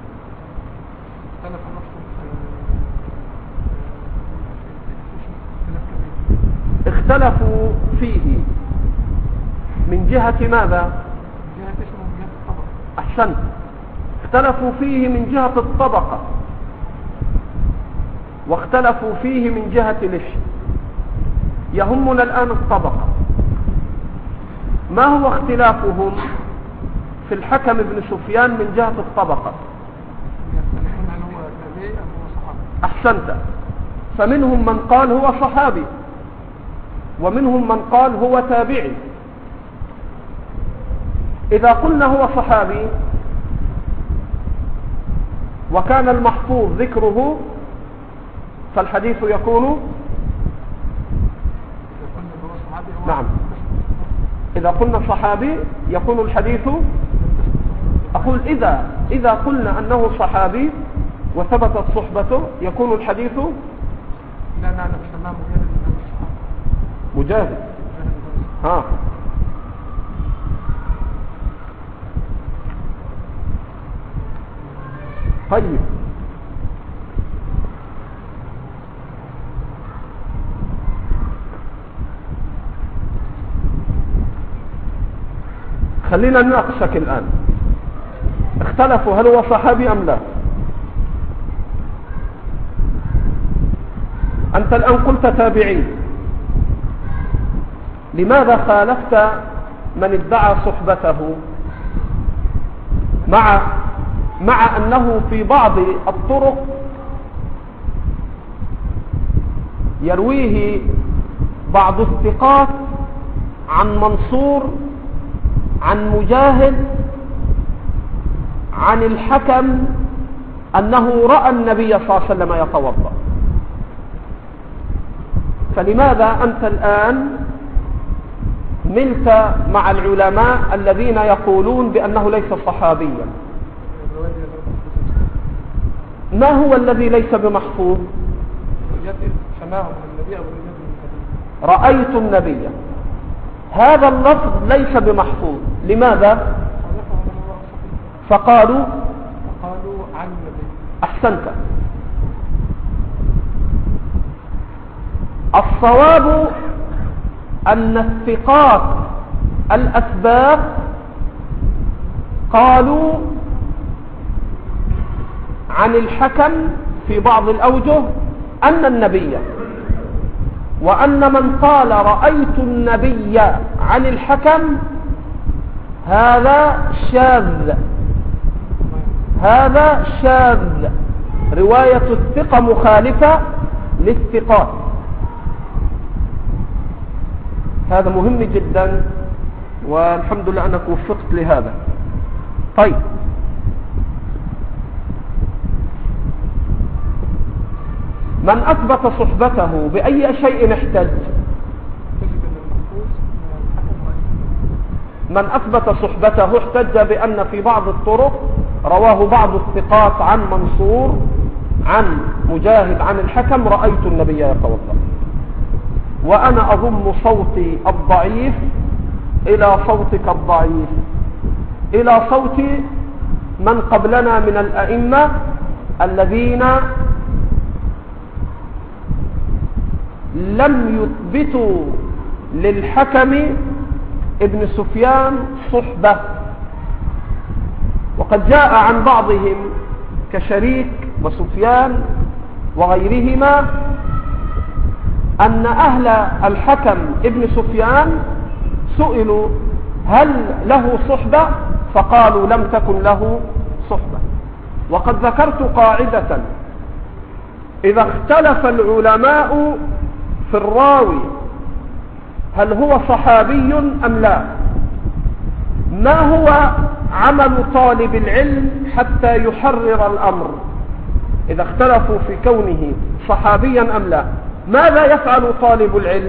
اختلفوا فيه من جهة ماذا؟ أحسنت. اختلفوا فيه من جهة الطبقة. واختلفوا فيه من جهة الإيش. يهمنا الآن الطبقة. ما هو اختلافهم في الحكم بن سفيان من جهة الطبقة؟ أحسنت. فمنهم من قال هو صحابي، ومنهم من قال هو تابعي. إذا قلنا هو صحابي وكان المحفوظ ذكره فالحديث يكون نعم. إذا قلنا صحابي يكون الحديث، أقول إذا قلنا أنه صحابي وثبتت صحبته يكون الحديث لا نعلم سماه مجاهد. ها طيب، خلينا نناقشك الآن. اختلفوا هل هو صحابي أم لا. أنت الآن قلت تابعي، لماذا خالفت من ادعى صحبته مع أنه في بعض الطرق يرويه بعض الثقات عن منصور عن مجاهد عن الحكم أنه رأى النبي صلى الله عليه وسلم يتوضأ؟ فلماذا أنت الآن ملت مع العلماء الذين يقولون بأنه ليس صحابيا؟ ما هو الذي ليس بمحفوظ؟ رأيت النبي، هذا اللفظ ليس بمحفوظ. لماذا؟ فقالوا عن النبي. أحسنت. الصواب أن الثقات الأسباب قالوا عن الحكم في بعض الأوجه أن النبي، وأن من قال رأيت النبي عن الحكم هذا شاذ، رواية الثقة مخالفة للثقات. هذا مهم جدا، والحمد لله أنك وفقت لهذا. طيب، من أثبت صحبته بأي شيء احتج؟ من أثبت صحبته احتج بأن في بعض الطرق رواه بعض الثقات عن منصور عن مجاهد عن الحكم رأيت النبي يتوضأ. وأنا أضم صوتي الضعيف إلى صوتك الضعيف، إلى صوت من قبلنا من الأئمة الذين لم يثبتوا للحكم ابن سفيان صحبة. وقد جاء عن بعضهم كشريك وسفيان وغيرهما أن أهل الحكم ابن سفيان سئلوا هل له صحبة فقالوا لم تكن له صحبة. وقد ذكرت قاعدة: إذا اختلف العلماء في الراوي هل هو صحابي أم لا، ما هو عمل طالب العلم حتى يحرر الأمر؟ إذا اختلفوا في كونه صحابيا أم لا، ماذا يفعل طالب العلم؟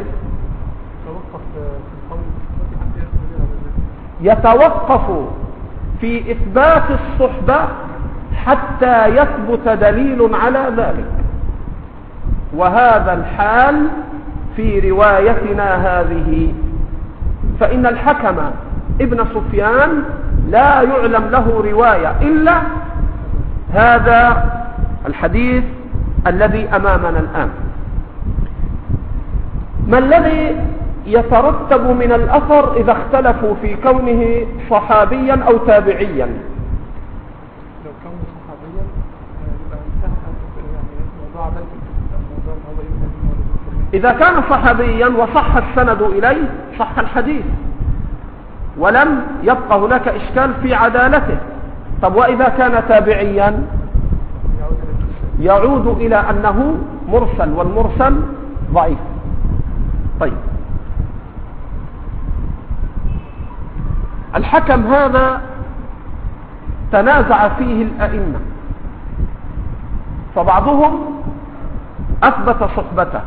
يتوقف في إثبات الصحبة حتى يثبت دليل على ذلك. وهذا الحال في روايتنا هذه، فإن الحكم ابن سفيان لا يعلم له رواية إلا هذا الحديث الذي أمامنا الآن. ما الذي يترتب من الأثر إذا اختلفوا في كونه صحابيا أو تابعيا؟ لو كونه صحابيا يبقى انتهى يعني موضوع عدالة إذا كان صحابيا وصح السند إليه صح الحديث ولم يبقى هناك إشكال في عدالته. طب وإذا كان تابعيا يعود إلى أنه مرسل، والمرسل ضعيف. طيب الحكم هذا تنازع فيه الأئمة، فبعضهم أثبت صحبته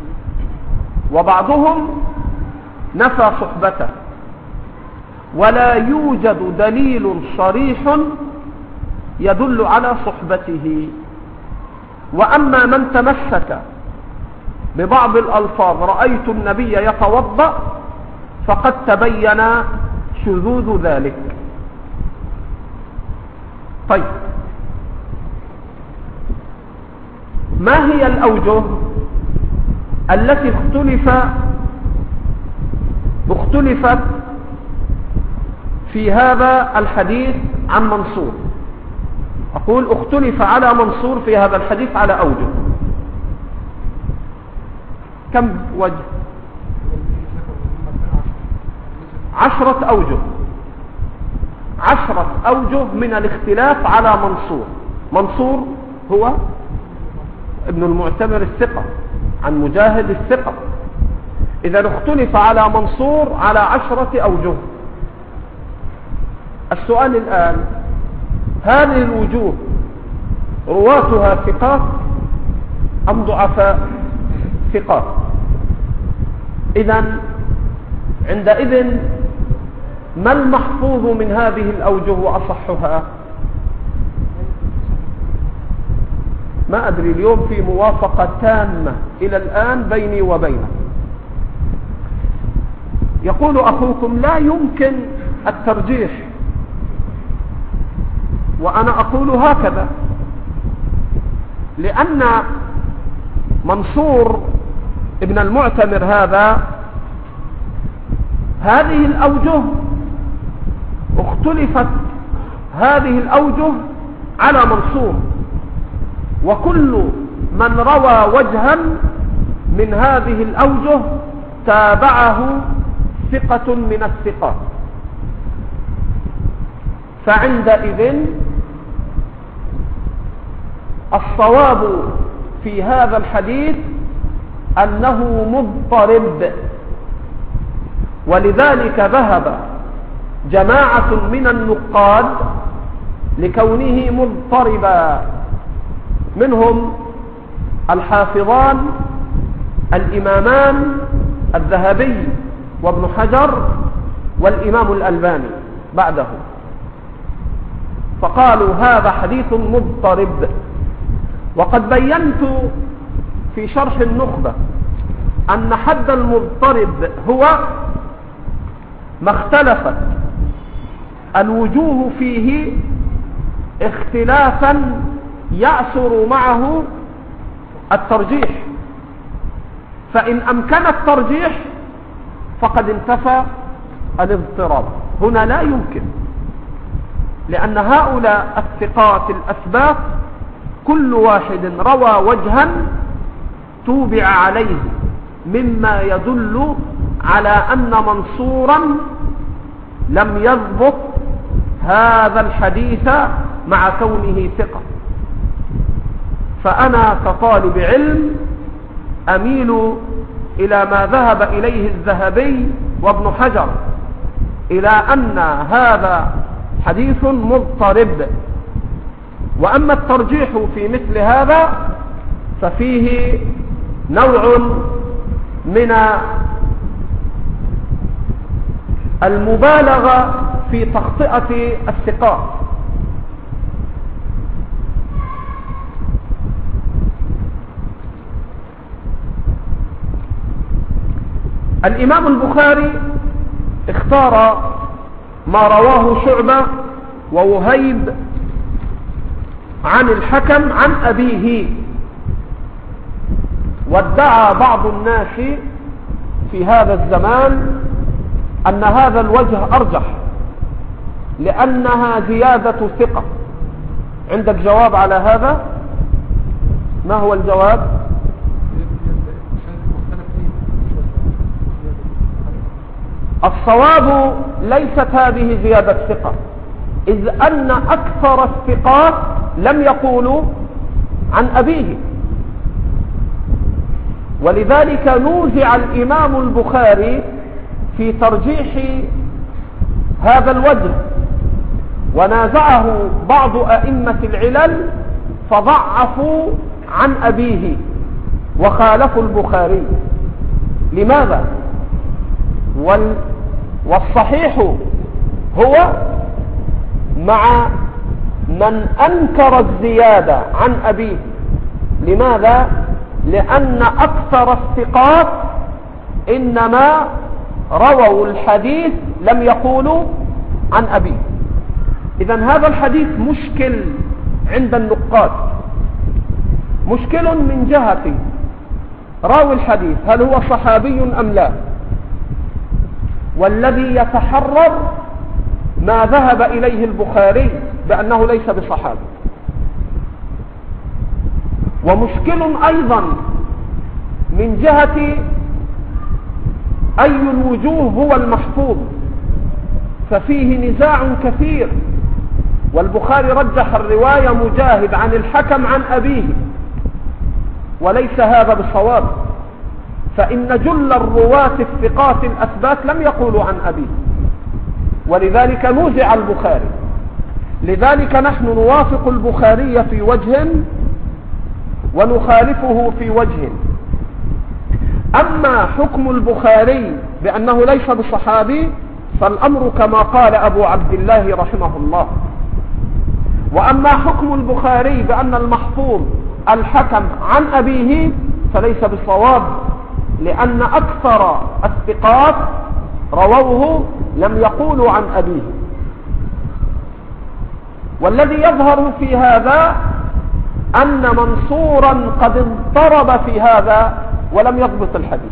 وبعضهم نفى صحبته، ولا يوجد دليل صريح يدل على صحبته. وأما من تمسك ببعض الألفاظ رأيت النبي يتوضأ فقد تبين شذوذ ذلك. طيب ما هي الأوجه التي اختلفت في هذا الحديث عن منصور؟ أقول اختلف على منصور في هذا الحديث على أوجه. كم وجه؟ 10 أوجه. 10 أوجه من الاختلاف على منصور. منصور هو ابن المعتمر الثقة عن مجاهد الثقة. إذا اختلف على منصور على 10 أوجه. السؤال الآن، هذه الوجوه رواتها ثقات أم ضعفاء؟ ثقات. إذن عندئذ ما المحفوظ من هذه الأوجه وأصحها؟ ما أدري، اليوم في موافقة تامة إلى الآن بيني وبينه. يقول أخوكم لا يمكن الترجيح، وأنا أقول هكذا، لأن منصور ابن المعتمر هذه الأوجه اختلفت هذه الأوجه على منصور، وكل من روى وجها من هذه الأوجه تابعه ثقة من الثقات. فعندئذ الصواب في هذا الحديث أنه مضطرب، ولذلك ذهب جماعة من النقاد لكونه مضطربا، منهم الحافظان الإمامان الذهبي وابن حجر والإمام الألباني بعده، فقالوا هذا حديث مضطرب. وقد بينت في شرح النخبة أن حد المضطرب هو ما اختلفت الوجوه فيه اختلافا يعسر معه الترجيح، فإن أمكن الترجيح فقد انتفى الاضطراب. هنا لا يمكن، لأن هؤلاء الثقات الأثبات كل واحد روى وجها توبع عليه مما يدل على أن منصورا لم يضبط هذا الحديث مع كونه ثقة. فأنا كطالب علم أميل إلى ما ذهب إليه الذهبي وابن حجر، إلى أن هذا حديث مضطرب. وأما الترجيح في مثل هذا ففيه نوع من المبالغة في تخطئة الثقات. الإمام البخاري اختار ما رواه شعبة ووهيب عن الحكم عن أبيه، وادعى بعض الناس في هذا الزمان أن هذا الوجه أرجح لأنها زيادة ثقة. عندك جواب على هذا؟ ما هو الجواب؟ الصواب ليست هذه زيادة ثقة، إذ أن أكثر الثقات لم يقولوا عن أبيه، ولذلك نوزع الإمام البخاري في ترجيح هذا الوجه، ونازعه بعض أئمة العلل فضعفوا عن أبيه وخالفوا البخاري. لماذا؟ والصحيح هو مع من أنكر الزيادة عن أبيه. لماذا؟ لأن أكثر الثقات إنما رووا الحديث لم يقولوا عن أبيه. إذن هذا الحديث مشكل عند النقاد، مشكل من جهة راوي الحديث هل هو صحابي أم لا، والذي يتحرر ما ذهب إليه البخاري بأنه ليس بصحابي. ومشكل أيضا من جهة أي الوجوه هو المحفوظ، ففيه نزاع كثير، والبخاري رجح الرواية مجاهد عن الحكم عن أبيه، وليس هذا بصواب، فإن جل الرواة الثقات الأثبات لم يقولوا عن أبيه، ولذلك نوزع البخاري. لذلك نحن نوافق البخاري في وجه ونخالفه في وجه. أما حكم البخاري بأنه ليس بصحابي فالأمر كما قال أبو عبد الله رحمه الله. وأما حكم البخاري بأن المحفوظ الحكم عن أبيه فليس بصواب، لأن أكثر الثقات رووه لم يقولوا عن أبيه. والذي يظهر في هذا أن منصورا قد اضطرب في هذا ولم يضبط الحديث.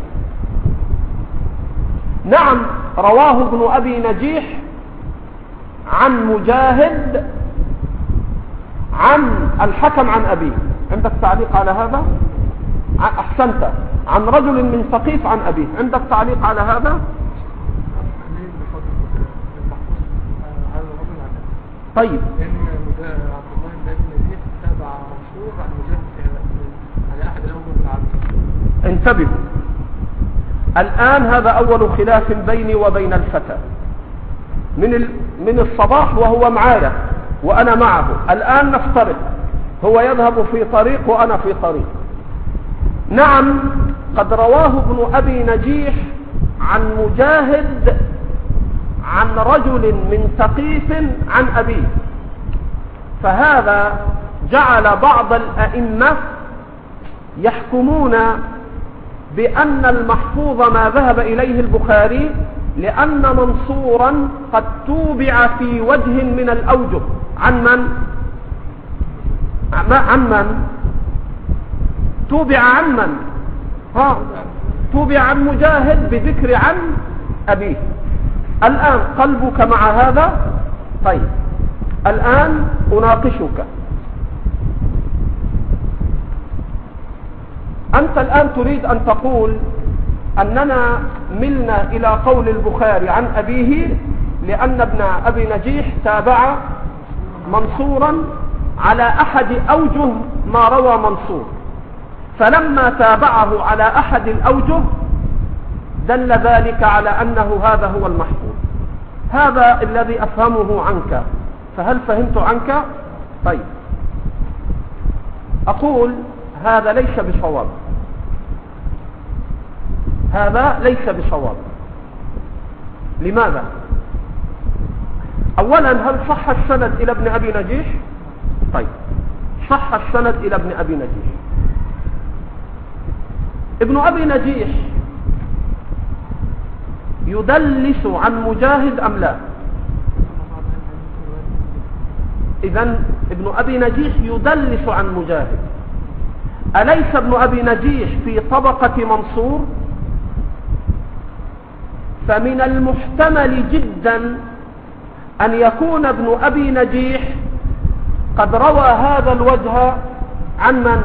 نعم رواه ابن أبي نجيح عن مجاهد عن الحكم عن أبيه. عندك تعليق على هذا؟ أحسنت. عن رجل من ثقيف عن أبيه. عندك تعليق على هذا؟ طيب انتبهوا الآن، هذا أول خلاف بيني وبين الفتى من الصباح وهو معايا وأنا معه. الآن نفترض هو يذهب في طريق وأنا في طريق. نعم قد رواه ابن أبي نجيح عن مجاهد عن رجل من ثقيف عن أبيه، فهذا جعل بعض الأئمة يحكمون بأن المحفوظ ما ذهب إليه البخاري، لأن منصورا قد توبع في وجه من الأوجه عن من؟ توبع عن مجاهد بذكر عن أبيه. الآن قلبك مع هذا؟ طيب الآن أناقشك. أنت الآن تريد أن تقول أننا ملنا إلى قول البخاري عن أبيه لأن ابن أبي نجيح تابع منصورا على أحد أوجه ما روى منصور، فلما تابعه على أحد الأوجه دل ذلك على أنه هذا هو المحفوظ. هذا الذي أفهمه عنك، فهل فهمت عنك؟ طيب أقول هذا ليس بصواب، هذا ليس بصواب. لماذا؟ أولا هل صح السند إلى ابن أبي نجيح؟ طيب صح السند إلى ابن أبي نجيح. ابن أبي نجيح يدلس عن مجاهد أم لا؟ إذن ابن أبي نجيح يدلس عن مجاهد. أليس ابن أبي نجيح في طبقة منصور؟ فمن المحتمل جدا أن يكون ابن أبي نجيح قد روى هذا الوجه عن من؟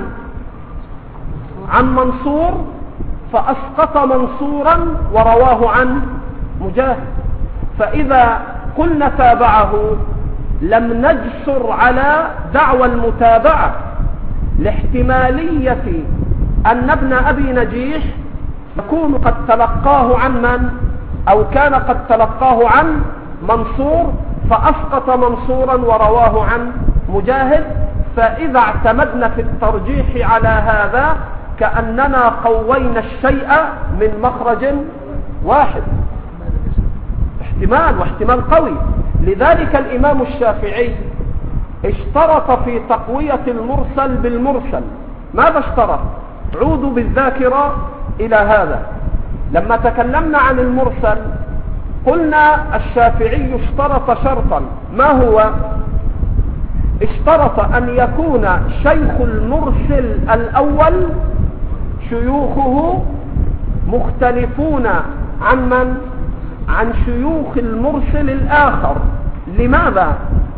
عن منصور، فأسقط منصورا ورواه عن مجاهد. فإذا قلنا تابعه لم نجسر على دعوى المتابعة، لاحتمالية أن ابن أبي نجيح يكون قد تلقاه عن من؟ أو كان قد تلقاه عن منصور فأسقط منصورا ورواه عن مجاهد. فإذا اعتمدنا في الترجيح على هذا كأننا قوينا الشيء من مخرج واحد، احتمال واحتمال قوي. لذلك الإمام الشافعي اشترط في تقوية المرسل بالمرسل. ماذا اشترط؟ عودوا بالذاكرة إلى هذا. لما تكلمنا عن المرسل قلنا الشافعي اشترط شرطا، ما هو؟ اشترط أن يكون شيخ المرسل الأول شيوخه مختلفون عن من؟ عن شيوخ المرسل الآخر. لماذا؟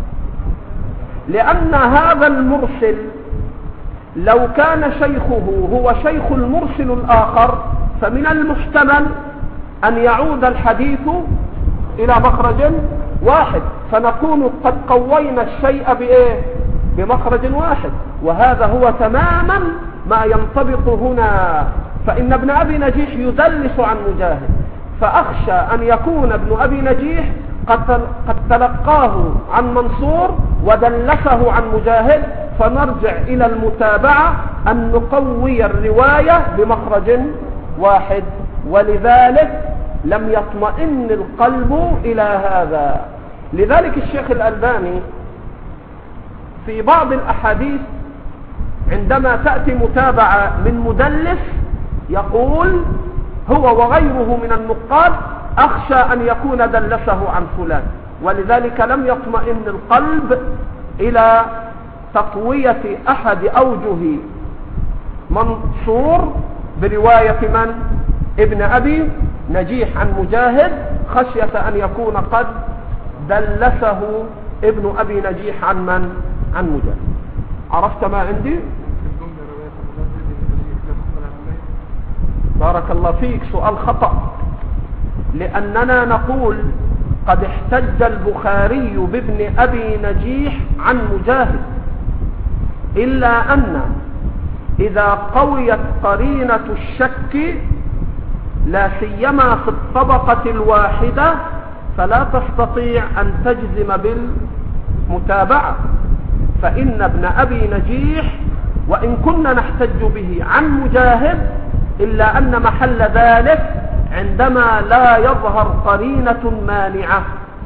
لأن هذا المرسل لو كان شيخه هو شيخ المرسل الآخر فمن المحتمل أن يعود الحديث إلى مخرج واحد، فنكون قد قوينا الشيء بإيه؟ بمخرج واحد. وهذا هو تماما ما ينطبق هنا. فإن ابن أبي نجيح يدلس عن مجاهد، فأخشى أن يكون ابن أبي نجيح قد تلقاه عن منصور ودلسه عن مجاهد، فنرجع إلى المتابعة أن نقوي الرواية بمخرج واحد. ولذلك لم يطمئن القلب إلى هذا. لذلك الشيخ الألباني في بعض الأحاديث عندما تأتي متابعة من مدلس يقول هو وغيره من النقاد أخشى أن يكون دلسه عن فلان. ولذلك لم يطمئن القلب إلى تقوية أحد أوجه منصور برواية من؟ ابن أبي نجيح عن مجاهد، خشية أن يكون قد دلسه ابن أبي نجيح عن من؟ عن مجاهد. عرفت ما عندي؟ بارك الله فيك. سؤال خطأ، لأننا نقول قد احتج البخاري بابن أبي نجيح عن مجاهد، إلا أن إذا قويت قرينة الشك لا سيما في الطبقة الواحدة فلا تستطيع أن تجزم بالمتابعة. فإن ابن أبي نجيح وإن كنا نحتج به عن مجاهد إلا أن محل ذلك عندما لا يظهر قرينة مانعة.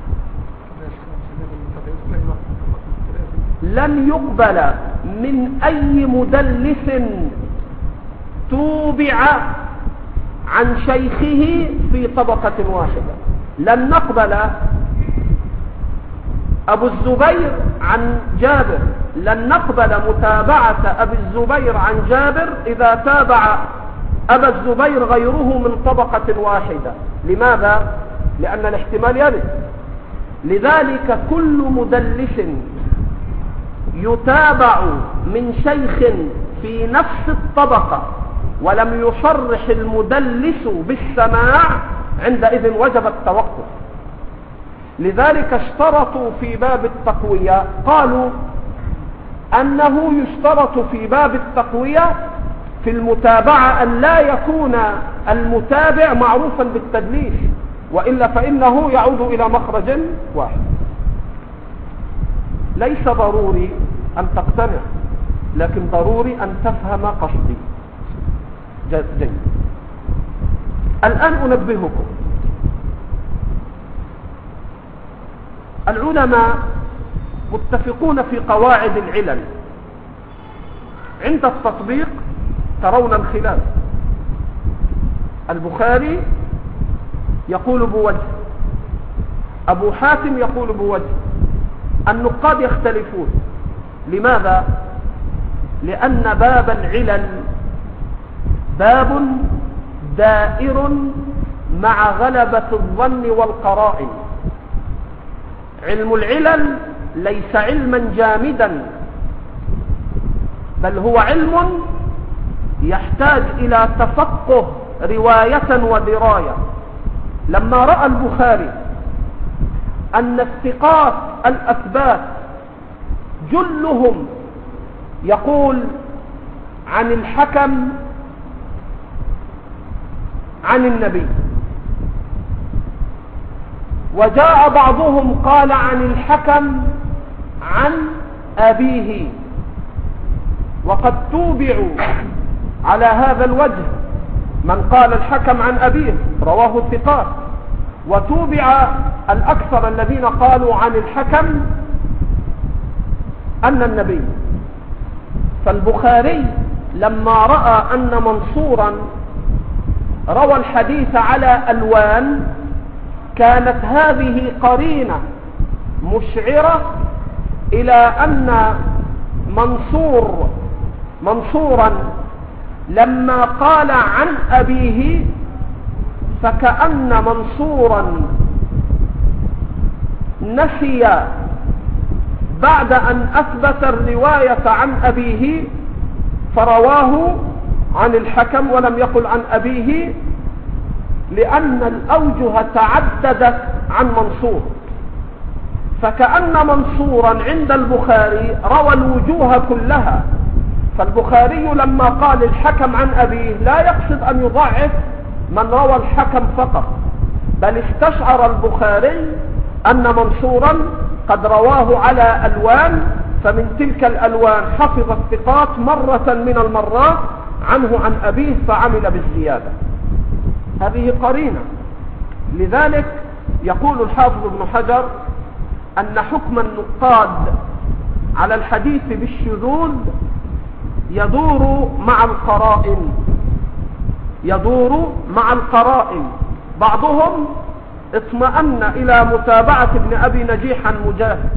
لن يقبل من أي مدلس توبع عن شيخه في طبقة واحدة. لن نقبل أبو الزبير عن جابر، لن نقبل متابعة أبي الزبير عن جابر إذا تابع أبا الزبير غيره من طبقة واحدة. لماذا؟ لأن الاحتمال يرد. لذلك كل مدلس يتابع من شيخ في نفس الطبقة ولم يصرح المدلس بالسماع عندئذ وجب التوقف. لذلك اشترطوا في باب التقوية، قالوا أنه يشترط في باب التقوية في المتابعة أن لا يكون المتابع معروفا بالتدليس، وإلا فإنه يعود إلى مخرج واحد. ليس ضروري أن تقتنع، لكن ضروري أن تفهم قصدي. جيد. الآن أنبهكم، العلماء متفقون في قواعد العلل، عند التطبيق ترون الخلاف. البخاري يقول بوجه، أبو حاتم يقول بوجه، النقاد يختلفون. لماذا؟ لأن باب العلل باب دائر مع غلبة الظن والقرائن. علم العلل ليس علما جامدا، بل هو علم يحتاج إلى تفقه رواية ودراية. لما رأى البخاري أن الثقات الأثبات جلهم يقول عن الحكم عن النبي، وجاء بعضهم قال عن الحكم عن أبيه، وقد توبعوا على هذا الوجه، من قال الحكم عن أبيه رواه الثقات، وتوبع الأكثر الذين قالوا عن الحكم أن النبي. فالبخاري لما رأى أن منصورا روى الحديث على ألوان، كانت هذه قرينة مشعرة إلى أن منصورا لما قال عن أبيه فكأن منصورا نسي بعد أن أثبت الرواية عن أبيه فرواه عن الحكم ولم يقل عن أبيه، لأن الأوجه تعددت عن منصور، فكأن منصورا عند البخاري روى الوجوه كلها. فالبخاري لما قال الحكم عن أبيه لا يقصد أن يضعف من روى الحكم فقط، بل استشعر البخاري أن منصورا قد رواه على ألوان، فمن تلك الألوان حفظ الثقات مرة من المرات عنه عن أبيه فعمل بالزيادة. هذه قرينة. لذلك يقول الحافظ ابن حجر أن حكم النقاد على الحديث بالشذوذ يدور مع القرائن. بعضهم اطمأن إلى متابعة ابن أبي نجيح عن مجاهد،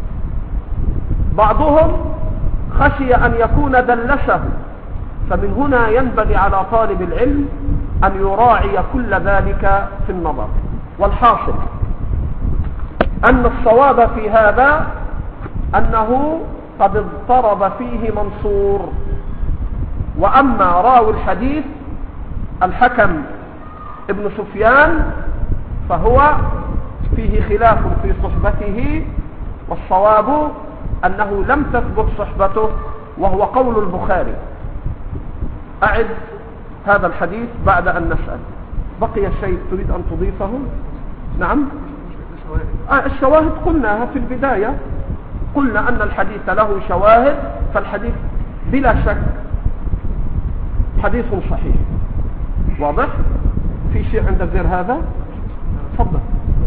بعضهم خشي أن يكون دلسه، فمن هنا ينبغي على طالب العلم أن يراعي كل ذلك في النظر. والحاصل أن الصواب في هذا أنه قد اضطرب فيه منصور. وأما راوي الحديث الحكم ابن سفيان فهو فيه خلاف في صحبته، والصواب أنه لم تثبت صحبته، وهو قول البخاري. أعد هذا الحديث بعد أن نسأل. بقي الشيء تريد أن تضيفه؟ نعم. الشواهد قلناها في البداية، قلنا أن الحديث له شواهد، فالحديث بلا شك حديث صحيح. واضح؟ في شيء عند غير هذا؟ تفضل.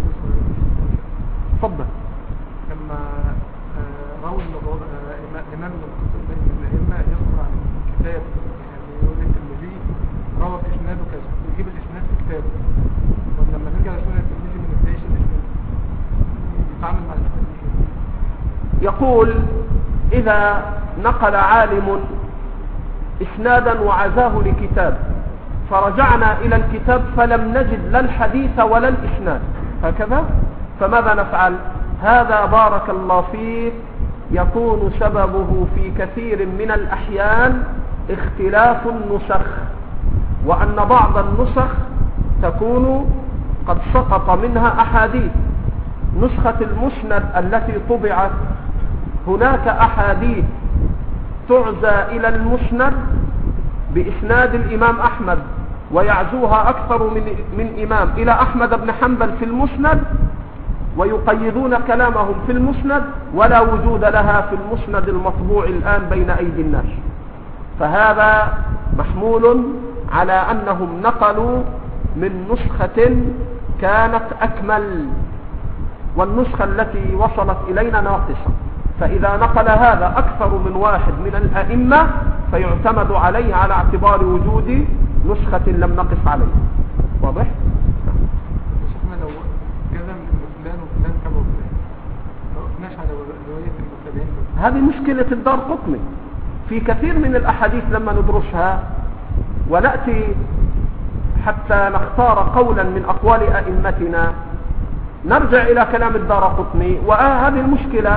لما روى الإمام الأئمة يذكر عن كتاب، يعني يقول الترمذي روى في إسناده كذا، يجيب الإسناد في كتابه، ولما نرجع لسنة الترمذي ما نلاقيش الإسناد، يتعامل مع الإسناد. يقول إذا نقل عالم إسنادا وعزاه لكتاب، فرجعنا إلى الكتاب فلم نجد لا الحديث ولا الإسناد، هكذا، فماذا نفعل؟ هذا بارك الله فيك يكون سببه في كثير من الأحيان اختلاف النسخ، وأن بعض النسخ تكون قد سقط منها أحاديث. نسخة المسند التي طبعت هناك أحاديث تعزى إلى المسند بإسناد الإمام أحمد، ويعزوها أكثر من إمام إلى أحمد بن حنبل في المسند، ويقيدون كلامهم في المسند، ولا وجود لها في المسند المطبوع الآن بين أيدي الناس. فهذا محمول على أنهم نقلوا من نسخة كانت أكمل، والنسخة التي وصلت إلينا ناقصة. فإذا نقل هذا أكثر من واحد من الأئمة فيعتمد عليه على اعتبار وجود نسخة لم نقص عليها. واضح؟ شيخنا لو كذا من فلان وفلان كما وفلان، ما قلناش على رواية المتابعين، هذه مشكلة الدارقطني في كثير من الأحاديث. لما ندرسها ونأتي حتى نختار قولا من أقوال أئمتنا نرجع إلى كلام الدارقطني. وهذه المشكلة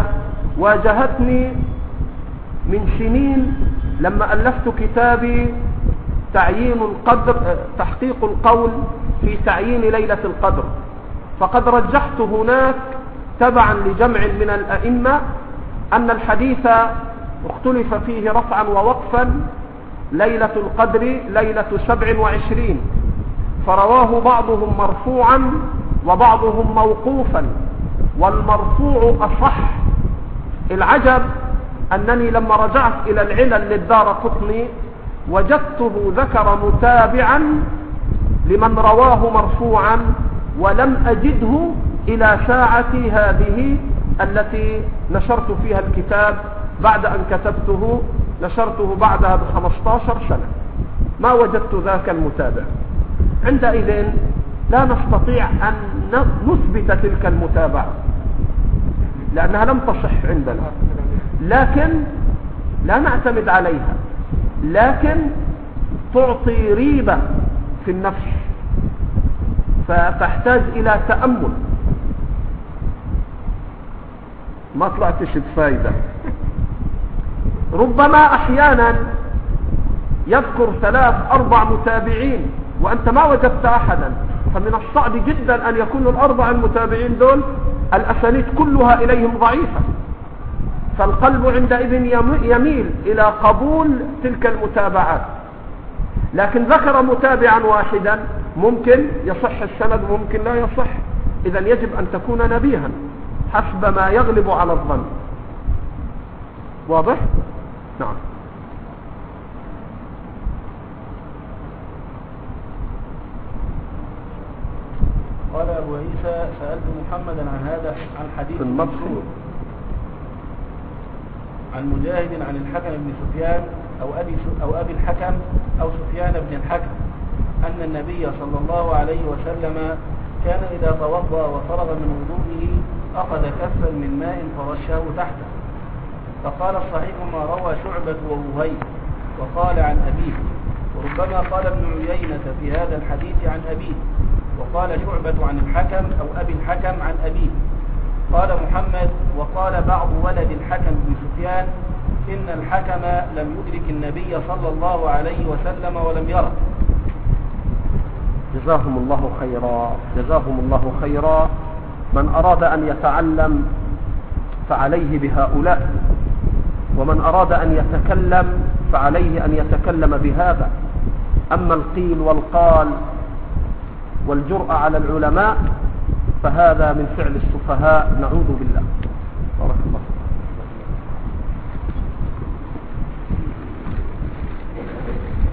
واجهتني من سنين لما ألفت كتابي تعيين القدر، تحقيق القول في تعيين ليلة القدر، فقد رجحت هناك تبعا لجمع من الأئمة أن الحديث اختلف فيه رفعا ووقفا ليلة القدر ليلة 27، فرواه بعضهم مرفوعا وبعضهم موقوفا، والمرفوع أصح. العجب أنني لما رجعت إلى العلل للدارقطني وجدته ذكر متابعا لمن رواه مرفوعا، ولم أجده إلى ساعتي هذه التي نشرت فيها الكتاب بعد أن كتبته، نشرته بعدها ب15 سنة، ما وجدت ذاك المتابع. عندئذ لا نستطيع أن نثبت تلك المتابعة لأنها لم تصح عندنا، لكن لا نعتمد عليها، لكن تعطي ريبة في النفس فتحتاج إلى تأمل. ما طلعتش بفايدة. ربما أحيانا يذكر 3-4 متابعين وأنت ما وجدت أحدا، فمن الصعب جدا أن يكون ال4 المتابعين دول الأسانيد كلها إليهم ضعيفة، فالقلب عندئذ يميل إلى قبول تلك المتابعات. لكن ذكر متابعا واحدا ممكن يصح السند وممكن لا يصح، إذا يجب أن تكون نبيها حسب ما يغلب على الظن. واضح؟ نعم. قال أبو عيسى: سألت محمدا عن هذا، عن حديث عن مجاهد عن الحكم بن سفيان أو أبي الحكم أو سفيان بن الحكم أن النبي صلى الله عليه وسلم كان إذا توضأ وفرغ من وضوئه أخذ كفا من ماء فرشه تحته. فقال الصحيح ما روى شعبة ووهيب، وقال عن أبيه، وربما قال ابن عيينة في هذا الحديث عن أبيه، وقال شعبة عن الحكم أو أبي الحكم عن أبيه. قال محمد: وقال بعض ولد الحكم بن سفيان إن الحكم لم يدرك النبي صلى الله عليه وسلم ولم يره. جزاهم الله خيرا، جزاهم الله خيرا. من أراد أن يتعلم فعليه بهؤلاء، ومن أراد أن يتكلم فعليه أن يتكلم بهذا. أما القيل والقال والجرأة على العلماء فهذا من فعل السفهاء، نعوذ بالله.